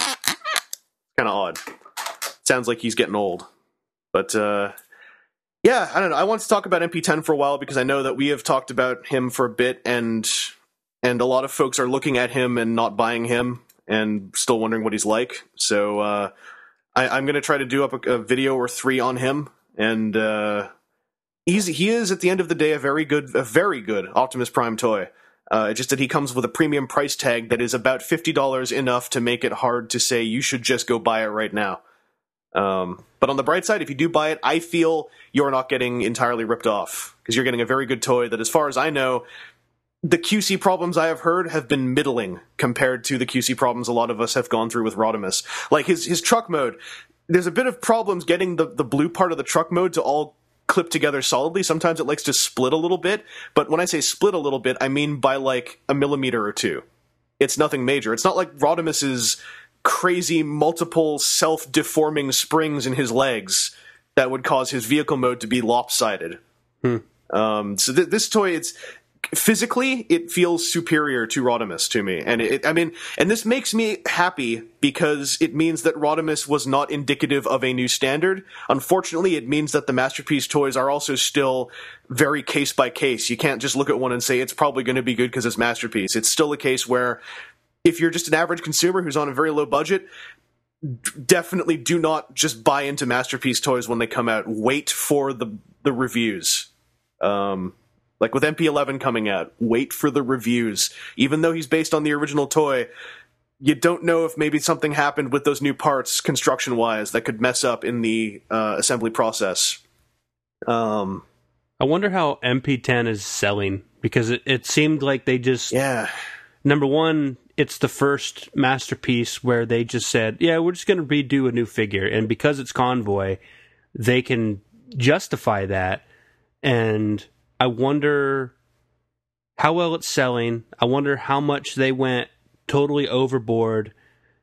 Kind of odd. Sounds like he's getting old. But, uh... yeah, I don't know. I want to talk about M P ten for a while because I know that we have talked about him for a bit, and and a lot of folks are looking at him and not buying him and still wondering what he's like. So uh, I, I'm going to try to do up a, a video or three on him, and uh, he's he is at the end of the day a very good, a very good Optimus Prime toy. Uh, it's just that he comes with a premium price tag that is about fifty dollars, enough to make it hard to say you should just go buy it right now. Um, but on the bright side, if you do buy it, I feel you're not getting entirely ripped off, because you're getting a very good toy that, as far as I know, the Q C problems I have heard have been middling compared to the Q C problems a lot of us have gone through with Rodimus. Like his his truck mode, there's a bit of problems getting the, the blue part of the truck mode to all clip together solidly. Sometimes it likes to split a little bit, but when I say split a little bit, I mean by like a millimeter or two. It's nothing major. It's not like Rodimus's crazy multiple self-deforming springs in his legs that would cause his vehicle mode to be lopsided.
Hmm.
Um, so th- this toy, it's physically, it feels superior to Rodimus to me. And it, I mean, and this makes me happy because it means that Rodimus was not indicative of a new standard. Unfortunately, it means that the Masterpiece toys are also still very case by case. You can't just look at one and say it's probably going to be good because it's Masterpiece. It's still a case where if you're just an average consumer who's on a very low budget, definitely do not just buy into Masterpiece toys when they come out. Wait for the the reviews. Um, like with M P eleven coming out, wait for the reviews. Even though he's based on the original toy, you don't know if maybe something happened with those new parts, construction-wise, that could mess up in the uh, assembly process. Um,
I wonder how M P ten is selling, because it, it seemed like they just...
Yeah.
Number one, it's the first Masterpiece where they just said, yeah, we're just going to redo a new figure. And because it's Convoy, they can justify that. And I wonder how well it's selling. I wonder how much they went totally overboard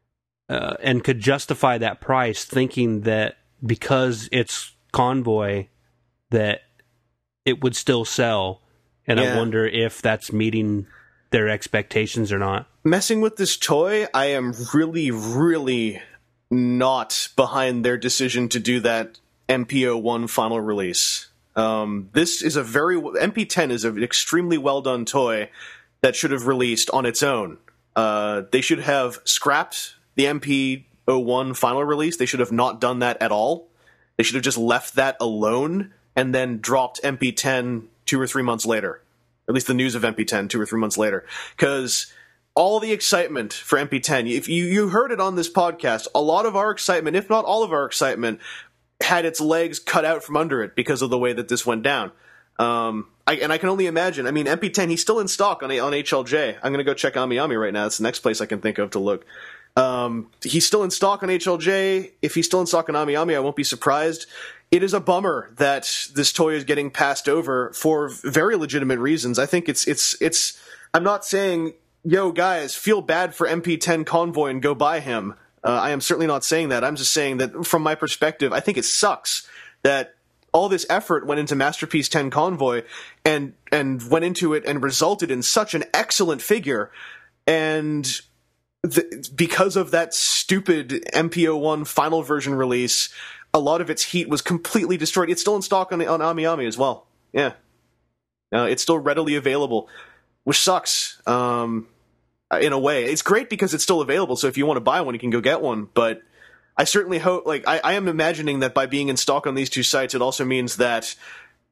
uh, and could justify that price, thinking that because it's Convoy that it would still sell. And
yeah.
I wonder if that's meeting their expectations or not.
Messing with this toy, I am really, really not behind their decision to do that M P oh one final release. Um, this is a very... M P ten is an extremely well-done toy that should have released on its own. Uh, they should have scrapped the M P oh one final release. They should have not done that at all. They should have just left that alone and then dropped M P ten two or three months later. At least the news of M P ten two or three months later. Because all the excitement for M P ten, if you, you heard it on this podcast, a lot of our excitement, if not all of our excitement, had its legs cut out from under it because of the way that this went down. Um, I, and I can only imagine. I mean, M P ten, he's still in stock on on H L J. I'm going to go check Ami Ami right now. That's the next place I can think of to look. Um, he's still in stock on H L J. If he's still in stock on Ami Ami, I won't be surprised. It is a bummer that this toy is getting passed over for very legitimate reasons. I think it's it's it's. I'm not saying, yo guys, feel bad for M P ten Convoy and go buy him. Uh, I am certainly not saying that. I'm just saying that from my perspective, I think it sucks that all this effort went into Masterpiece ten Convoy and and went into it and resulted in such an excellent figure, and the, because of that stupid M P oh one final version release, a lot of its heat was completely destroyed. It's still in stock on on Ami Ami as well. Yeah, uh, it's still readily available, which sucks. Um, in a way, it's great because it's still available. So if you want to buy one, you can go get one. But I certainly hope, like, I, I am imagining that by being in stock on these two sites, it also means that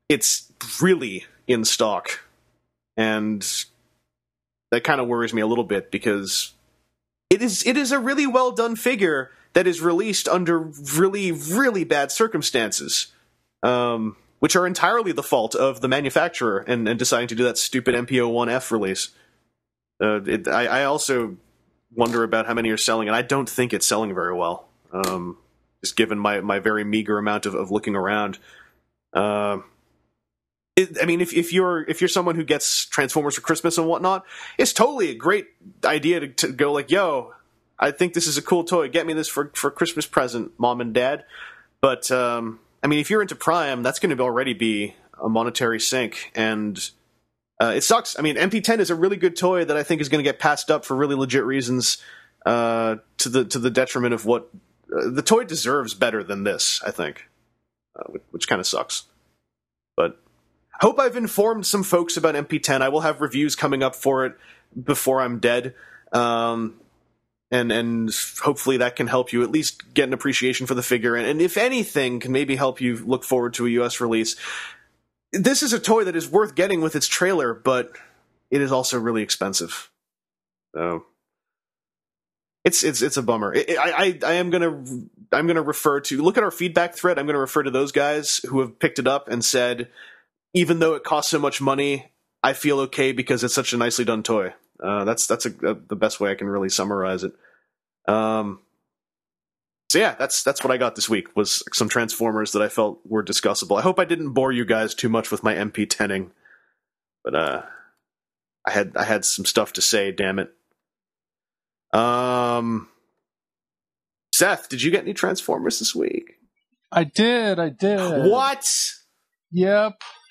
it's really in stock, and that kind of worries me a little bit because it is it is a really well done figure that is released under really really bad circumstances, um, which are entirely the fault of the manufacturer and, and deciding to do that stupid M P O one F release. Uh, it, I, I also wonder about how many are selling, and I don't think it's selling very well. Um, just given my, my very meager amount of, of looking around. Uh, it, I mean, if, if you're if you're someone who gets Transformers for Christmas and whatnot, it's totally a great idea to, to go like, yo, I think this is a cool toy. Get me this for, for Christmas present, Mom and Dad. But, um, I mean, if you're into Prime, that's going to already be a monetary sink, and uh, it sucks. I mean, M P ten is a really good toy that I think is going to get passed up for really legit reasons, uh, to the to the detriment of what uh, the toy deserves better than this, I think, uh, which, which kind of sucks. But I hope I've informed some folks about M P ten. I will have reviews coming up for it before I'm dead. Um, and and hopefully that can help you at least get an appreciation for the figure, and, and if anything, can maybe help you look forward to a U S release. This is a toy that is worth getting with its trailer, but it is also really expensive. So it's it's it's a bummer. I I, I am gonna I'm gonna refer to look at our feedback thread. I'm gonna refer to those guys who have picked it up and said, even though it costs so much money, I feel okay because it's such a nicely done toy. Uh, that's that's a, a, the best way I can really summarize it. Um, so yeah, that's that's what I got this week, was some Transformers that I felt were discussable. I hope I didn't bore you guys too much with my M P ten-ing, but uh, I had I had some stuff to say. Damn it. Um, Seth, did you get any Transformers this week?
I did. I did.
What?
Yep.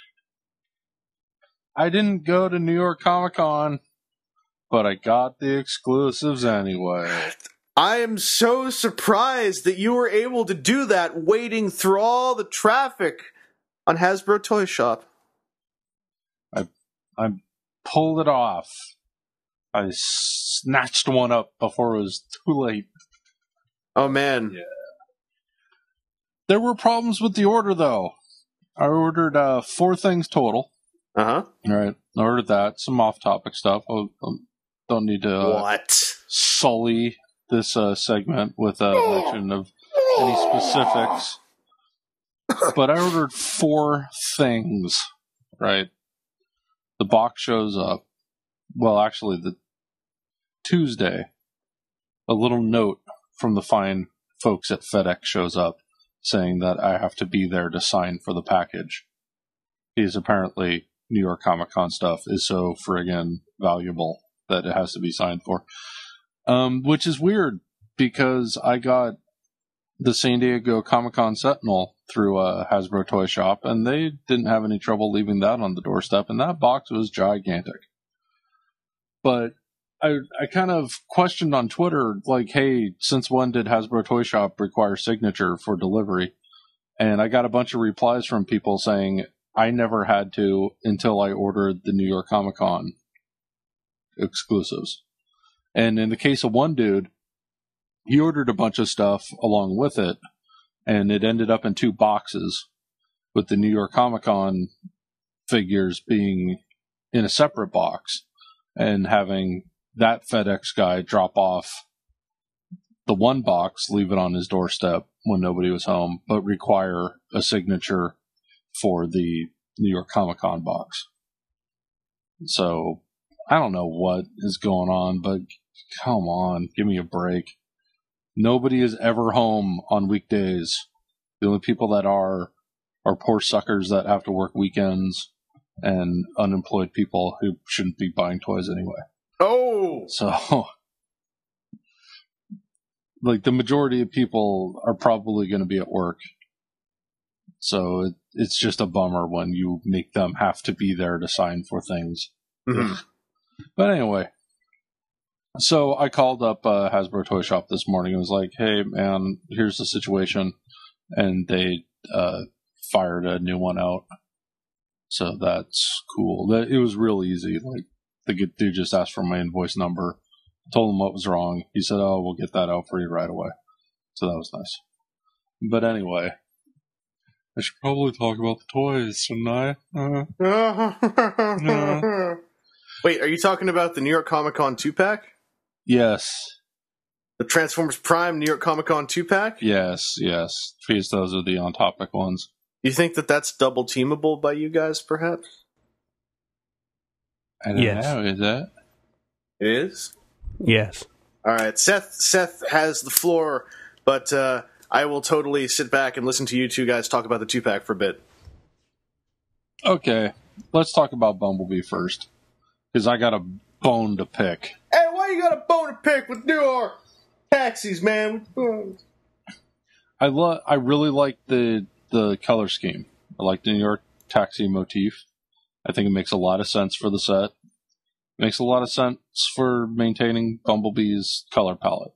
I didn't go to New York Comic Con, but I got the exclusives anyway.
I am so surprised that you were able to do that, wading through all the traffic on Hasbro Toy Shop.
I I pulled it off. I snatched one up before it was too late.
Oh, man.
Yeah. There were problems with the order, though. I ordered uh, four things total.
Uh-huh.
All right. I ordered that. Some off-topic stuff. I don't need to uh,
what?
sully this uh, segment with a mention of any specifics. But I ordered four things, right? The box shows up. Well, actually, the Tuesday, a little note from the fine folks at FedEx shows up saying that I have to be there to sign for the package. Because apparently New York Comic Con stuff is so friggin' valuable that it has to be signed for. Um, which is weird, because I got the San Diego Comic Con Sentinel through a Hasbro Toy Shop, and they didn't have any trouble leaving that on the doorstep, and that box was gigantic. But I I kind of questioned on Twitter, like, hey, since when did Hasbro Toy Shop require signature for delivery? And I got a bunch of replies from people saying, I never had to until I ordered the New York Comic Con exclusives. And in the case of one dude, he ordered a bunch of stuff along with it, and it ended up in two boxes, with the New York Comic Con figures being in a separate box, and having that FedEx guy drop off the one box, leave it on his doorstep when nobody was home, but require a signature for the New York Comic Con box. So, I don't know what is going on, but come on, give me a break. Nobody is ever home on weekdays. The only people that are are poor suckers that have to work weekends and unemployed people who shouldn't be buying toys anyway.
Oh!
So, like, the majority of people are probably going to be at work. So, it, it's just a bummer when you make them have to be there to sign for things.
Mm-hmm.
But anyway, so I called up uh, Hasbro Toy Shop this morning and was like, hey, man, here's the situation. And they uh, fired a new one out. So that's cool. It was real easy. Like, the dude just asked for my invoice number, told him what was wrong. He said, oh, we'll get that out for you right away. So that was nice. But anyway, I should probably talk about the toys, shouldn't I? Uh, no.
Wait, are you talking about the New York Comic Con two pack?
Yes.
The Transformers Prime New York Comic Con two pack?
Yes, yes. Because those are the on-topic ones.
You think that that's double teamable by you guys, perhaps?
I don't
Yes.
know, is that?
It is?
Yes.
All right, Seth Seth has the floor, but uh, I will totally sit back and listen to you two guys talk about the two-pack for a bit.
Okay, let's talk about Bumblebee first. Because I got a bone to pick.
Hey, why you got a bone to pick with New York taxis, man?
I lo- I really like the the color scheme. I like the New York taxi motif. I think it makes a lot of sense for the set. It makes a lot of sense for maintaining Bumblebee's color palette.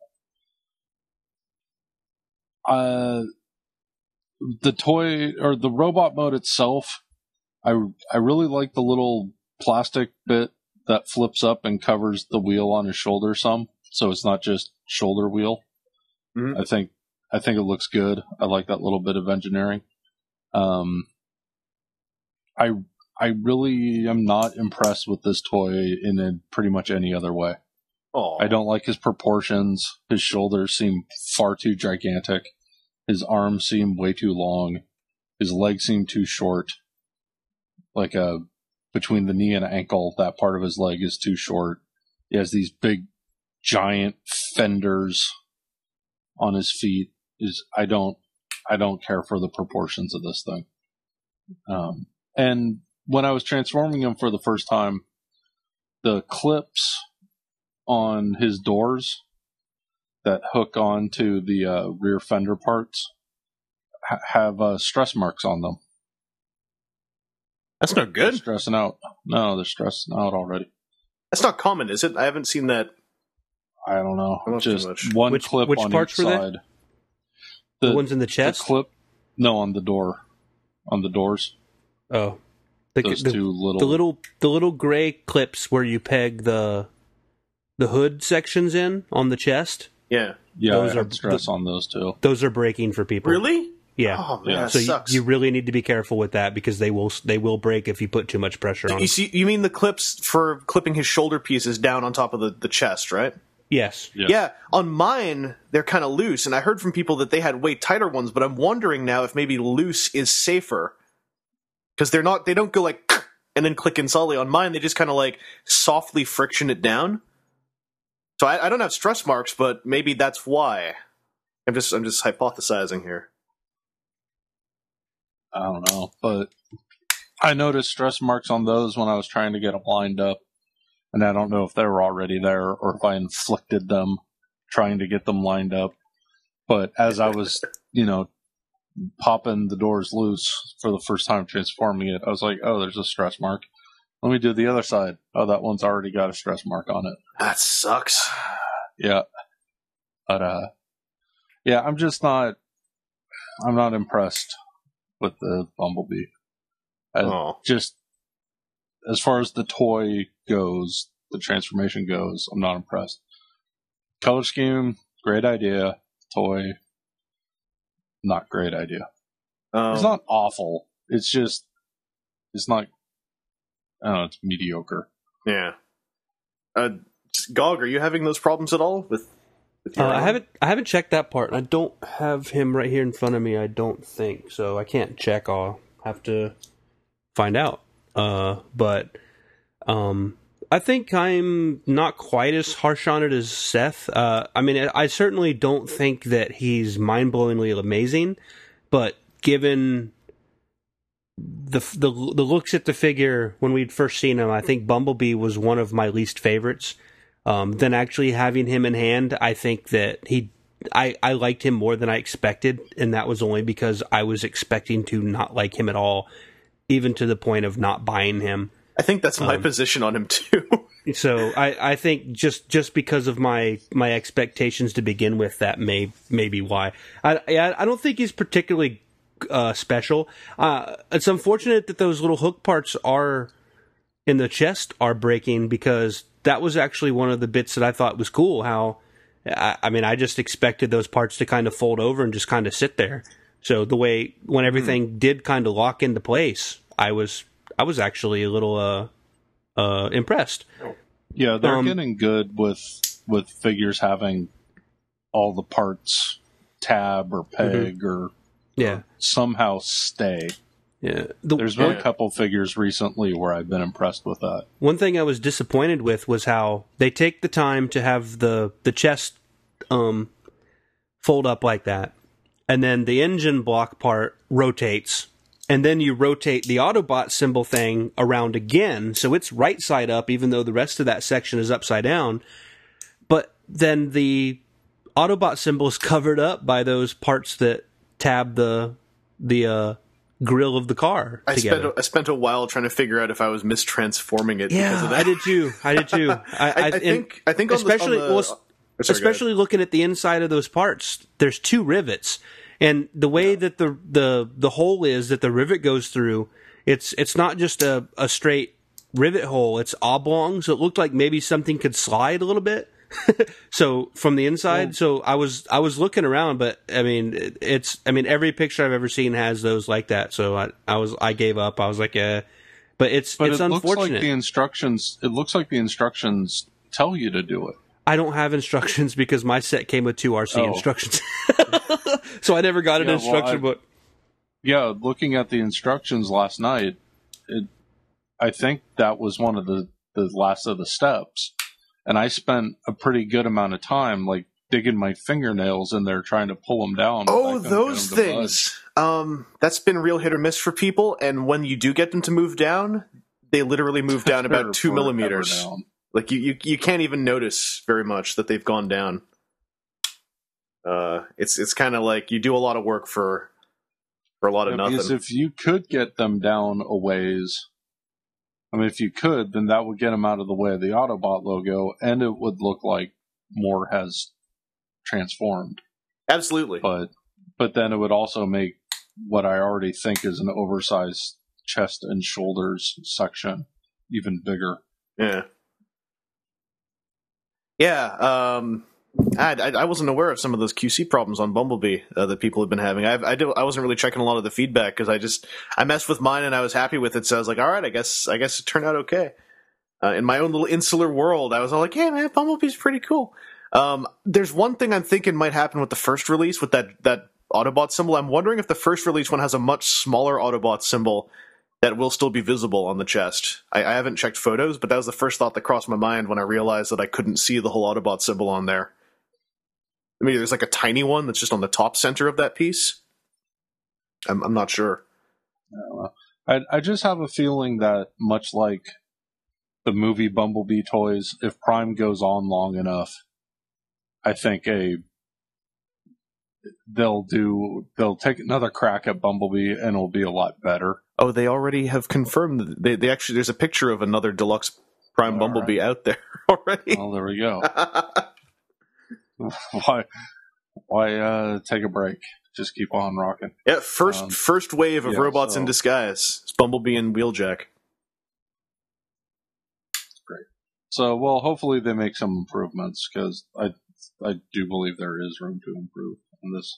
Uh, the toy or the robot mode itself, I I really like the little plastic bit that flips up and covers the wheel on his shoulder some, so it's not just shoulder wheel.
Mm-hmm.
I think I think it looks good. I like that little bit of engineering. Um, I I really am not impressed with this toy in a, pretty much any other way.
Oh,
I don't like his proportions. His shoulders seem far too gigantic. His arms seem way too long. His legs seem too short. Like a between the knee and ankle, that part of his leg is too short. He has these big, giant fenders on his feet. Is I don't I don't care for the proportions of this thing. Um, and when I was transforming him for the first time, the clips on his doors that hook onto the uh, rear fender parts ha- have uh, stress marks on them.
that's not
They're
good.
stressing out. No, they're stressing out already.
That's not common, is it? I haven't seen that.
I don't know.
I love too
Just
much.
one
Which-
clip
which
on
parts
each
were they?
side.
The, ones in the
The
chest?
clip, no, on the door, on the doors.
Oh. The,
Those
the,
two little,
the little the little gray clips where you peg the the hood sections in on the chest.
Yeah.
yeah,
those
I
are
had stress on those too.
Those are breaking for people.
Really?
Yeah.
Oh man,
Yeah.
that
so you,
sucks.
you really need to be careful with that because they will they will break if you put too much pressure on
You
them.
see, you mean the clips for clipping his shoulder pieces down on top of the, the chest, right?
Yes.
Yeah.
Yeah, on mine, they're kind of loose, and I heard from people that they had way tighter ones, but I'm wondering now if maybe loose is safer. Because they're not, they don't go like, and then click in solidly. On mine, they just kind of like softly friction it down. So I, I don't have stress marks, but maybe that's why. I'm just, I'm just hypothesizing here.
I don't know, but I noticed stress marks on those when I was trying to get them lined up, and I don't know if they were already there or if I inflicted them trying to get them lined up. But as I was, you know, popping the doors loose for the first time transforming it, I was like, oh, there's a stress mark. Let me do the other side. Oh, that one's already got a stress mark on it.
That sucks.
Yeah. But, uh, yeah, I'm just not, I'm not impressed with the Bumblebee. I,
Oh.
Just, as far as the toy goes, the transformation goes, I'm not impressed. Color scheme, great idea. Toy, not great idea.
Um,
It's not awful. It's just, it's not, I don't know, it's mediocre.
Yeah. Uh, Gog, are you having those problems at all with? with
Uh,
your
I
arm?
haven't I haven't checked that part. I don't have him right here in front of me. I don't think so. I can't check. I'll have to find out. Uh, but um, I think I'm not quite as harsh on it as Seth. Uh, I mean, I certainly don't think that he's mind-blowingly amazing, but given the the the looks at the figure when we'd first seen him, I think Bumblebee was one of my least favorites. Um, then actually having him in hand, I think that he, I, I liked him more than I expected, and that was only because I was expecting to not like him at all, even to the point of not buying him.
I think that's my
um,
position on him too.
So I, I think just, just because of my, my expectations to begin with, that may may be why. I I don't think he's particularly uh, special. Uh, it's unfortunate that those little hook parts are in the chest are breaking, because that was actually one of the bits that I thought was cool. How, I, I mean, I just expected those parts to kind of fold over and just kind of sit there. So the way when everything mm. did kind of lock into place, I was I was actually a little uh, uh, impressed.
Yeah, they're
um,
getting good with with figures having all the parts tab or peg mm-hmm. or,
yeah.
or somehow stay.
Yeah, the,
there's been
yeah.
a couple figures recently where I've been impressed with that.
One thing I was disappointed with was how they take the time to have the the chest um, fold up like that, and then the engine block part rotates, and then you rotate the Autobot symbol thing around again, so it's right side up, even though the rest of that section is upside down. But then the Autobot symbol is covered up by those parts that tab the the uh, grill of the car
I
together.
spent, a, I spent a while trying to figure out if I was mistransforming it.
Yeah,
because of that.
I did too. I did too. I,
I, I think. I think, on
especially,
the, on the,
well,
oh, sorry,
especially looking at the inside of those parts. There's two rivets, and the way yeah. that the the the hole is that the rivet goes through, it's it's not just a, a straight rivet hole. It's oblong, so it looked like maybe something could slide a little bit. So from the inside, well, so I was I was looking around, but I mean it, it's I mean every picture I've ever seen has those like that. So I, I was I gave up. I was like, uh, but it's
but
it's
it
unfortunate.
Looks like the instructions. It looks like the instructions tell you to do it.
I don't have instructions because my set came with two R C
oh.
instructions, so I never got an
yeah,
instruction
well, I,
book.
Yeah, looking at the instructions last night, it, I think that was one of the, the last of the steps. And I spent a pretty good amount of time, like, digging my fingernails in there trying to pull them down.
Oh, those things. Um, that's been real hit or miss for people. And when you do get them to move down, they literally move down about two millimeters. Down. Like, you, you, you can't even notice very much that they've gone down. Uh, it's it's kind of like you do a lot of work for for a lot of yeah, nothing.
Because if you could get them down a ways... I mean, if you could, then that would get them out of the way of the Autobot logo, and it would look like more has transformed.
Absolutely.
But but then it would also make what I already think is an oversized chest and shoulders section even bigger.
Yeah. Yeah. Um, I, I I wasn't aware of some of those Q C problems on Bumblebee uh, that people have been having. I I, do, I wasn't really checking a lot of the feedback because I just I messed with mine and I was happy with it. So I was like, all right, I guess I guess it turned out okay. Uh, in my own little insular world, I was all like, hey man, Bumblebee's pretty cool. Um, there's one thing I'm thinking might happen with the first release with that that Autobot symbol. I'm wondering if the first release one has a much smaller Autobot symbol that will still be visible on the chest. I, I haven't checked photos, but that was the first thought that crossed my mind when I realized that I couldn't see the whole Autobot symbol on there. Maybe there's like a tiny one that's just on the top center of that piece. I'm, I'm not sure.
I, I just have a feeling that much like the movie Bumblebee toys, if Prime goes on long enough, I think a they'll do they'll take another crack at Bumblebee and it'll be a lot better.
Oh, they already have confirmed that they, they actually there's a picture of another deluxe Prime All Bumblebee right. out there already.
Well, there we go. Why, why uh, take a break? Just keep on rocking.
Yeah, first um, first wave of
yeah,
robots
so,
in disguise. It's Bumblebee and Wheeljack.
Great. So, well, hopefully they make some improvements because I I do believe there is room to improve on this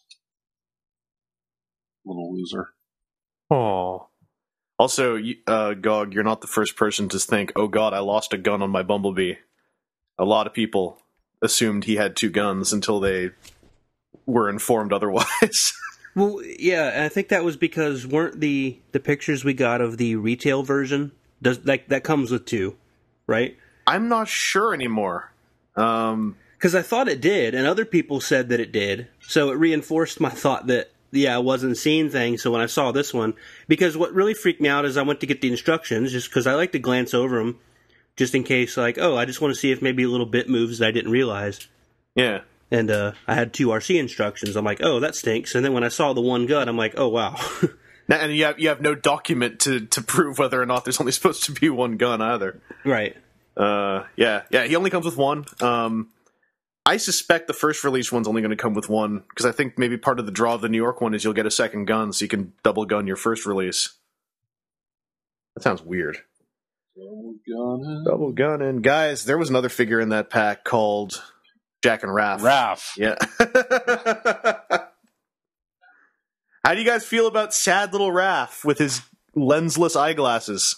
little loser.
Oh. Also, uh, Gog, you're not the first person to think, "Oh God, I lost a gun on my Bumblebee." A lot of people assumed he had two guns until they were informed otherwise.
Well, yeah, I think that was because weren't the, the pictures we got of the retail version does that that comes with two, right?
I'm not sure anymore. Um,
because I thought it did, and other people said that it did, so it reinforced my thought that yeah, I wasn't seeing things. So when I saw this one, because what really freaked me out is I went to get the instructions just because I like to glance over them. Just in case, like, oh, I just want to see if maybe a little bit moves that I didn't realize.
Yeah.
And uh, I had two R C instructions. I'm like, oh, that stinks. And then when I saw the one gun, I'm like, oh, wow.
Now, and you have you have no document to, to prove whether or not there's only supposed to be one gun either.
Right.
Uh, yeah, yeah. He only comes with one. Um, I suspect the first release one's only going to come with one because I think maybe part of the draw of the New York one is you'll get a second gun, so you can double gun your first release. That sounds weird.
Double gunning.
Double gunning. Guys, there was another figure in that pack called Jack and Raph.
Raph.
Yeah. How do you guys feel about sad little Raph with his lensless eyeglasses?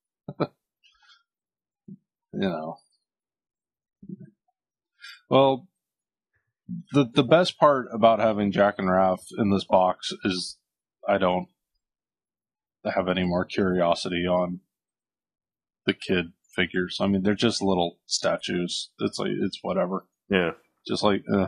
You know. Well, the the best part about having Jack and Raph in this box is I don't have any more curiosity on the kid figures. I mean, they're just little statues. It's like it's whatever.
Yeah.
Just like, uh.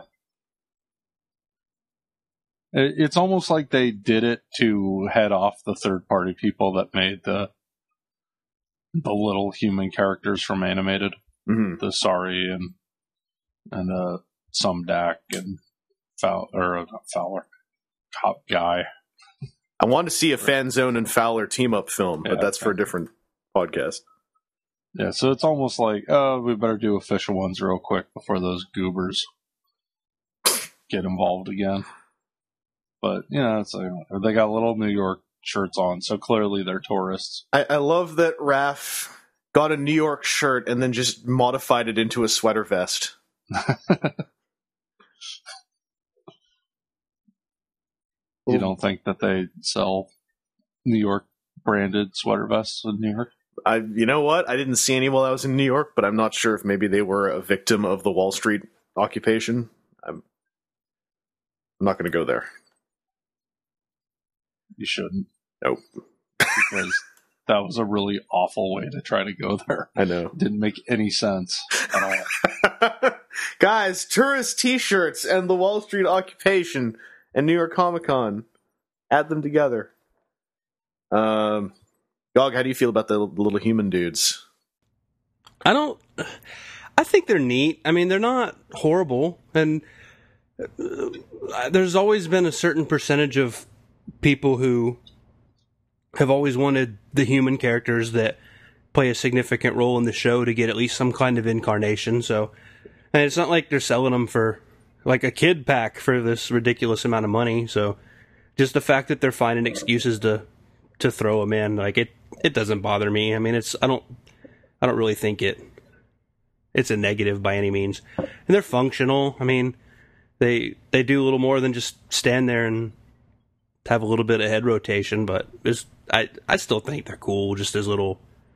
It, it's almost like they did it to head off the third party people that made the the little human characters from Animated,
Mm-hmm.
the Sorry and and uh, some Dak and Fowl or uh, not Fowler, Top Guy.
I want to see a Fanzone and Fowler team up film, but
Yeah,
that's for a
okay.
different podcast.
Yeah, so it's almost like, oh, we better do official ones real quick before those goobers get involved again. But, you know, it's like, they got little New York shirts on, so clearly they're tourists.
I, I love that Raph got a New York shirt and then just modified it into a sweater vest.
You don't think that they sell New York branded sweater vests in New York?
I, you know what? I didn't see any while I was in New York, but I'm not sure if maybe they were a victim of the Wall Street occupation. I'm, I'm not going to go there.
You shouldn't.
Nope.
Because that was a really awful way to try to go there.
I know.
It didn't make any sense at all.
Guys, tourist t-shirts and the Wall Street occupation and New York Comic Con. Add them together. Um, Gog, how do you feel about the little human dudes?
I don't. I think they're neat. I mean, they're not horrible, and uh, there's always been a certain percentage of people who have always wanted the human characters that play a significant role in the show to get at least some kind of incarnation. So, and it's not like they're selling them for like a kid pack for this ridiculous amount of money. So, just the fact that they're finding excuses to to throw them in, like it, it doesn't bother me. I mean, it's I don't I don't really think it it's a negative by any means, and they're functional. I mean, they they do a little more than just stand there and have a little bit of head rotation, but it's, I I still think they're cool, just as little.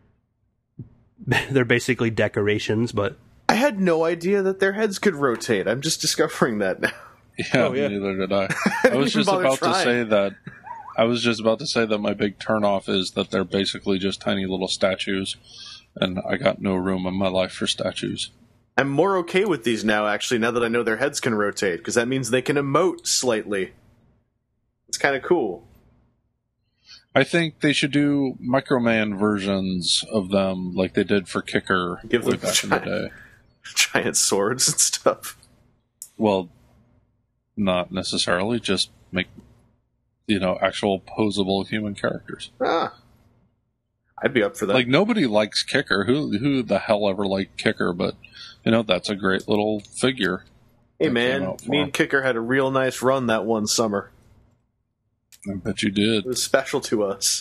They're basically decorations, but
I had no idea that their heads could rotate. I'm just discovering that now.
Yeah,
Oh, yeah.
neither did I. I
didn't
was
even
just
bother
about
trying.
to say that. I was just about to say that my big turnoff is that they're basically just tiny little statues, and I got no room in my life for statues.
I'm more okay with these now, actually, now that I know their heads can rotate, because that means they can emote slightly. It's kind of cool.
I think they should do Microman versions of them like they did for Kicker
Give
way
them
back in the
giant-
day.
Giant swords and stuff.
Well, not necessarily, just make, you know, actual posable human characters.
Ah. I'd be up for that.
Like, nobody likes Kicker. Who who the hell ever liked Kicker? But, you know, that's a great little figure.
hey,
that
man,
came out for
me
him.
and Kicker had a real nice run that one summer.
I bet you did.
It was special to us.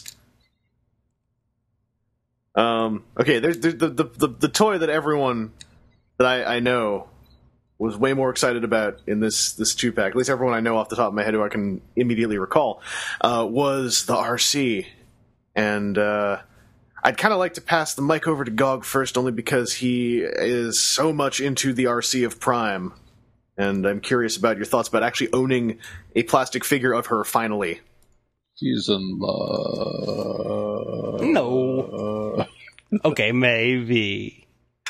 Um, okay, there's the, the, the, the, the toy that everyone that I, I know was way more excited about in this, this two-pack, at least everyone I know off the top of my head who I can immediately recall, uh, was the R C. And uh, I'd kind of like to pass the mic over to Gog first, only because he is so much into the R C of Prime. And I'm curious about your thoughts about actually owning a plastic figure of her finally.
He's in love.
no. Okay, maybe.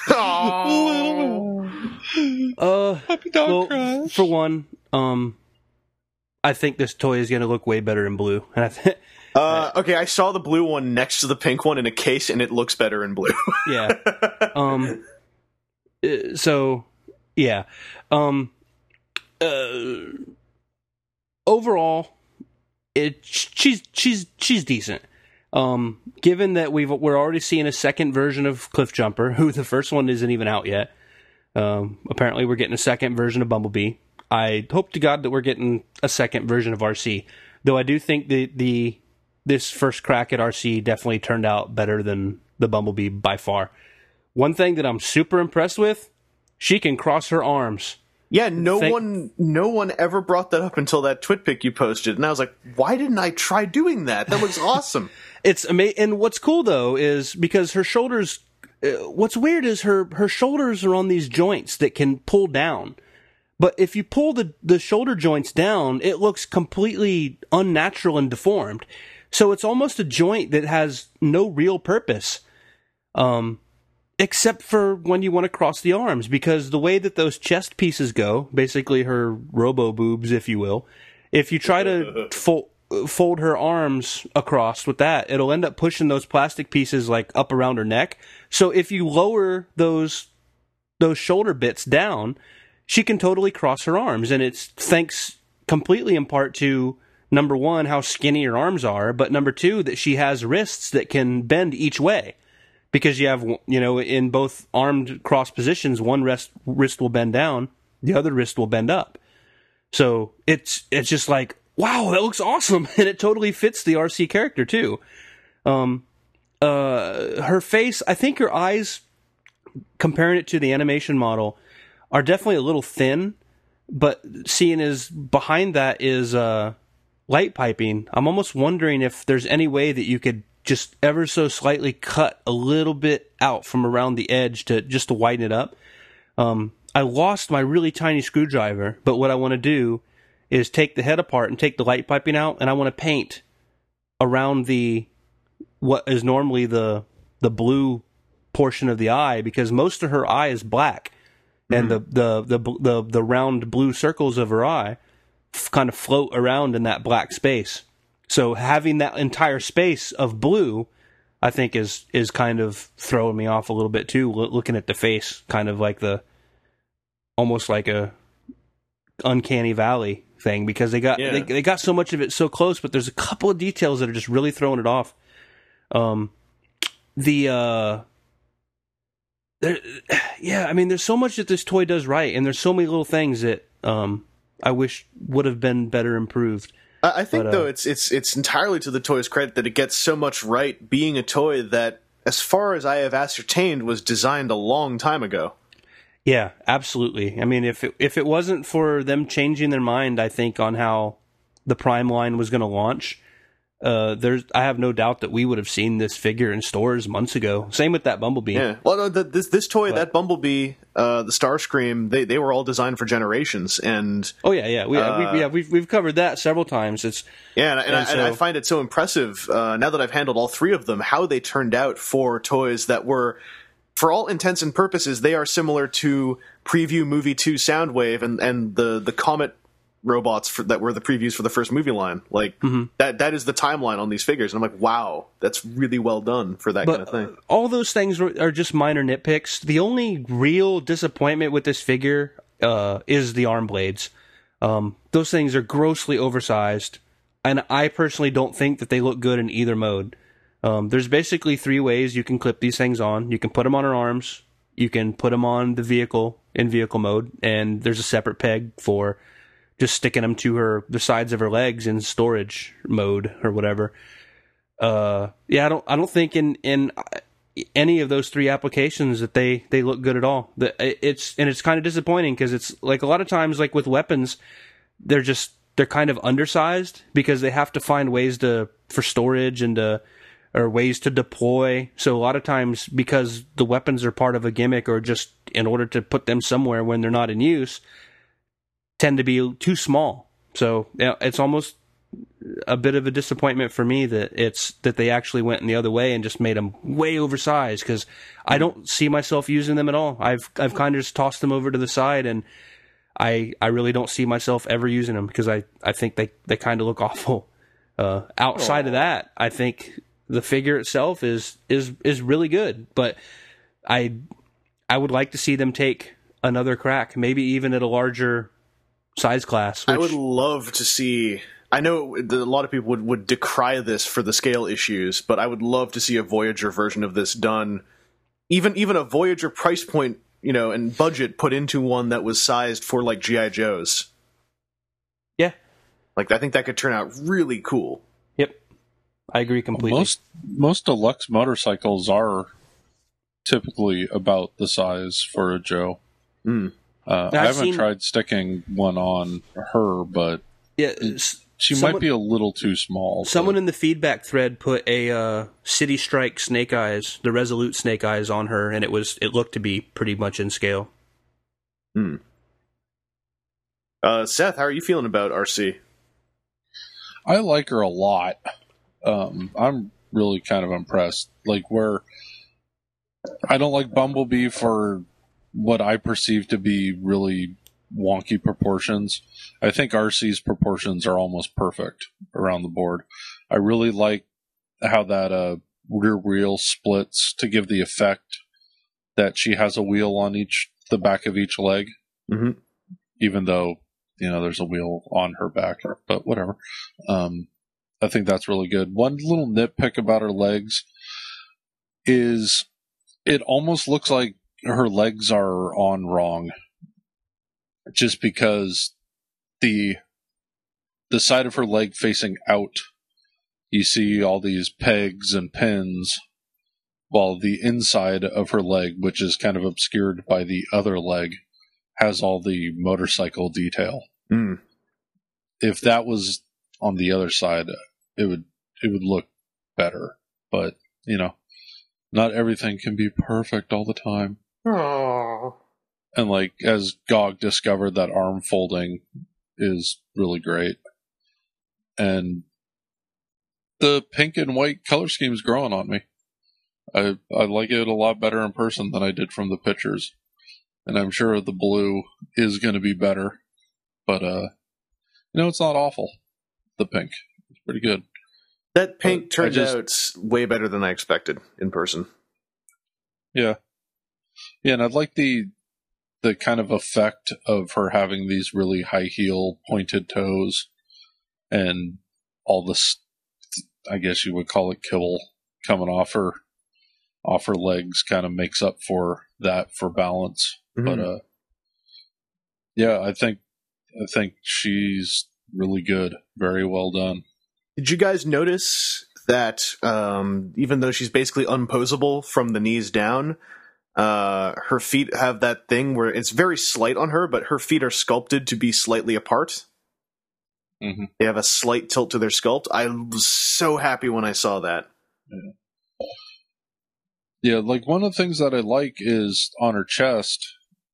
Oh.
Uh,
Puppy dog
well,
crush.
for one, um, I think this toy is going to look way better in blue, and I think.
Uh, okay, I saw the blue one next to the pink one in a case, and it looks better in blue.
Yeah. Um. uh, So, yeah. Um. Uh. Overall, it she's she's she's decent. Um. Given that we've we're already seeing a second version of Cliff Jumper, who the first one isn't even out yet. Um. Apparently, we're getting a second version of Bumblebee. I hope to God that we're getting a second version of R C. Though I do think the the this first crack at R C definitely turned out better than the Bumblebee by far. One thing that I'm super impressed with, she can cross her arms.
Yeah, no
Thank-
one no one ever brought that up until that twit pic you posted, and I was like, why didn't I try doing that? That looks awesome.
It's amazing. And what's cool though is because her shoulders. Uh, what's weird is her her shoulders are on these joints that can pull down. But if you pull the the shoulder joints down, it looks completely unnatural and deformed. So it's almost a joint that has no real purpose, um, except for when you want to cross the arms. Because the way that those chest pieces go, basically her robo boobs, if you will, if you try to fold. fold her arms across with that, it'll end up pushing those plastic pieces like up around her neck. So if you lower those those shoulder bits down, she can totally cross her arms, and it's thanks completely in part to number one, how skinny her arms are, but number two, that she has wrists that can bend each way, because you have, you know, in both armed cross positions, one wrist wrist will bend down, the other wrist will bend up. So it's it's just like, wow, that looks awesome, and it totally fits the R C character too. Um, uh, her face, I think her eyes, comparing it to the animation model, are definitely a little thin. But seeing as behind that is uh, light piping, I'm almost wondering if there's any way that you could just ever so slightly cut a little bit out from around the edge to just to widen it up. Um, I lost my really tiny screwdriver, but what I want to do is take the head apart and take the light piping out, and I want to paint around the what is normally the the blue portion of the eye, because most of her eye is black, and mm-hmm. the, the, the the the round blue circles of her eye f- kind of float around in that black space. So having that entire space of blue, I think is is kind of throwing me off a little bit too. L- looking at the face, kind of like the almost like a uncanny valley thing, because they got yeah. they, they got so much of it so close, but there's a couple of details that are just really throwing it off. Um, the uh, there, yeah, I mean, there's so much that this toy does right, and there's so many little things that um I wish would have been better improved.
I think
but, uh,
though it's it's it's entirely to the toy's credit that it gets so much right, being a toy that, as far as I have ascertained, was designed a long time ago.
Yeah, absolutely. I mean, if it, if it wasn't for them changing their mind, I think, on how the Prime line was going to launch, uh, there's I have no doubt that we would have seen this figure in stores months ago. Same with that Bumblebee.
Yeah. Well, no, the, this this toy,
but,
that Bumblebee, uh, the Starscream, they they were all designed for generations, and
oh yeah, yeah, we,
uh,
we, yeah, we've we've covered that several times. It's
yeah, and, and,
and
I,
so,
and I find it so impressive uh, now that I've handled all three of them, how they turned out for toys that were, for all intents and purposes, they are similar to Preview Movie two Soundwave and, and the, the Comet robots for, that were the previews for the first movie line. Like, mm-hmm. that that is the timeline on these figures. And I'm like, wow, that's really well done for that
but,
kind of thing.
Uh, all those things are just minor nitpicks. The only real disappointment with this figure uh, is the arm blades. Um, those things are grossly oversized, and I personally don't think that they look good in either mode. Um, there's basically three ways you can clip these things on. You can put them on her arms, you can put them on the vehicle in vehicle mode, and there's a separate peg for just sticking them to her the sides of her legs in storage mode or whatever. Uh, yeah, I don't I don't think in in any of those three applications that they, they look good at all. The, it's and it's kind of disappointing, because it's like a lot of times, like with weapons, they're just they're kind of undersized because they have to find ways to for storage and to or ways to deploy. So a lot of times, because the weapons are part of a gimmick or just in order to put them somewhere when they're not in use, tend to be too small. So you know, it's almost a bit of a disappointment for me that it's that they actually went in the other way and just made them way oversized, because I don't see myself using them at all. I've I've kind of just tossed them over to the side, and I I really don't see myself ever using them, because I, I think they, they kind of look awful. Uh, outside Aww. of that, I think the figure itself is is is really good, but I I would like to see them take another crack, maybe even at a larger size class. Which...
I would love to see. I know a lot of people would, would decry this for the scale issues, but I would love to see a Voyager version of this done. Even even a Voyager price point, you know, and budget put into one that was sized for like G I Joes.
Yeah,
like I think that could turn out really cool.
Yep, I agree completely.
Most most deluxe motorcycles are typically about the size for a Joe.
Mm.
Uh, I haven't seen, tried sticking one on her, but
yeah,
she
someone,
might be a little too small.
Someone
but.
in the feedback thread put a uh, City Strike Snake Eyes, the Resolute Snake Eyes, on her, and it was it looked to be pretty much in scale.
Hmm. Uh, Seth, how are you feeling about R C?
I like her a lot. Um, I'm really kind of impressed. Like, where I don't like Bumblebee for what I perceive to be really wonky proportions. I think R C's proportions are almost perfect around the board. I really like how that uh, rear wheel splits to give the effect that she has a wheel on each the back of each leg,
mm-hmm.
even though you know there's a wheel on her back. But whatever. Um, I think that's really good. One little nitpick about her legs is it almost looks like her legs are on wrong, just because the the side of her leg facing out, you see all these pegs and pins, while the inside of her leg, which is kind of obscured by the other leg, has all the motorcycle detail.
Mm.
If that was on the other side, it would it would look better. But, you know, not everything can be perfect all the time.
Aww.
And like as G O G discovered, that arm folding is really great. And the pink and white color scheme is growing on me. I I like it a lot better in person than I did from the pictures. And I'm sure the blue is going to be better. But, uh, you know, it's not awful. The pink. It's pretty good.
That pink
but
turned
just,
out way better than I expected in person.
Yeah. Yeah, and I'd like the the kind of effect of her having these really high heel pointed toes and all this, I guess you would call it kibble, coming off her off her legs kind of makes up for that for balance. Mm-hmm. But uh yeah, I think I think she's really good. Very well done.
Did you guys notice that um, even though she's basically unposable from the knees down, uh, her feet have that thing where it's very slight on her, but her feet are sculpted to be slightly apart?
Mm-hmm.
They have a slight tilt to their sculpt. I was so happy when I saw that.
Yeah. Yeah, like one of the things that I like is on her chest,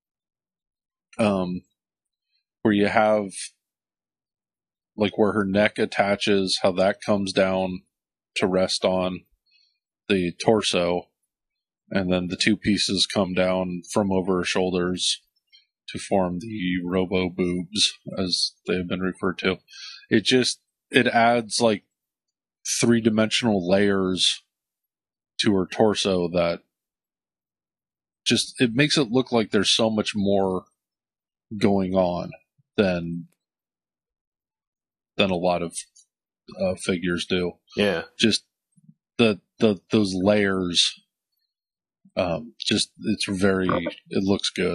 um, where you have like where her neck attaches, how that comes down to rest on the torso, and then the two pieces come down from over her shoulders to form the robo boobs, as they have been referred to. It just, it adds like three-dimensional layers to her torso that just, it makes it look like there's so much more going on than than a lot of uh, figures do.
Yeah.
Just the the those layers, um, just, it's very, it looks good.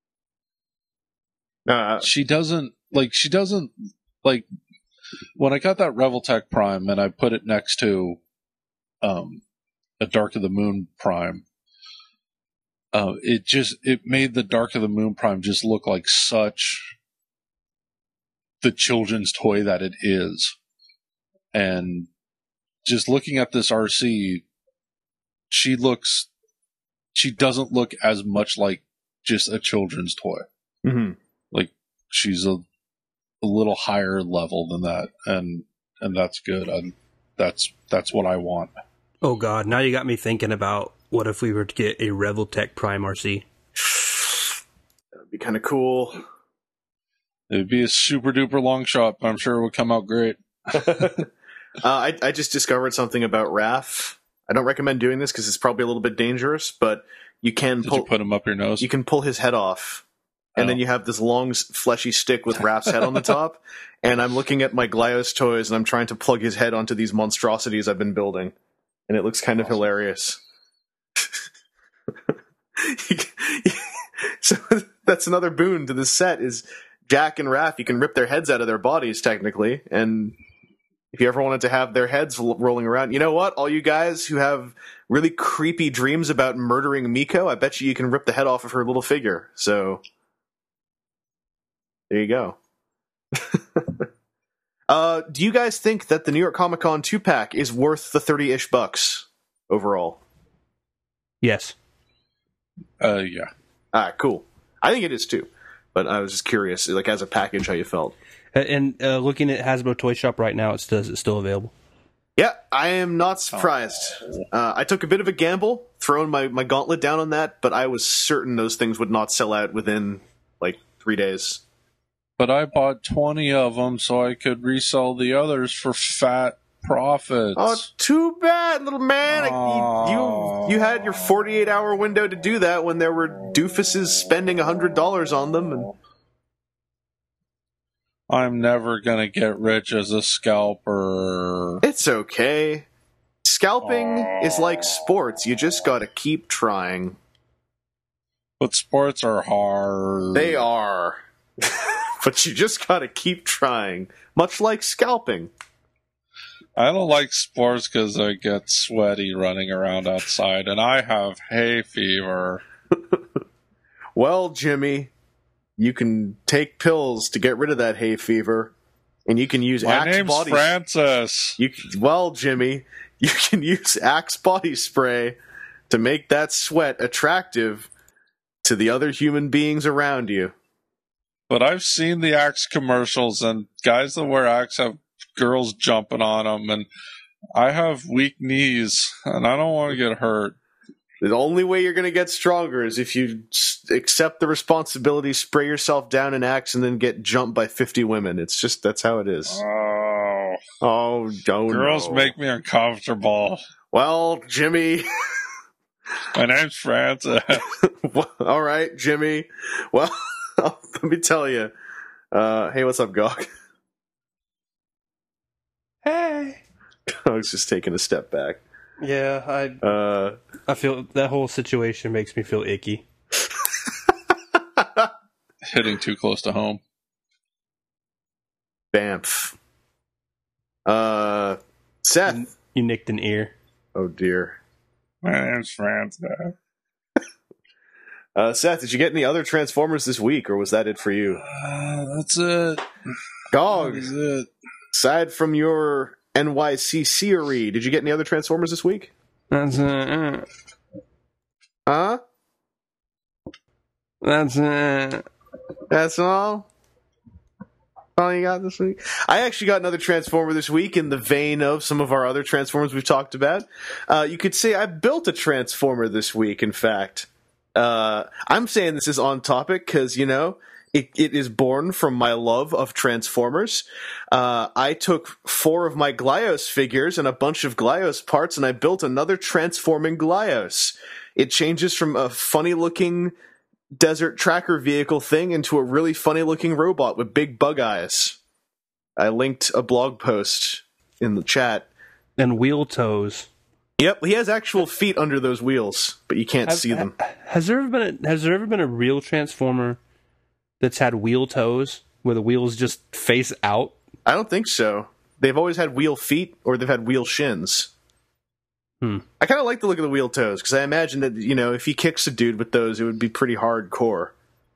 Uh,
she doesn't, like, she doesn't, like, when I got that Revoltech Prime and I put it next to um, a Dark of the Moon Prime, uh, it just, it made the Dark of the Moon Prime just look like such the children's toy that it is. And just looking at this R C, she looks, she doesn't look as much like just a children's toy.
Mm-hmm.
Like, she's a, a little higher level than that, and and that's good. I'm, that's that's what I want.
Oh God! Now you got me thinking about what if we were to get a Revoltech Prime R C?
That'd be kind of cool.
It would be a super duper long shot, but I'm sure it would come out great.
uh, I, I just discovered something about Raph. I don't recommend doing this because it's probably a little bit dangerous, but you can
Did
pull,
you put him up your nose?
You can pull his head off, and oh. then you have this long, fleshy stick with Raph's head on the top. And I'm looking at my Glyos toys, and I'm trying to plug his head onto these monstrosities I've been building, and it looks kind of awesome. Hilarious. So that's another boon to this set is Jack and Raph. You can rip their heads out of their bodies technically, and if you ever wanted to have their heads rolling around, you know what? All you guys who have really creepy dreams about murdering Miko, I bet you you can rip the head off of her little figure. So There you go. uh, do you guys think that the New York Comic Con two pack is worth the thirty-ish bucks overall?
Yes.
Uh, yeah.
Ah, cool. I think it is too. But I was just curious, like as a package, how you felt.
And uh, looking at Hasbro Toy Shop right now, it says it's still available.
Yeah, I am not surprised. Uh, I took a bit of a gamble, throwing my, my gauntlet down on that, but I was certain those things would not sell out within, like, three days.
But I bought twenty of them so I could resell the others for fat profits.
Oh, too bad, little man.
Oh.
You, you had your forty-eight hour window to do that when there were doofuses spending one hundred dollars on them. And
I'm never going to get rich as a scalper.
it's okay. Scalping is like sports. You just gotta keep trying.
But sports are hard.
They are. But you just gotta keep trying. Much like scalping.
I don't like sports because I get sweaty running around outside, and I have hay fever.
Well, Jimmy, you can take pills to get rid of that hay fever, and you can use
My
Axe
name's
body.
Francis.
You can, well, Jimmy, you can use Axe body spray to make that sweat attractive to the other human beings around you.
But I've seen the Axe commercials, and guys that wear Axe have girls jumping on them, and I have weak knees, and I don't want to get hurt.
The only way you're going to get stronger is if you s- accept the responsibility, spray yourself down in Axe, and then get jumped by fifty women. It's just, that's how it is.
Oh,
Oh, don't
girls
know.
make me uncomfortable.
Well, Jimmy.
My name's Francis.
All right, Jimmy. Well, let me tell you. Uh, hey, what's up, Gog?
Hey.
Gog's just taking a step back.
Yeah, I
Uh,
I feel that whole situation makes me feel icky.
Hitting too close to home.
Bamf. Uh, Seth.
You nicked an ear.
Oh, dear.
My name's Francis.
Uh, Seth, did you get any other Transformers this week, or was that it for you?
Uh, that's it.
Gog,
That's it.
aside from your N Y C C-ery, did you get any other Transformers this week?
That's it.
Huh?
That's it.
That's all? All you got this week? I actually got another Transformer this week in the vein of some of our other Transformers we've talked about. Uh, you could say I built a Transformer this week, in fact. Uh, I'm saying this is on topic because, you know, it, it is born from my love of Transformers. Uh, I took four of my Glyos figures and a bunch of Glyos parts, and I built another transforming Glyos. It changes from a funny-looking desert tracker vehicle thing into a really funny-looking robot with big bug eyes. I linked a blog post in the chat.
And wheel toes.
Yep, he has actual feet under those wheels, but you can't
Has,
see them.
has there ever been a, has there ever been a real Transformer that's had wheel toes where the wheels just face out?
I don't think so. They've always had wheel feet, or they've had wheel shins.
Hmm.
I kind of like the look of the wheel toes, because I imagine that, you know, if he kicks a dude with those, it would be pretty hardcore.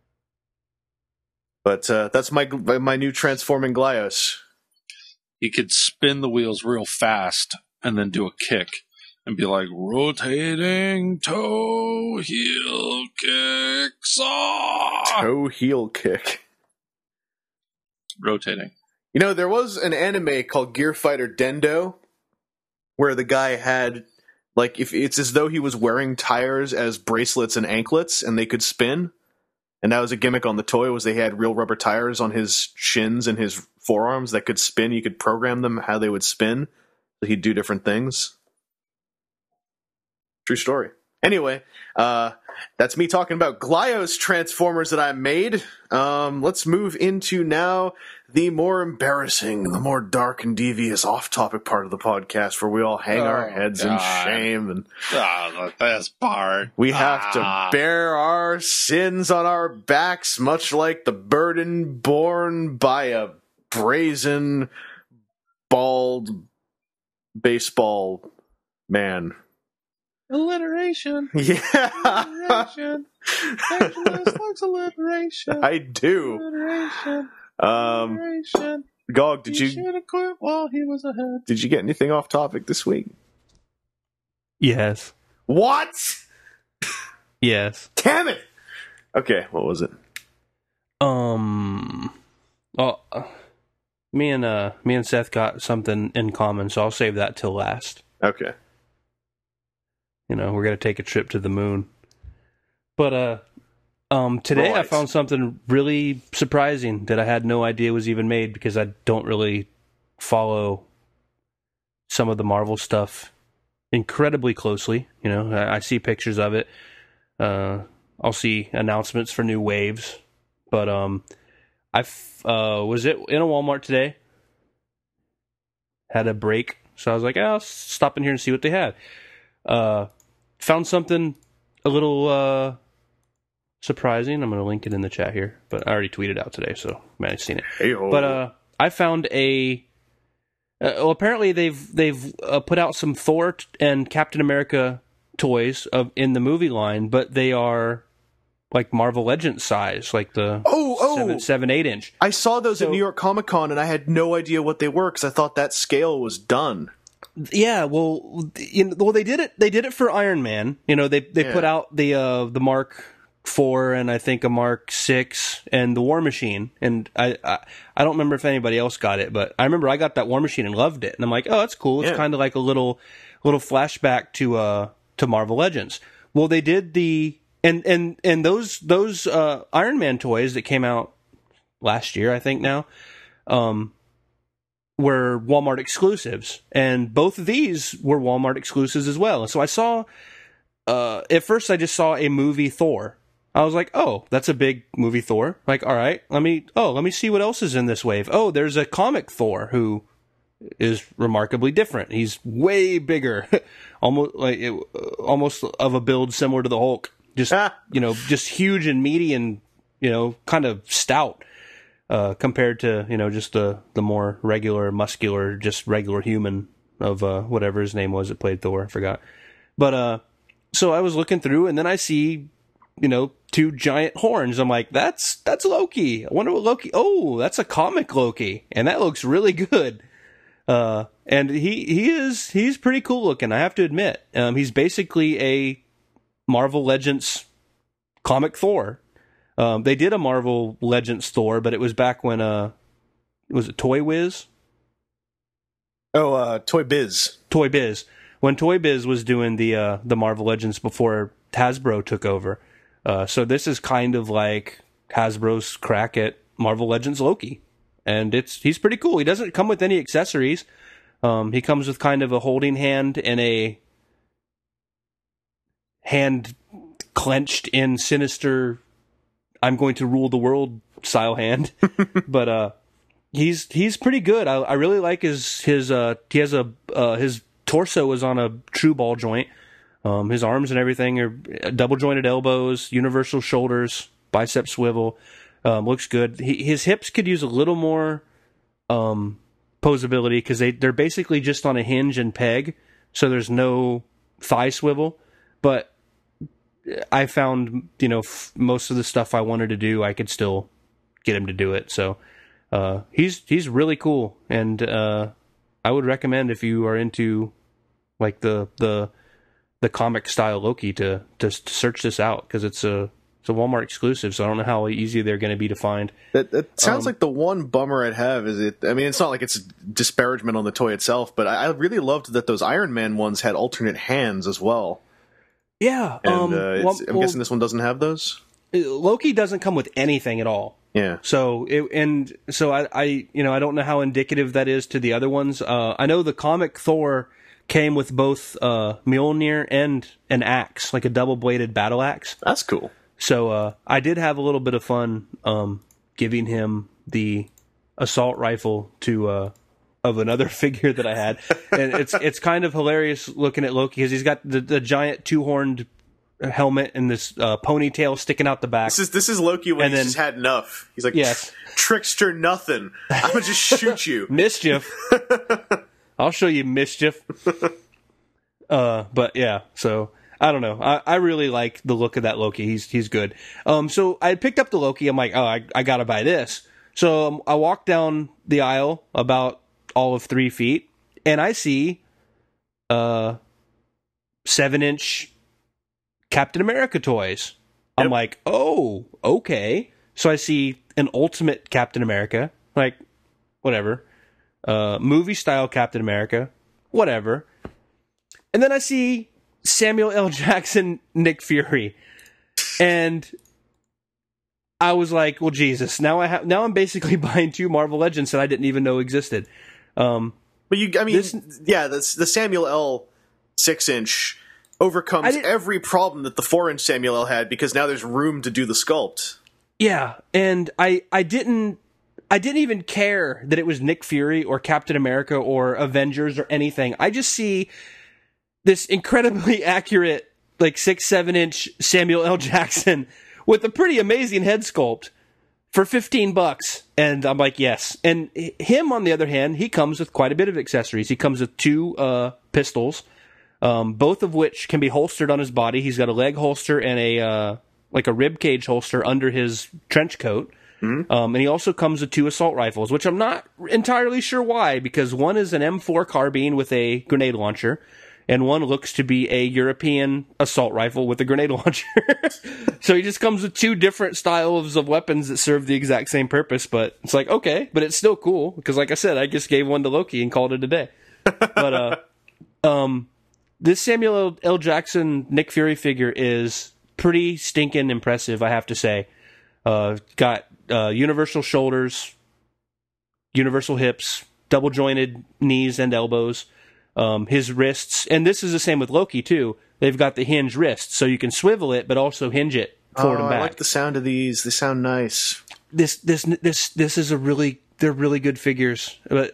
But uh, that's my my new transforming Glyos.
You could spin the wheels real fast and then do a kick and be like, rotating toe heel kicks. Ah!
Toe heel kick.
Rotating.
You know, there was an anime called Gear Fighter Dendo, where the guy had, like, if it's as though he was wearing tires as bracelets and anklets, and they could spin. And that was a gimmick on the toy, was they had real rubber tires on his shins and his forearms that could spin. You could program them how they would spin, so he'd do different things. True story. Anyway, uh, that's me talking about Glyos Transformers that I made. Um, let's move into now the more embarrassing, the more dark and devious off-topic part of the podcast, where we all hang
Oh,
our heads
God.
in shame and
Ah, the best part.
we have
Ah.
to bear our sins on our backs, much like the burden borne by a brazen, bald baseball man.
Alliteration.
Yeah,
Alliteration. Angelus likes alliteration.
I do.
Alliteration.
Um,
Alliteration.
Gog, did
he
you
should have quit while he was ahead.
did you get anything off topic this week?
Yes.
What?
Yes.
Damn it! Okay, what was it?
Um. Oh, uh, me and uh, me and Seth got something in common, so I'll save that till last.
Okay.
You know, we're gonna take a trip to the moon. But uh, um, today I
Right.
found something really surprising that I had no idea was even made because I don't really follow some of the Marvel stuff incredibly closely. You know, I, I see pictures of it. Uh, I'll see announcements for new waves, but um, I uh was it in a Walmart today. Had a break, so I was like, oh, I'll stop in here and see what they had. Uh, found something a little uh surprising. I'm going to link it in the chat here, but I already tweeted out today, so you might have seen it.
Hey-ho.
But uh, I found a. Uh, well, apparently they've they've uh, put out some Thor t- and Captain America toys of in the movie line, but they are like Marvel Legends size, like the
Oh, oh.
seven, seven, eight inch.
I saw those
So-
at New York Comic Con, and I had no idea what they were because I thought that scale was done.
Yeah, well, you know, well they did it. They did it for Iron Man. You know, they they
Yeah.
put out the uh, the Mark Four and I think a Mark Six and the War Machine. And I, I I don't remember if anybody else got it, but I remember I got that War Machine and loved it. And I'm like, oh, that's cool. It's
Yeah.
kind of like a little little flashback to uh to Marvel Legends. Well, they did the and and and those those uh, Iron Man toys that came out last year, I think now. Um, were Walmart exclusives, and both of these were Walmart exclusives as well. So I saw, uh, at first I just saw a movie Thor. I was like, oh, that's a big movie Thor. Like, all right, let me, oh, let me see what else is in this wave. Oh, there's a comic Thor who is remarkably different. He's way bigger, almost like it, almost of a build similar to the Hulk. Just,
Ah.
you know, just huge and meaty and, you know, kind of stout. Uh, compared to, you know, just the, the more regular, muscular, just regular human of uh, whatever his name was that played Thor. I forgot. But uh, so I was looking through, and then I see, you know, two giant horns. I'm like, that's that's Loki. I wonder what Loki. Oh, that's a comic Loki, and that looks really good. Uh, and he he is he's pretty cool looking. I have to admit. Um, he's basically a Marvel Legends comic Thor. Um, they did a Marvel Legends Thor, but it was back when, uh, was it Toy Wiz?
Oh, uh, Toy Biz.
Toy Biz. When Toy Biz was doing the uh, the Marvel Legends before Hasbro took over. Uh, so this is kind of like Hasbro's crack at Marvel Legends Loki. And it's he's pretty cool. He doesn't come with any accessories. Um, he comes with kind of a holding hand and a hand clenched in sinister I'm going to rule the world style hand. But uh he's he's pretty good. I, I really like his his uh he has a uh, his torso is on a true ball joint. Um his arms and everything are double jointed elbows, universal shoulders, bicep swivel. Um looks good. He, his hips could use a little more um posability because they they're basically just on a hinge and peg, so there's no thigh swivel. But I found, you know, f- most of the stuff I wanted to do, I could still get him to do it. So uh, he's he's really cool, and uh, I would recommend if you are into like the the the comic style Loki to to, to search this out because it's a it's a Walmart exclusive. So I don't know how easy they're going to be to find.
That, that sounds
Um,
like the one bummer I'd have is it. I mean, it's not like it's a disparagement on the toy itself, but I, I really loved that those Iron Man ones had alternate hands as well.
Yeah,
And
um,
uh, it's,
well-
I'm
well,
guessing this one doesn't have those.
Loki doesn't come with anything at all.
Yeah.
So it, and so I, I, you know, I don't know how indicative that is to the other ones. Uh, I know the comic Thor came with both uh, Mjolnir and an axe, like a double-bladed battle axe.
That's cool.
So uh, I did have a little bit of fun um, giving him the assault rifle to uh, of another figure that I had, and it's it's kind of hilarious looking at Loki because he's got the, the giant two-horned helmet and this uh, ponytail sticking out the back.
This is this is Loki when
And
he's
then-
just had enough. He's like,
Yes.
trickster, nothing. I'm gonna just shoot you.
Mischief. I'll show you mischief. Uh, but yeah, so I don't know. I, I really like the look of that Loki. He's he's good. Um, so I picked up the Loki. I'm like, oh, I I gotta buy this. So um, I walk down the aisle about all of three feet, and I see uh seven inch Captain America toys. Yep. I'm like, oh, okay. So I see an Ultimate Captain America, like whatever, uh, movie style Captain America, whatever. And then I see Samuel L. Jackson, Nick Fury, and I was like, "Well, Jesus! Now I have. Now I'm basically buying two Marvel Legends that I didn't even know existed." Um,
but you, I mean,
this,
yeah, that's the Samuel L. six inch overcomes every problem that the four inch Samuel L. had because now there's room to do the sculpt.
Yeah, and I, I didn't. I didn't even care that it was Nick Fury or Captain America or Avengers or anything. I just see this incredibly accurate, like six, seven inch Samuel L. Jackson with a pretty amazing head sculpt for fifteen bucks. And I'm like, yes. And him, on the other hand, he comes with quite a bit of accessories. He comes with two uh, pistols, um, both of which can be holstered on his body. He's got a leg holster and a uh, like a rib cage holster under his trench coat. Mm-hmm. Um, and he also comes with two assault rifles, which I'm not entirely sure why, because one is an M four carbine with a grenade launcher, and one looks to be a European assault rifle with a grenade launcher. So he just comes with two different styles of weapons that serve the exact same purpose, but it's like, okay, but it's still cool, because like I said, I just gave one to Loki and called it a day. But uh, um, this Samuel L. Jackson Nick Fury figure is pretty stinking impressive, I have to say. Uh, got uh, universal shoulders, universal hips, double jointed knees and elbows. Um, his wrists, and this is the same with Loki too. They've got the hinge wrists, so you can swivel it, but also hinge it forward
oh,
and back.
I like the sound of these. They sound nice.
This, this, this, this is a really, they're really good figures. Uh,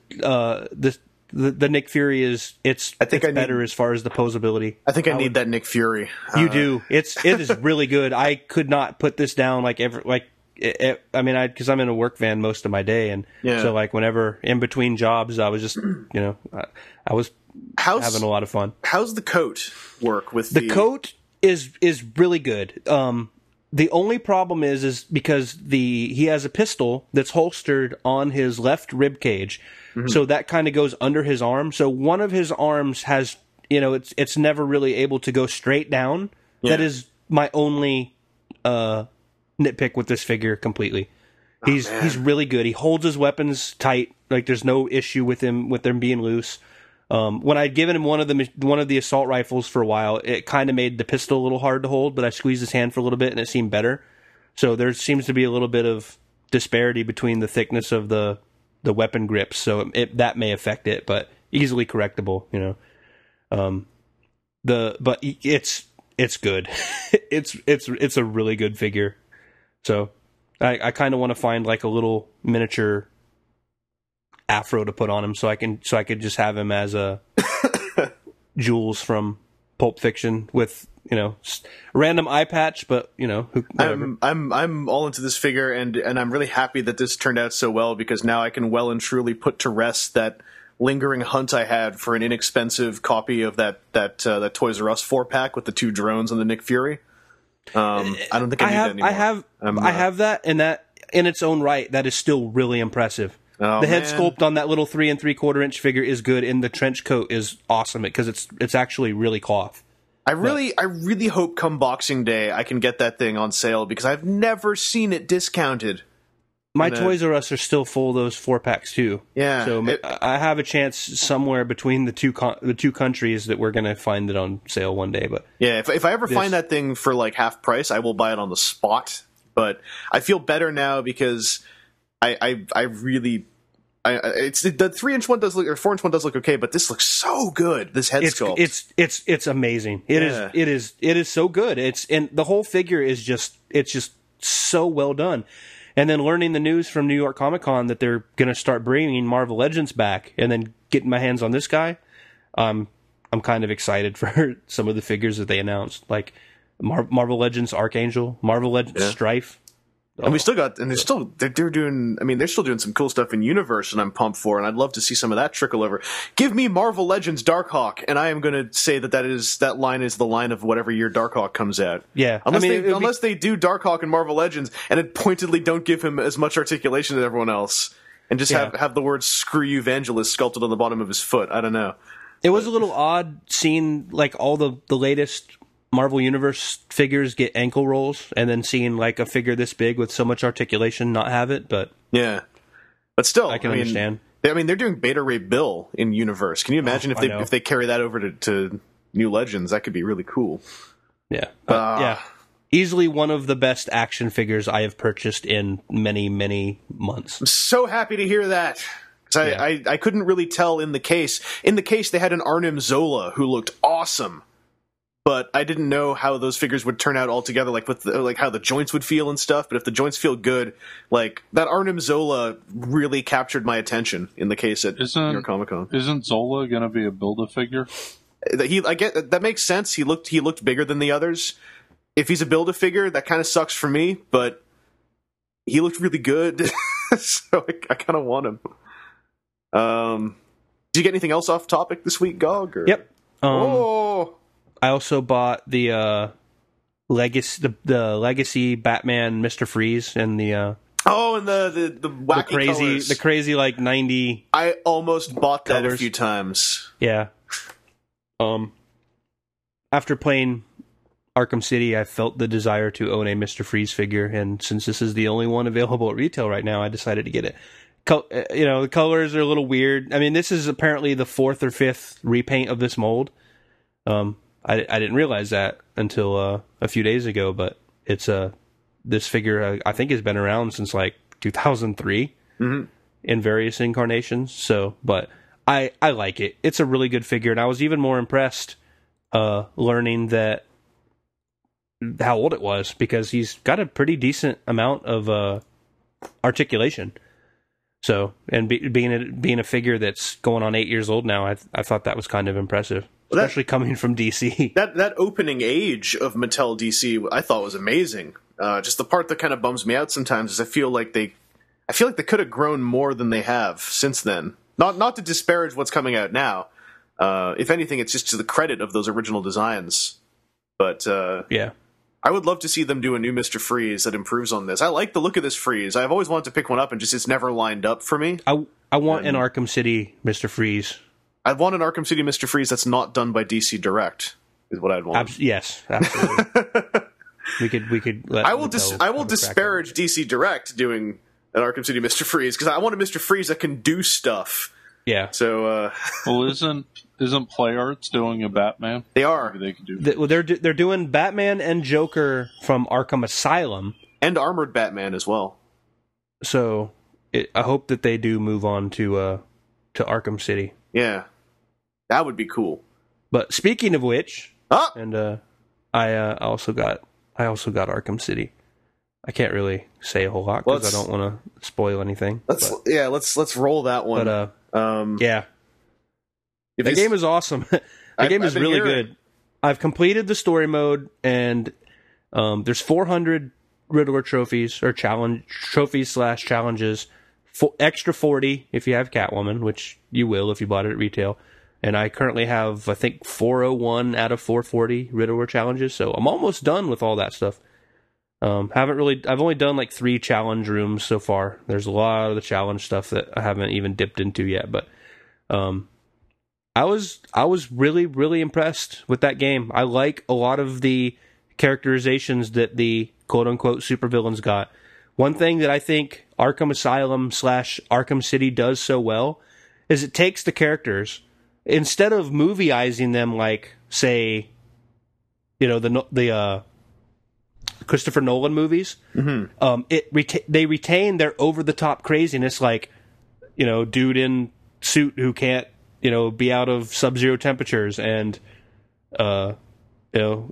uh, the, the the Nick Fury is, it's,
I think
it's
I
better
need,
as far as the posability.
I think I,
I
need
would,
that Nick Fury.
You
uh,
do. It's, it is really good. I could not put this down like ever, like. It, it, I mean, I because I'm in a work van most of my day, and
yeah.
so like whenever in between jobs, I was just you know I, I was how's, having a lot of fun.
How's the coat work with
the,
the
coat is is really good. Um, the only problem is is because the he has a pistol that's holstered on his left rib cage, mm-hmm. so that kind of goes under his arm. So one of his arms has you know it's it's never really able to go straight down. Yeah. That is my only. Uh, nitpick with this figure completely. He's oh, he's really good. He holds his weapons tight. Like there's no issue with him with them being loose. Um, when I'd given him one of the one of the assault rifles for a while, it kind of made the pistol a little hard to hold. But I squeezed his hand for a little bit, and it seemed better. So there seems to be a little bit of disparity between the thickness of the the weapon grips. So it, that may affect it, but easily correctable. You know, um, the but it's it's good. it's it's it's a really good figure. So, I, I kind of want to find like a little miniature afro to put on him, so I can so I could just have him as a Jules from Pulp Fiction with you know random eye patch, but you know who, whatever.
I'm I'm I'm all into this figure, and and I'm really happy that this turned out so well because now I can well and truly put to rest that lingering hunt I had for an inexpensive copy of that that uh, that Toys R Us four pack with the two drones and the Nick Fury. Um, I don't think I,
I
need
have,
that anymore.
I have,
I'm,
I
uh,
have that, and that in its own right, that is still really impressive.
Oh,
the head
man.
sculpt on that little three and three quarter inch figure is good, and the trench coat is awesome because it's it's actually really cloth.
I really, but, I really hope come Boxing Day I can get that thing on sale because I've never seen it discounted.
My Toys R Us are still full of those four packs too.
Yeah,
so it, I have a chance somewhere between the two con- the two countries that we're going to find it on sale one day. But
yeah, if if I ever this, find that thing for like half price, I will buy it on the spot. But I feel better now because I I, I really. I, it's the three inch one does look or four inch one does look okay, but this looks so good. This head
it's,
sculpt,
it's it's it's amazing. It yeah. is it is it is so good. It's and the whole figure is just it's just so well done. And then learning the news from New York Comic Con that they're going to start bringing Marvel Legends back, and then getting my hands on this guy, um, I'm kind of excited for some of the figures that they announced, like Mar- Marvel Legends Archangel, Marvel Legends yeah. Strife.
And we still got, and they're still, they're, they're doing, I mean, they're still doing some cool stuff in Universe, and I'm pumped for, and I'd love to see some of that trickle over. Give me Marvel Legends Darkhawk, and I am going to say that that is, that line is the line of whatever year Darkhawk comes out.
Yeah.
Unless,
I mean,
they, unless be... they do Darkhawk in Marvel Legends, and it pointedly don't give him as much articulation as everyone else, and just yeah. have, have the words "Screw you, Vangelis" sculpted on the bottom of his foot. I don't know.
It was a little odd seeing, like, all the, the latest Marvel Universe figures get ankle rolls, and then seeing like a figure this big with so much articulation not have it. But
yeah, but still,
I can
I mean,
understand.
I mean, they're doing Beta Ray Bill in Universe. Can you imagine oh, if they if they carry that over to, to New Legends? That could be really cool.
Yeah, but, uh, yeah, easily one of the best action figures I have purchased in many many months.
I'm so happy to hear that. Because yeah. I, I I couldn't really tell in the case. In the case, they had an Arnim Zola who looked awesome. But I didn't know how those figures would turn out altogether, like with the, like how the joints would feel and stuff. But if the joints feel good, like that Arnim Zola really captured my attention in the case at
isn't,
New York Comic Con.
Isn't Zola going to be a Build-A-Figure?
He, I get that makes sense. He looked he looked bigger than the others. If he's a Build-A-Figure, that kind of sucks for me. But he looked really good, so I, I kind of want him. Um, did you get anything else off topic this week, Gog? Or?
Yep. Um,
oh.
I also bought the uh, legacy, the, the legacy Batman Mister Freeze, and the uh,
oh, and the the, the wacky
the crazy,
colors.
the crazy like ninety.
I almost bought that
colors.
a few times.
Yeah. Um. After playing Arkham City, I felt the desire to own a Mister Freeze figure, and since this is the only one available at retail right now, I decided to get it. Co- you know, the colors are a little weird. I mean, this is apparently the fourth or fifth repaint of this mold. Um. I, I didn't realize that until uh, a few days ago, but it's uh, this figure uh, I think has been around since like two thousand three
mm-hmm. in
various incarnations. So, but I, I like it. It's a really good figure, and I was even more impressed uh, learning that how old it was, because he's got a pretty decent amount of uh, articulation. So, and be, being a, being a figure that's going on eight years old now, I I thought that was kind of impressive. Well, especially that, coming from D C.
That that opening age of Mattel D C, I thought was amazing. Uh, just the part that kind of bums me out sometimes is I feel like they, I feel like they could have grown more than they have since then. Not not to disparage what's coming out now. Uh, if anything, it's just to the credit of those original designs. But uh,
yeah,
I would love to see them do a new Mister Freeze that improves on this. I like the look of this Freeze. I've always wanted to pick one up, and just it's never lined up for me.
I I want
and,
an Arkham City Mister Freeze.
I'd want an Arkham City Mister Freeze that's not done by D C Direct, is what I'd want.
Abs- yes, absolutely. we could, we could. Let
I will, dis- I will disparage D C Direct doing an Arkham City Mister Freeze because I want a Mister Freeze that can do stuff.
Yeah.
So, uh,
well, isn't isn't Play Arts doing a Batman?
They are.
Maybe they can do.
The, well, they're they're doing Batman and Joker from Arkham Asylum
and Armored Batman as well.
So, it, I hope that they do move on to uh, to Arkham City.
Yeah. That would be cool.
But speaking of which,
ah!
and uh, I uh, also got I also got Arkham City. I can't really say a whole lot because I don't want to spoil anything.
Let's
but,
yeah, let's let's roll that one.
But uh,
um,
yeah, the game is awesome. the
I've,
game is
I've
really
hearing.
good. I've completed the story mode, and um, there's four hundred Riddler trophies or challenge trophies slash challenges. For extra forty if you have Catwoman, which you will if you bought it at retail. And I currently have, I think, four oh one out of four forty Riddler challenges, so I'm almost done with all that stuff. Um, haven't really, I've only done like three challenge rooms so far. There's a lot of the challenge stuff that I haven't even dipped into yet, but um, I was, I was really, really impressed with that game. I like a lot of the characterizations that the quote-unquote supervillains got. One thing that I think Arkham Asylum slash Arkham City does so well is it takes the characters, instead of movieizing them like, say, you know, the the uh, Christopher Nolan movies,
mm-hmm.
um, it reta- they retain their over-the-top craziness, like, you know, dude in suit who can't, you know, be out of sub-zero temperatures, and, uh, you know,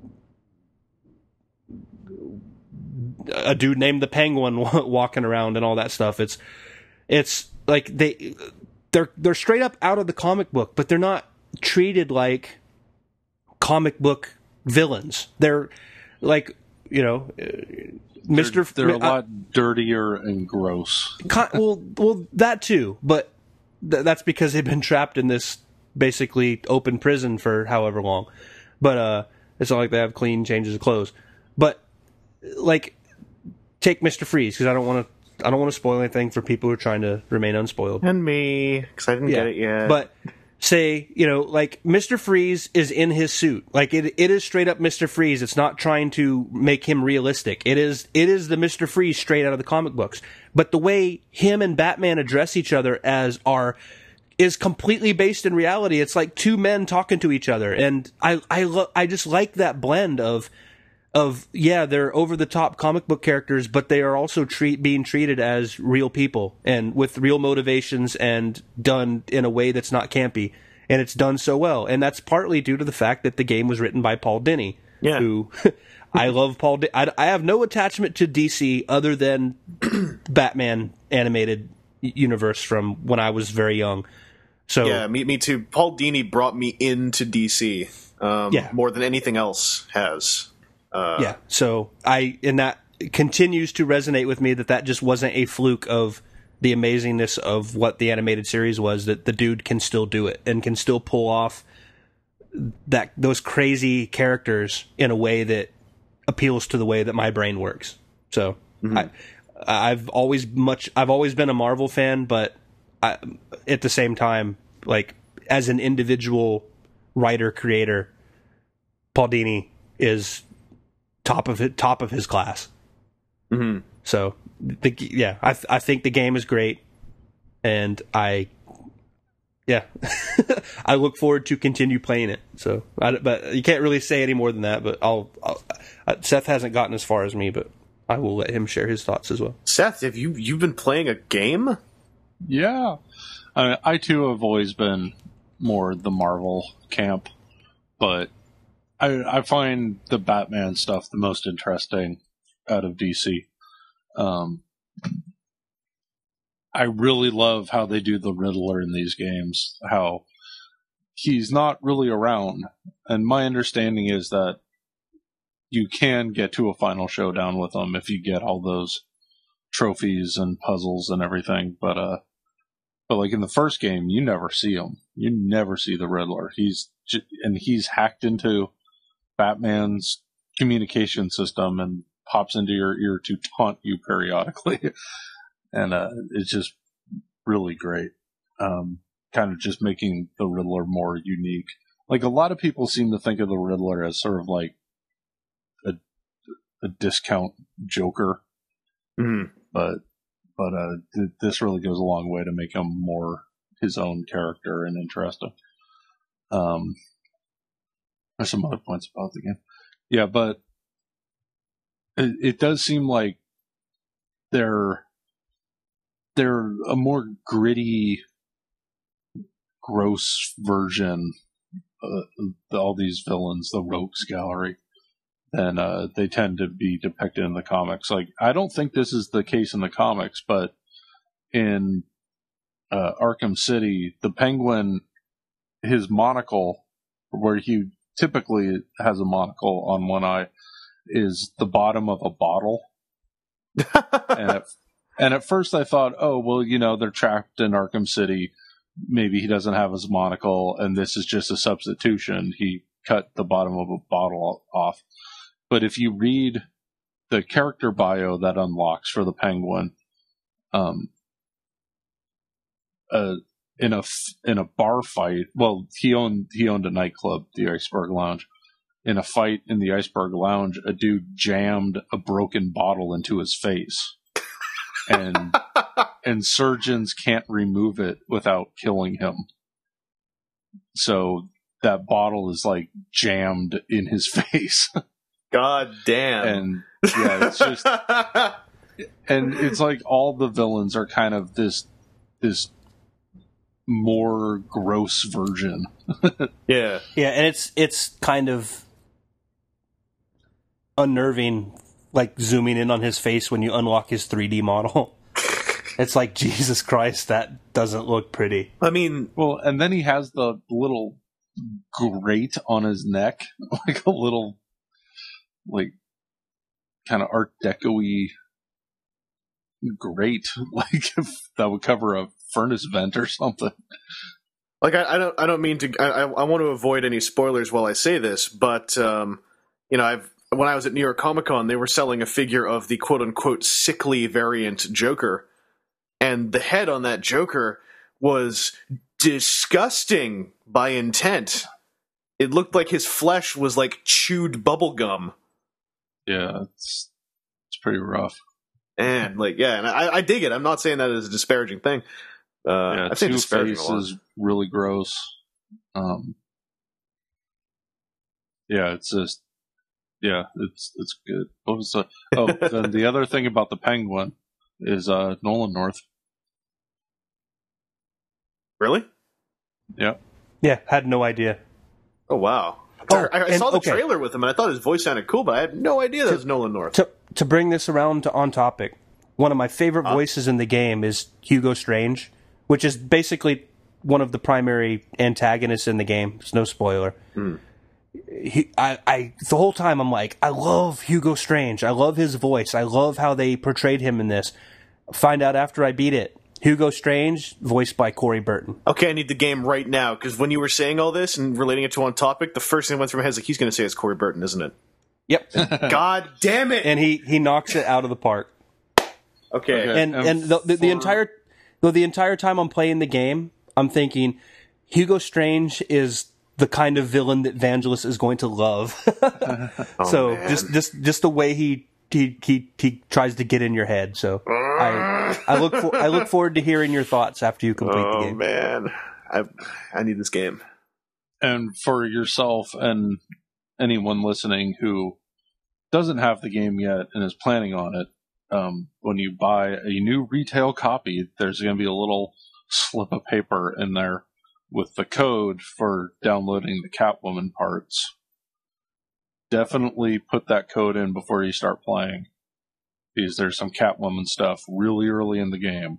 a dude named the Penguin walking around and all that stuff. It's it's like they they're they're straight up out of the comic book, but they're not treated like comic book villains. They're like, you know, Mister
They're, they're a
I-
lot dirtier and gross.
Con- well, well, that too, but th- that's because they've been trapped in this basically open prison for however long. But uh, it's not like they have clean changes of clothes. But like, take Mister Freeze, because I don't want to. I don't want to spoil anything for people who are trying to remain unspoiled.
And me, because I didn't
Yeah,
get it yet.
but say, you know, like Mister Freeze is in his suit. Like it, it is straight up Mister Freeze. It's not trying to make him realistic. It is, it is the Mister Freeze straight out of the comic books. But the way him and Batman address each other as are is completely based in reality. It's like two men talking to each other, and I, I, lo- I just like that blend of. Of yeah, they're over the top comic book characters, but they are also treat being treated as real people and with real motivations and done in a way that's not campy, and it's done so well. And that's partly due to the fact that the game was written by Paul Dini,
Yeah.
who I love. Paul. Di- I, I have no attachment to D C other than Batman animated universe from when I was very young. So
yeah, me, me too. Paul Dini brought me into D C um,
Yeah.
more than anything else has. Uh,
yeah, so I and that continues to resonate with me that that just wasn't a fluke of the amazingness of what the animated series was. That the dude can still do it and can still pull off that those crazy characters in a way that appeals to the way that my brain works. So
Mm-hmm.
I, I've always much I've always been a Marvel fan, but I, at the same time, like as an individual writer creator, Paul Dini is top of it, top of his class.
Mm-hmm.
So, the, yeah, I th- I think the game is great, and I, yeah, I look forward to continue playing it. So, I, but you can't really say any more than that. But I'll, I'll uh, Seth hasn't gotten as far as me, but I will let him share his thoughts as well.
Seth, have you you've been playing a game?
Yeah. I, I too have always been more the Marvel camp, but I, I find the Batman stuff the most interesting out of D C. Um, I really love how they do the Riddler in these games, how he's not really around. And my understanding is that you can get to a final showdown with him if you get all those trophies and puzzles and everything. But, uh, but like in the first game, you never see him. You never see the Riddler. He's, j- and he's hacked into Batman's communication system and pops into your ear to taunt you periodically. and uh, it's just really great. Um, kind of just making the Riddler more unique. Like a lot of people seem to think of the Riddler as sort of like a, a discount Joker.
Mm-hmm.
But but uh, th- this really goes a long way to make him more his own character and interesting. Um, there's some other points about the game. Yeah, but it, it does seem like they're they're a more gritty, gross version uh, of all these villains, the Rogues Gallery, than uh, they tend to be depicted in the comics. Like, I don't think this is the case in the comics, but in uh, Arkham City, the Penguin, his monocle, where he typically has a monocle on one eye, is the bottom of a bottle. and, at, and at first I thought, oh, well, you know, they're trapped in Arkham City. Maybe he doesn't have his monocle, and this is just a substitution. He cut the bottom of a bottle off. But if you read the character bio that unlocks for the Penguin, um, uh, in a in a bar fight, well, he owned he owned a nightclub, the Iceberg Lounge. In a fight in the Iceberg Lounge, a dude jammed a broken bottle into his face, and and surgeons can't remove it without killing him. So that bottle is like jammed in his face.
God damn.
And yeah, it's just, and it's like all the villains are kind of this, this more gross version.
yeah.
Yeah, and it's it's kind of unnerving, like zooming in on his face when you unlock his three D model. It's like, Jesus Christ, that doesn't look pretty.
I mean,
Well, and then he has the little grate on his neck, like a little, like, kind of Art Deco-y grate, like if that would cover a furnace vent or something.
Like I, I don't, I don't mean to. I, I want to avoid any spoilers while I say this, but um, you know, I've when I was at New York Comic Con, they were selling a figure of the quote unquote sickly variant Joker, and the head on that Joker was disgusting by intent. It looked like his flesh was like chewed bubble gum.
Yeah, it's it's pretty rough.
And like, yeah, and I, I dig it. I'm not saying that as a disparaging thing. Uh,
yeah,
I think
Two-Face is really gross. Um, yeah, it's just, yeah, it's it's good. What was the, oh, then the other thing about the Penguin is uh, Nolan North.
Really?
Yeah.
Yeah, had no idea.
Oh wow!
Oh,
I, I
and-
saw the
okay.
trailer with him, and I thought his voice sounded cool, but I had no idea that was Nolan North.
To to bring this around to on topic, one of my favorite voices in the game is Hugo Strange, which is basically one of the primary antagonists in the game. It's no spoiler.
Mm.
He, I, I, the whole time I'm like, I love Hugo Strange. I love his voice. I love how they portrayed him in this. Find out after I beat it. Hugo Strange, voiced by Corey Burton.
Okay, I need the game right now, because when you were saying all this and relating it to on topic, the first thing that went through my head is like, he's going to say it's Corey Burton, isn't it?
Yep.
God damn it!
And he, he knocks it out of the park.
Okay.
Okay.
And
And
and the, the, the
for-
entire the, the entire time I'm playing the game, I'm thinking Hugo Strange is the kind of villain that Vangelis is going to love.
Oh,
so
man.
just just just the way he he he, he tries to get in your head. So I I look for, I look forward to hearing your thoughts after you complete the
Oh
game.
man, I I need this game.
And for yourself and anyone listening who doesn't have the game yet and is planning on it, um, when you buy a new retail copy, there's going to be a little slip of paper in there with the code for downloading the Catwoman parts. Definitely put that code in before you start playing, because there's some Catwoman stuff really early in the game.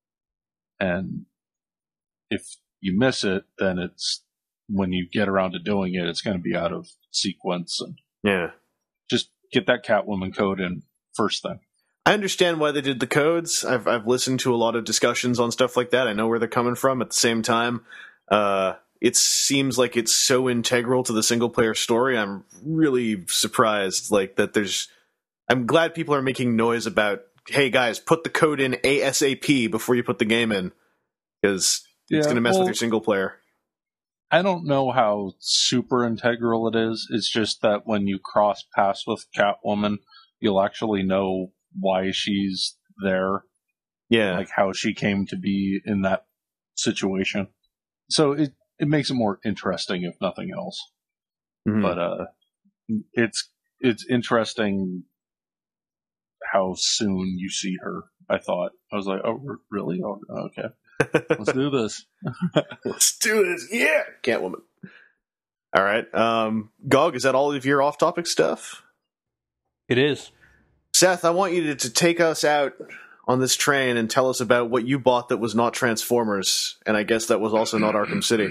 And if you miss it, then it's, when you get around to doing it, it's going to be out of sequence. And
Yeah.
just get that Catwoman code in first thing.
I understand why they did the codes. I've I've listened to a lot of discussions on stuff like that. I know where they're coming from. At the same time, uh, it seems like it's so integral to the single player story. I'm really surprised, like that. There's. I'm glad people are making noise about. Hey guys, put the code in ASAP before you put the game in, because it's
Yeah,
going to mess
well-
with your single player.
I don't know how super integral it is. It's just that when you cross paths with Catwoman, you'll actually know why she's there,
Yeah.
like how she came to be in that situation. So it, it makes it more interesting, if nothing else.
Mhm.
But uh, it's it's interesting how soon you see her. I thought I was like, oh, really? Oh, okay, let's do this.
Let's do this. Yeah. Catwoman. All right. Um, Gog, is that all of your off-topic stuff?
It is.
Seth, I want you to, to take us out on this train and tell us about what you bought that was not Transformers, and I guess that was also not Arkham City.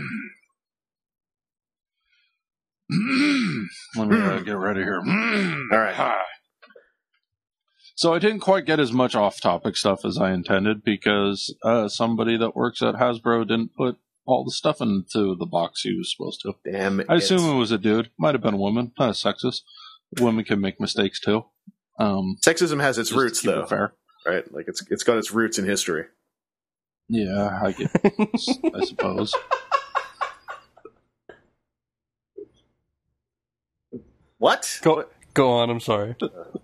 Let me uh, get ready here.
All right.
Ah. So I didn't quite get as much off-topic stuff as I intended, because uh, somebody that works at Hasbro didn't put all the stuff into the box he was supposed to.
Damn it.
I assume it was a dude. Might have been a woman. Not sexist. Women can make mistakes too. Um,
Sexism has its
just to
roots,
keep it
though,
fair.
right? Like it's it's got its roots in history.
Yeah, I get. I suppose.
What?
Go go on. I'm sorry.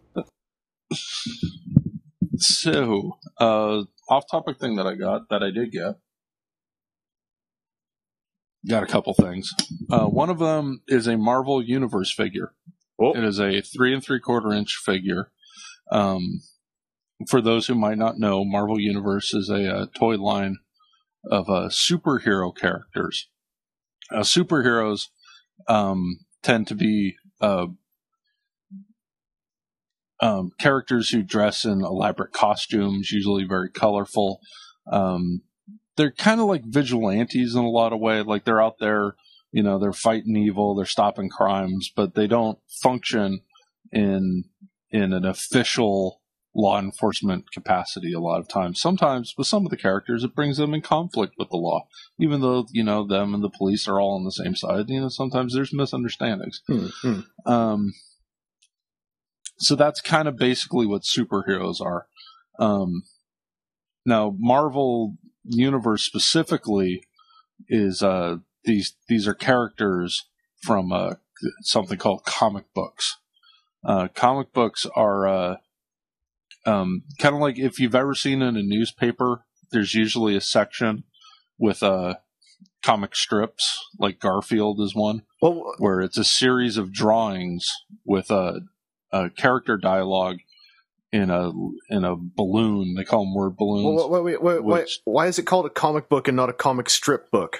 So, uh, off-topic thing that I got, that I did get, got a couple things. Uh, one of them is a Marvel Universe figure.
Oh,
It is a three and three quarter inch figure. Um, for those who might not know, Marvel Universe is a, uh toy line of uh, superhero characters. Uh, superheroes um, tend to be uh, um, characters who dress in elaborate costumes, usually very colorful. Um, they're kind of like vigilantes in a lot of ways. Like they're out there, you know, they're fighting evil, they're stopping crimes, but they don't function in in an official law enforcement capacity a lot of times. Sometimes with some of the characters, it brings them in conflict with the law, even though, you know, them and the police are all on the same side. You know, sometimes there's misunderstandings.
Mm-hmm.
Um, so that's kind of basically what superheroes are. Um, now, Marvel Universe specifically is, uh, these, these are characters from, uh, something called comic books. Uh, comic books are, uh, Um, kind of like if you've ever seen in a newspaper, there's usually a section with uh, comic strips, like Garfield is one,
Well,
where it's a series of drawings with a, a character dialogue in a in a balloon. They call them word balloons.
well wait, wait, wait, wait,
which-
why is it called a comic book and not a comic strip book?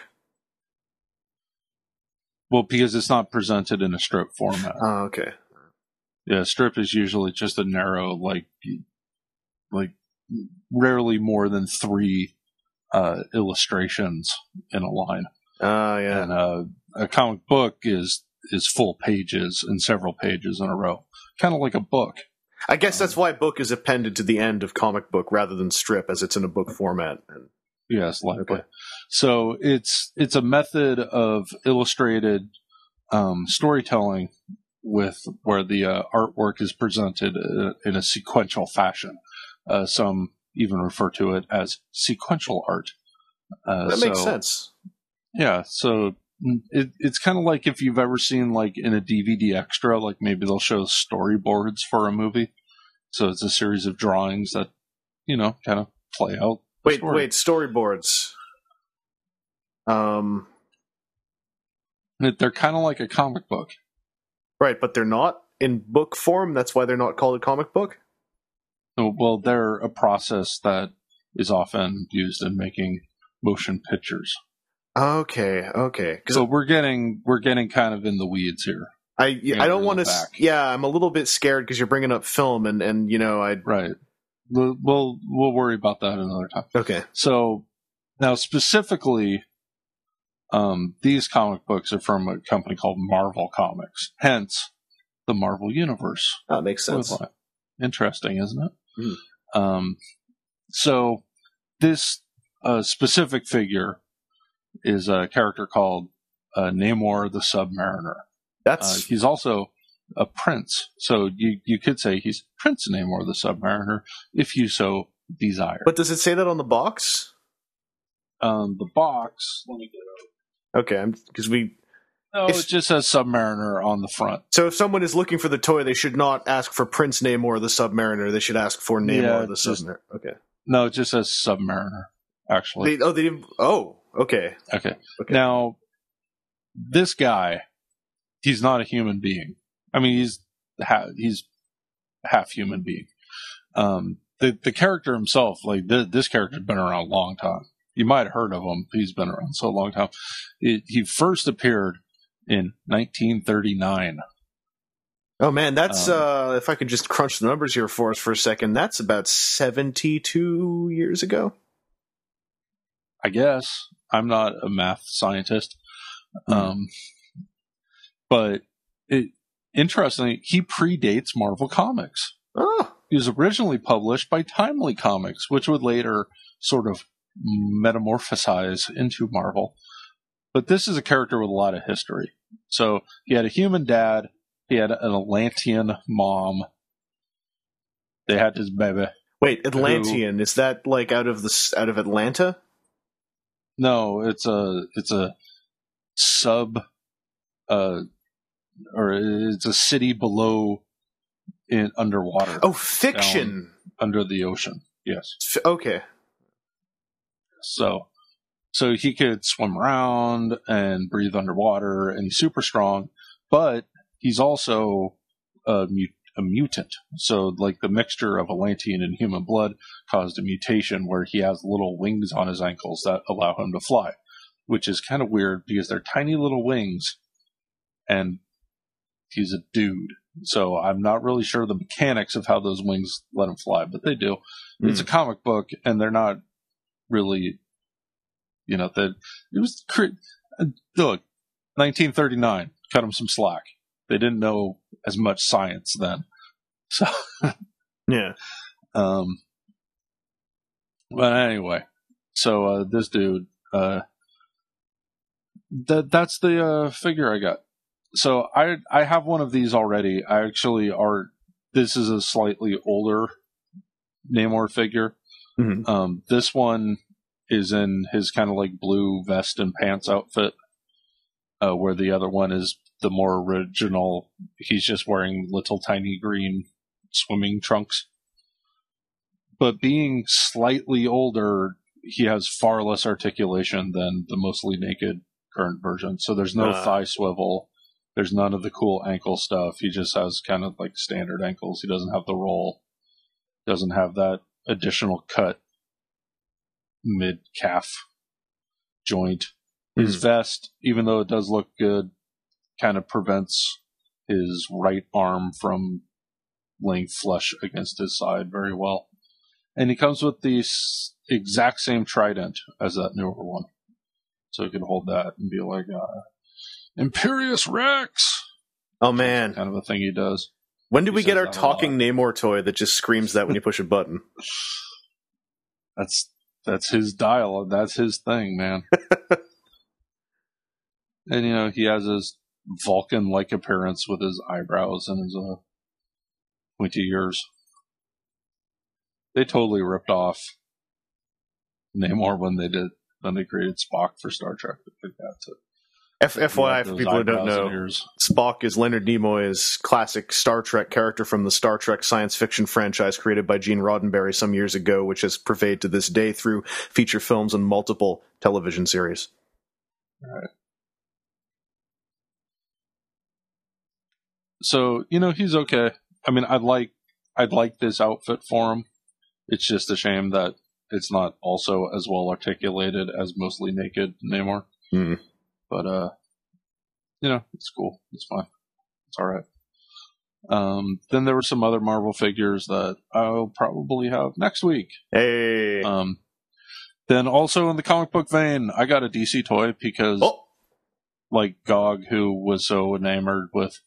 Well, because it's not presented in a strip format.
Oh, okay.
Yeah, strip is usually just a narrow, like, like rarely more than three uh, illustrations in a line.
Ah, yeah.
And uh, a comic book is is full pages and several pages in a row, kind of like a book.
I guess that's why book is appended to the end of comic book rather than strip, as it's in a book format. And
Yes, likely.
Okay.
So it's it's a method of illustrated um, storytelling with where the uh, artwork is presented uh, in a sequential fashion. Uh, some even refer to it as sequential art. Uh,
that makes
so,
sense.
Yeah, so it, it's kind of like if you've ever seen, like, in a D V D extra, like maybe they'll show storyboards for a movie. So it's a series of drawings that, you know, kind of play out. the
Wait,
story.
wait, storyboards. Um,
They're kind of like a comic book.
right, but they're not in book form. That's why they're not called a comic book.
So, well, they're a process that is often used in making motion pictures.
Okay, okay. Because
So we're getting we're getting kind of in the weeds here.
I
Yeah,
I don't
reel
want
it
to.
back.
Yeah, I'm a little bit scared because you're bringing up film, and and you know I.
Right. We'll we'll, we'll worry about that another time.
Okay.
So now specifically, um, these comic books are from a company called Marvel Comics. Hence, the Marvel Universe.
That makes sense.
With, uh, Interesting, isn't it?
Mm.
Um, so this uh, specific figure is a character called uh, Namor the Submariner. Uh,
That's
he's also a prince, so you you could say he's Prince Namor the Submariner if you so desire.
but does it say that on the box?
um, the box, let me get it.
Okay, because we.
No,
If-
it just says Submariner on the front.
So if someone is looking for the toy, they should not ask for Prince Namor the Submariner. They should ask for Namor
Yeah,
the
just-
Submariner. Okay.
No, it just says Submariner. Actually,
They, oh, they didn't. Oh, okay.
okay.
Okay.
Now, this guy, he's not a human being. I mean, he's ha- he's half human being. Um, the the character himself, like th- this character's been around a long time. You might have heard of him. He's been around so long time. It, he first appeared in nineteen thirty-nine.
Oh man, that's
Um,
uh if I could just crunch the numbers here for us for a second, that's about seventy-two years ago.
I guess I'm not a math scientist,
Hmm.
um, but it, interestingly, he predates Marvel Comics.
Oh,
He was originally published by Timely Comics, which would later sort of metamorphosize into Marvel. But this is a character with a lot of history. So he had a human dad, he had an Atlantean mom, they had his baby.
wait, Atlantean, is that like out of the s- out of Atlanta?
No, it's a it's a sub, uh, or it's a city below, in underwater,
Oh, fiction.
under the ocean. Yes.
F- okay.
So, so he could swim around and breathe underwater, and he's super strong. But he's also a, mu- a mutant. So, like the mixture of Atlantean and human blood caused a mutation where he has little wings on his ankles that allow him to fly, which is kind of weird because they're tiny little wings, and he's a dude. So I'm not really sure the mechanics of how those wings let him fly, but they do. It's a comic book, and they're not really, you know, that it was cre- look, nineteen thirty-nine, cut them some slack. They didn't know as much science then. So,
Yeah.
um, but anyway, so uh, this dude, uh, that that's the uh, figure I got. So I I have one of these already. I actually are. This is a slightly older Namor figure.
Mhm.
Um, this one is in his kind of like blue vest and pants outfit, uh, where the other one is the more original. He's just wearing little tiny green swimming trunks. But being slightly older, he has far less articulation than the mostly naked current version. So there's no
Ah.
thigh swivel. There's none of the cool ankle stuff. He just has kind of like standard ankles. He doesn't have the roll. Doesn't have that additional cut mid calf joint. His
Hmm.
vest, even though it does look good, kind of prevents his right arm from laying flush against his side very well. And he comes with the s- exact same trident as that newer one. So he can hold that and be like, uh, Imperious Rex!
Oh man,
Kind of a thing he does.
when did
He
we get
says
our
that a
talking Namor toy that just screams that when you push a button?
That's that's his dialogue. That's his thing, man. And, you know, he has his Vulcan-like appearance with his eyebrows and his uh, pointy ears. They totally ripped off Namor when they did when they created Spock for Star Trek. I think that's it.
F-
He
FYI,
had
for
those
people who don't
eyebrows and
know,
ears.
Spock is Leonard Nimoy's classic Star Trek character from the Star Trek science fiction franchise created by Gene Roddenberry some years ago, which has pervaded to this day through feature films and multiple television series.
So, you know, he's okay. I mean, I'd like I'd like this outfit for him. It's just a shame that it's not also as well articulated as mostly naked Namor.
Hmm.
But uh you know, it's cool. It's fine. It's alright. Um then there were some other Marvel figures that I'll probably have next week.
Hey.
Um then also in the comic book vein, I got a D C toy because
oh,
like Gog, who was so enamored with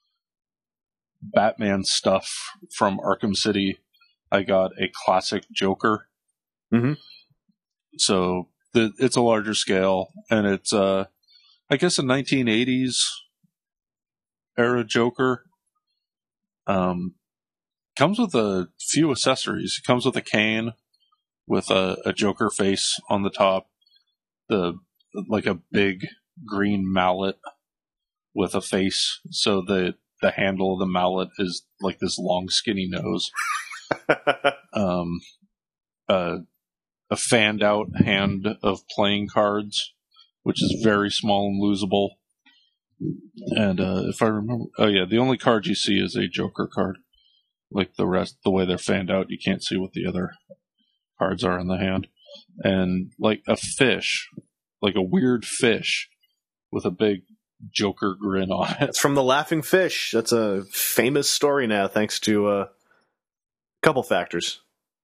Batman stuff from Arkham City, I got a classic Joker.
Mhm.
So the, it's a larger scale, and it's uh, I guess a nineteen eighties era Joker. Um, comes with a few accessories. It comes with a cane with a, a Joker face on the top, the like a big green mallet with a face. So the the handle of the mallet is like this long, skinny nose. um, uh, a fanned out hand of playing cards, which is very small and losable. And uh, if I remember, oh yeah, the only card you see is a Joker card. Like the rest, the way they're fanned out, you can't see what the other cards are in the hand. And like a fish, like a weird fish with a big Joker grin on it.
It's from The Laughing Fish. That's a famous story now, thanks to uh, a couple factors.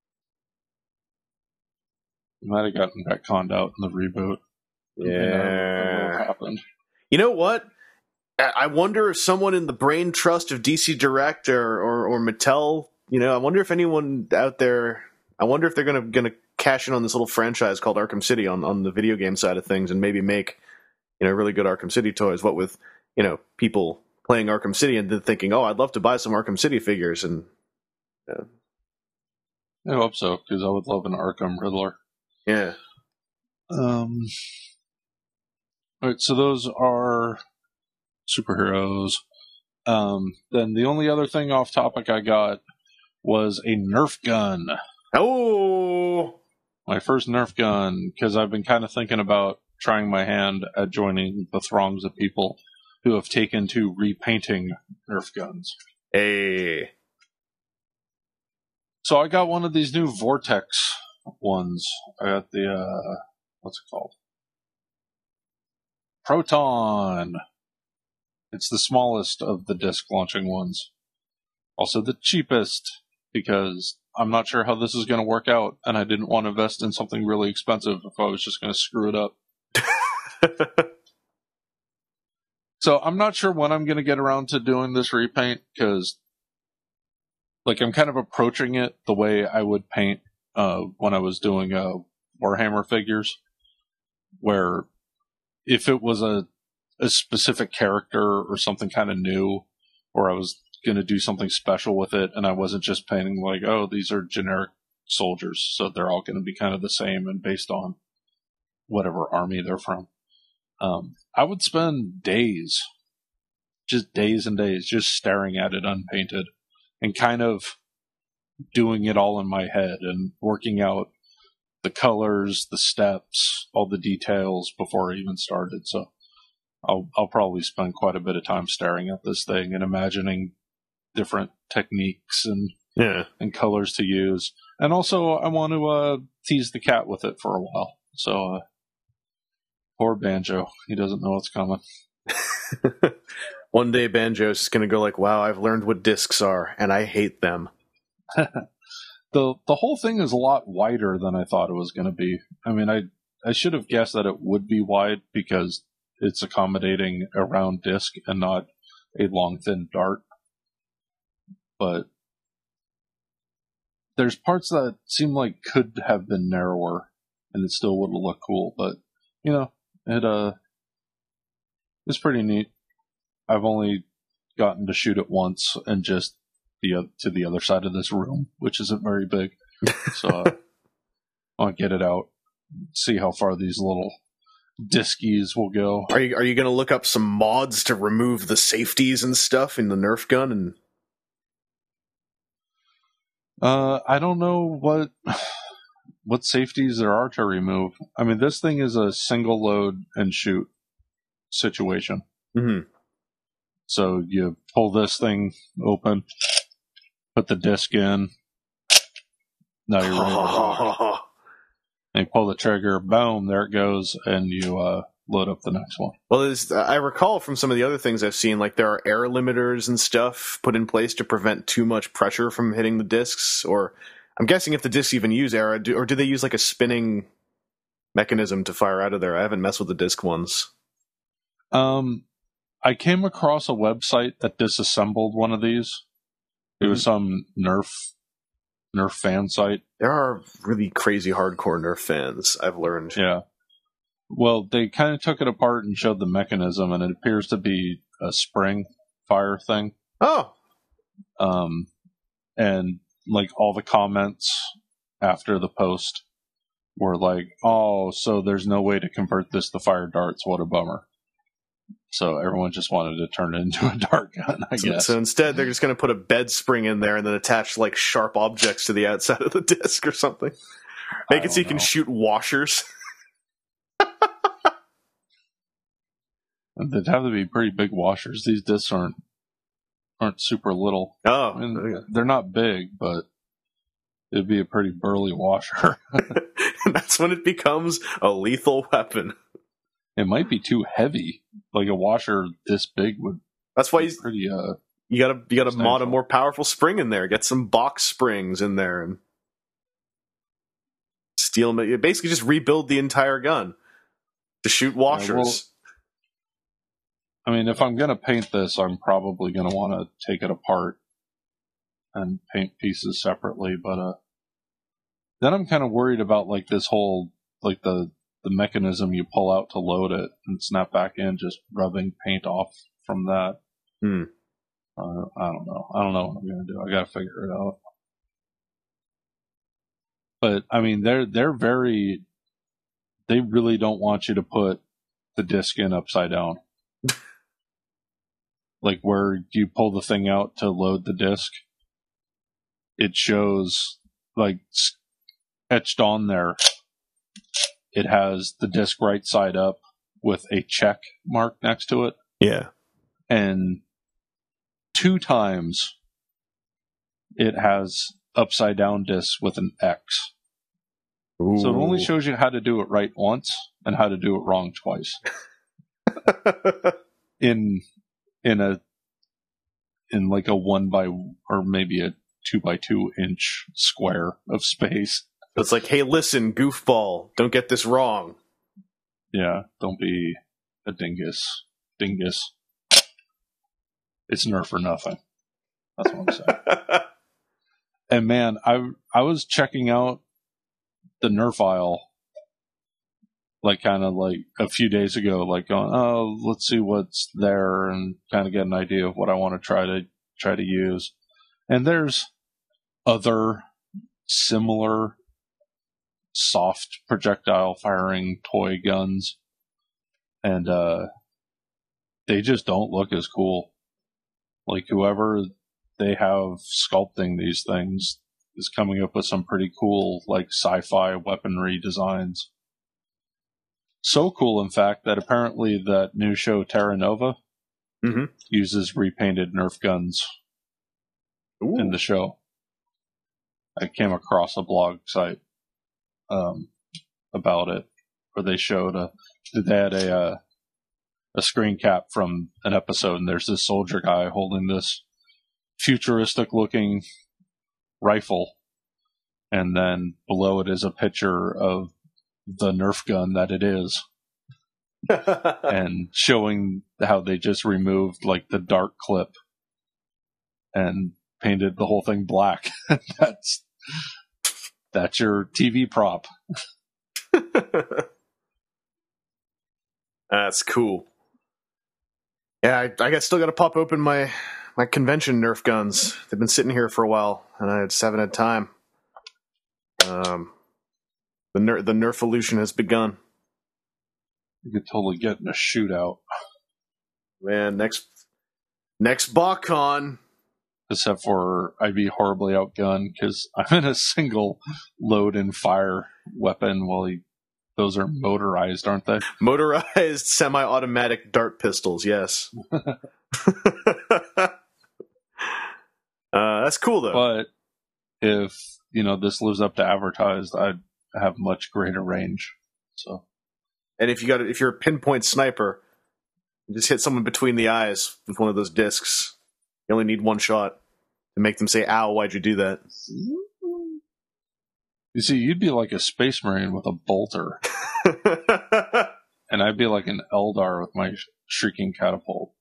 You might have gotten retconned out in the reboot.
Yeah.
What happened?
You know what? I I wonder if someone in the brain trust of D C Direct or, or, or Mattel, you know, I wonder if anyone out there, I wonder if they're gonna gonna cash in on this little franchise called Arkham City on, on the video game side of things and maybe make, you know, really good Arkham City toys. What with, you know, people playing Arkham City and then thinking, oh, I'd love to buy some Arkham City figures, and uh,
I hope so, because I would love an Arkham Riddler.
yeah.
Um. All right, so those are superheroes. Um, then the only other thing off topic I got was a Nerf gun.
Oh,
My first Nerf gun, because I've been kind of thinking about trying my hand at joining the throngs of people who have taken to repainting Nerf guns.
hey.
So I got one of these new Vortex ones. I got the, uh, what's it called? Proton. It's the smallest of the disc launching ones. Also the cheapest, because I'm not sure how this is going to work out, and I didn't want to invest in something really expensive if I was just going to screw it up. So I'm not sure when I'm going to get around to doing this repaint, because like I'm kind of approaching it the way I would paint uh, when I was doing uh, Warhammer figures, where if it was a a specific character or something kind of new, or I was going to do something special with it, and I wasn't just painting like, oh, these are generic soldiers, so they're all going to be kind of the same and based on whatever army they're from. Um, I would spend days, just days and days, just staring at it unpainted and kind of doing it all in my head and working out the colors, the steps, all the details before I even started. So I'll, I'll probably spend quite a bit of time staring at this thing and imagining different techniques and
Yeah.
and colors to use. And also, I want to uh, tease the cat with it for a while. So, uh, poor Banjo. He doesn't know what's coming.
One day Banjo's just going to go like, wow, I've learned what discs are, and I hate them.
the The whole thing is a lot wider than I thought it was going to be. I mean, I, I should have guessed that it would be wide because it's accommodating a round disc and not a long, thin dart. But there's parts that seem like could have been narrower, and it still would have looked cool. But you know, it uh, it's pretty neat. I've only gotten to shoot it once, and just the uh, to the other side of this room, which isn't very big. So uh, I want to get it out, see how far these little diskies will go.
Are you are you going to look up some mods to remove the safeties and stuff in the Nerf gun? And
Uh, I don't know what what safeties there are to remove. I mean, this thing is a single load and shoot situation.
mm-hmm.
So you pull this thing open, put the disc in. Now you're ready to rock. And you pull the trigger, boom, there it goes, and you uh, load up the next one.
Well, there's, I recall from some of the other things I've seen, like there are air limiters and stuff put in place to prevent too much pressure from hitting the discs. Or I'm guessing if the discs even use air, do, or do they use like a spinning mechanism to fire out of there? I haven't messed with the disc ones.
Um, I came across a website that disassembled one of these. It was some Nerf Nerf fan site.
There are really crazy hardcore Nerf fans, I've learned.
Yeah. Well, they kind of took it apart and showed the mechanism, and it appears to be a spring fire thing.
Oh.
Um, and like all the comments after the post were like, "Oh, so there's no way to convert this to fire darts? What a bummer!" So everyone just wanted to turn it into a dart gun, I
So,
guess.
so instead, they're just going to put a bed spring in there and then attach like sharp objects to the outside of the disc or something. Make
I
it so you
don't
can
know.
shoot washers.
They'd have to be pretty big washers. These discs aren't aren't super little.
Oh,
I mean, they're not big, but it'd be a pretty burly washer.
and that's when it becomes a lethal weapon.
It might be too heavy. Like a washer this big would
That's why
be
you,
pretty. Uh,
you gotta you gotta mod a
Substantial.
more powerful spring in there. Get some box springs in there and steel. You basically just rebuild the entire gun to shoot washers.
well, I mean, if I'm gonna paint this, I'm probably gonna want to take it apart and paint pieces separately. But uh, then I'm kind of worried about like this whole like the the mechanism you pull out to load it and snap back in, just rubbing paint off from that.
Hmm.
Uh, I don't know. I don't know what I'm gonna do. I gotta figure it out. But I mean, they're they're very. They really don't want you to put the disc in upside down. Like where you pull the thing out to load the disc, it shows like etched on there. It has the disc right side up with a check mark next to it,
Yeah.
and two times it has upside down disc with an X. So it only shows you how to do it right once and how to do it wrong twice. in in a in like a one by or maybe a two by two inch square of space.
It's like, hey, listen, goofball, don't get this wrong.
Yeah, don't be a dingus. Dingus. It's Nerf or nothing. That's what I'm saying. And man, I I was checking out the Nerf aisle, like kind of like a few days ago, like going, oh, let's see what's there and kind of get an idea of what I want to try to try to use. And there's other similar soft projectile firing toy guns, and uh, they just don't look as cool. Like whoever they have sculpting these things is coming up with some pretty cool, like sci-fi weaponry designs. So cool, in fact, that apparently that new show Terra Nova
Mm-hmm.
uses repainted Nerf guns
Ooh.
in the show. I came across a blog site um, about it, where they showed a they had a uh, a screen cap from an episode, and there's this soldier guy holding this futuristic looking rifle, and then below it is a picture of the Nerf gun that it is, and showing how they just removed like the dart clip and painted the whole thing black. that's that's your T V prop.
That's cool. Yeah, I, I got still got to pop open my my convention Nerf guns. They've been sitting here for a while, and I just haven't had time. Um, the Nerf the Nerf-olution has begun.
You could totally get in a shootout.
Man, next next BotCon.
Except for I'd be horribly outgunned because I'm in a single load and fire weapon. Well, he, those are motorized, aren't they?
Motorized semi-automatic dart pistols, yes. uh, that's cool, though.
But if, you know, this lives up to advertised, I'd have much greater range. So,
And if you got if you're a pinpoint sniper, you just hit someone between the eyes with one of those discs. You only need one shot to make them say, ow, why'd you do that?
you see, you'd be like a space marine with a bolter. And I'd be like an Eldar with my sh- shrieking catapult.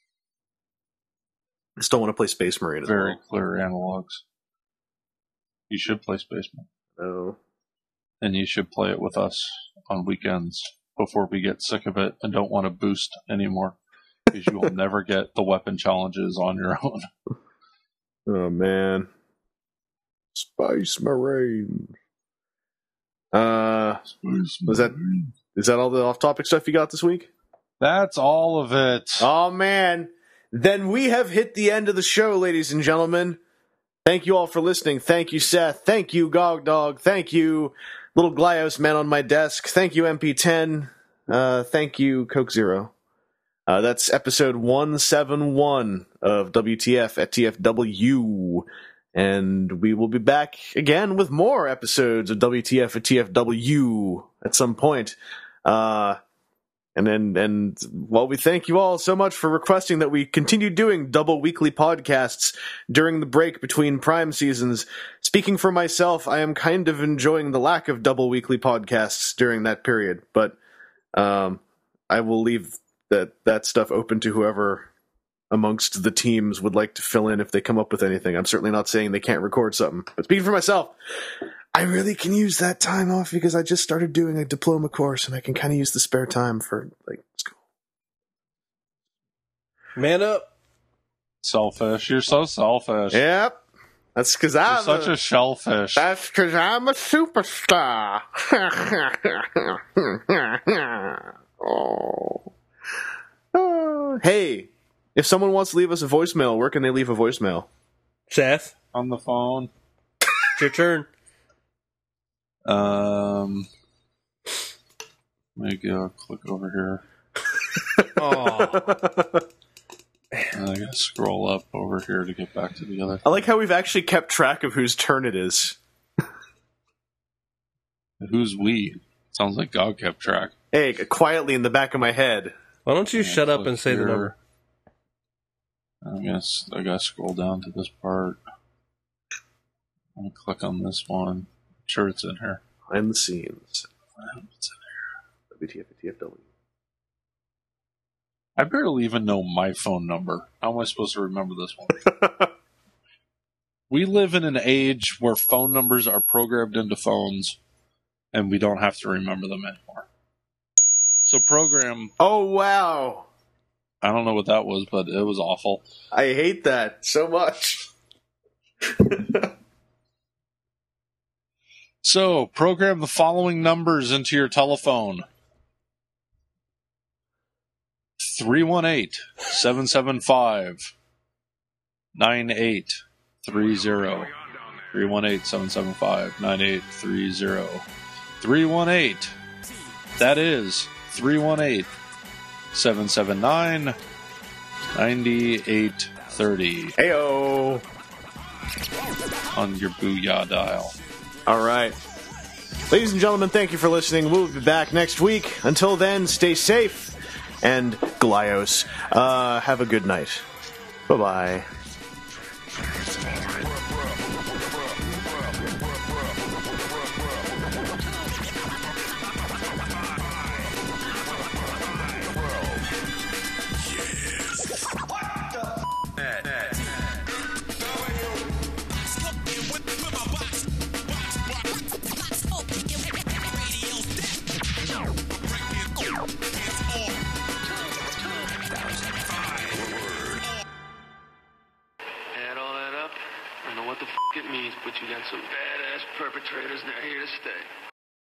I just don't want to play Space Marine.
Very
well.
clear analogs. You should play Space Marine.
No.
And you should play it with us on weekends before we get sick of it and don't want to boost anymore. Because you will never get the weapon challenges on your own.
Oh, man. Space Marine. Uh, was that is that all the off-topic stuff you got this week?
That's all of it.
Oh, man. Then we have hit the end of the show, ladies and gentlemen. Thank you all for listening. Thank you, Seth. Thank you, Gog Dog. Thank you, Little Glyos Man on my desk. Thank you, M P ten. Uh, thank you, Coke Zero. Uh, that's episode one seventy-one of W T F at T F W. And we will be back again with more episodes of W T F at T F W at some point. Uh, and then, and well, we thank you all so much for requesting that we continue doing double weekly podcasts during the break between Prime seasons. Speaking for myself, I am kind of enjoying the lack of double weekly podcasts during that period, but um, I will leave that, that stuff open to whoever amongst the teams would like to fill in if they come up with anything. I'm certainly not saying they can't record something. But speaking for myself, I really can use that time off because I just started doing a diploma course and I can kind of use the spare time for, like, school.
Man up.
Selfish. You're so selfish.
Yep. That's because
You're
I'm
such a, a shellfish.
That's because I'm a superstar. oh. oh. Hey. If someone wants to leave us a voicemail, where can they leave a voicemail?
Seth,
On the phone.
it's your turn.
Um, let me go click over here.
Oh,
And I gotta scroll up over here to get back to the other.
I like how we've actually kept track of whose turn it is.
Who's we? Sounds like God kept track.
Hey, quietly in the back of my head.
why don't you
Yeah,
shut up
click
and say
here.
the number?
I guess I gotta scroll down to this part. I'm gonna click on this one. I'm sure it's in here.
Behind the scenes.
I hope it's in
W T F at T F W.
I barely even know my phone number. How am I supposed to remember this one? We live in an age where phone numbers are programmed into phones, and we don't have to remember them anymore. So program...
Oh, wow.
I don't know what that was, but it was awful.
I hate that so much.
So, program the following numbers into your telephone. three one eight, seven seven five, nine eight three zero. three one eight, seven seven five, nine eight three zero. three one eight. That is three one eight, seven seven nine, nine eight three zero.
Heyo.
On your Booyah dial.
All right. Ladies and gentlemen, thank you for listening. We'll be back next week. Until then, stay safe. And Glios, uh, have a good night. Bye-bye.
Add all that up, I don't know what the f*** it means, but you got some badass perpetrators, and they're here to stay.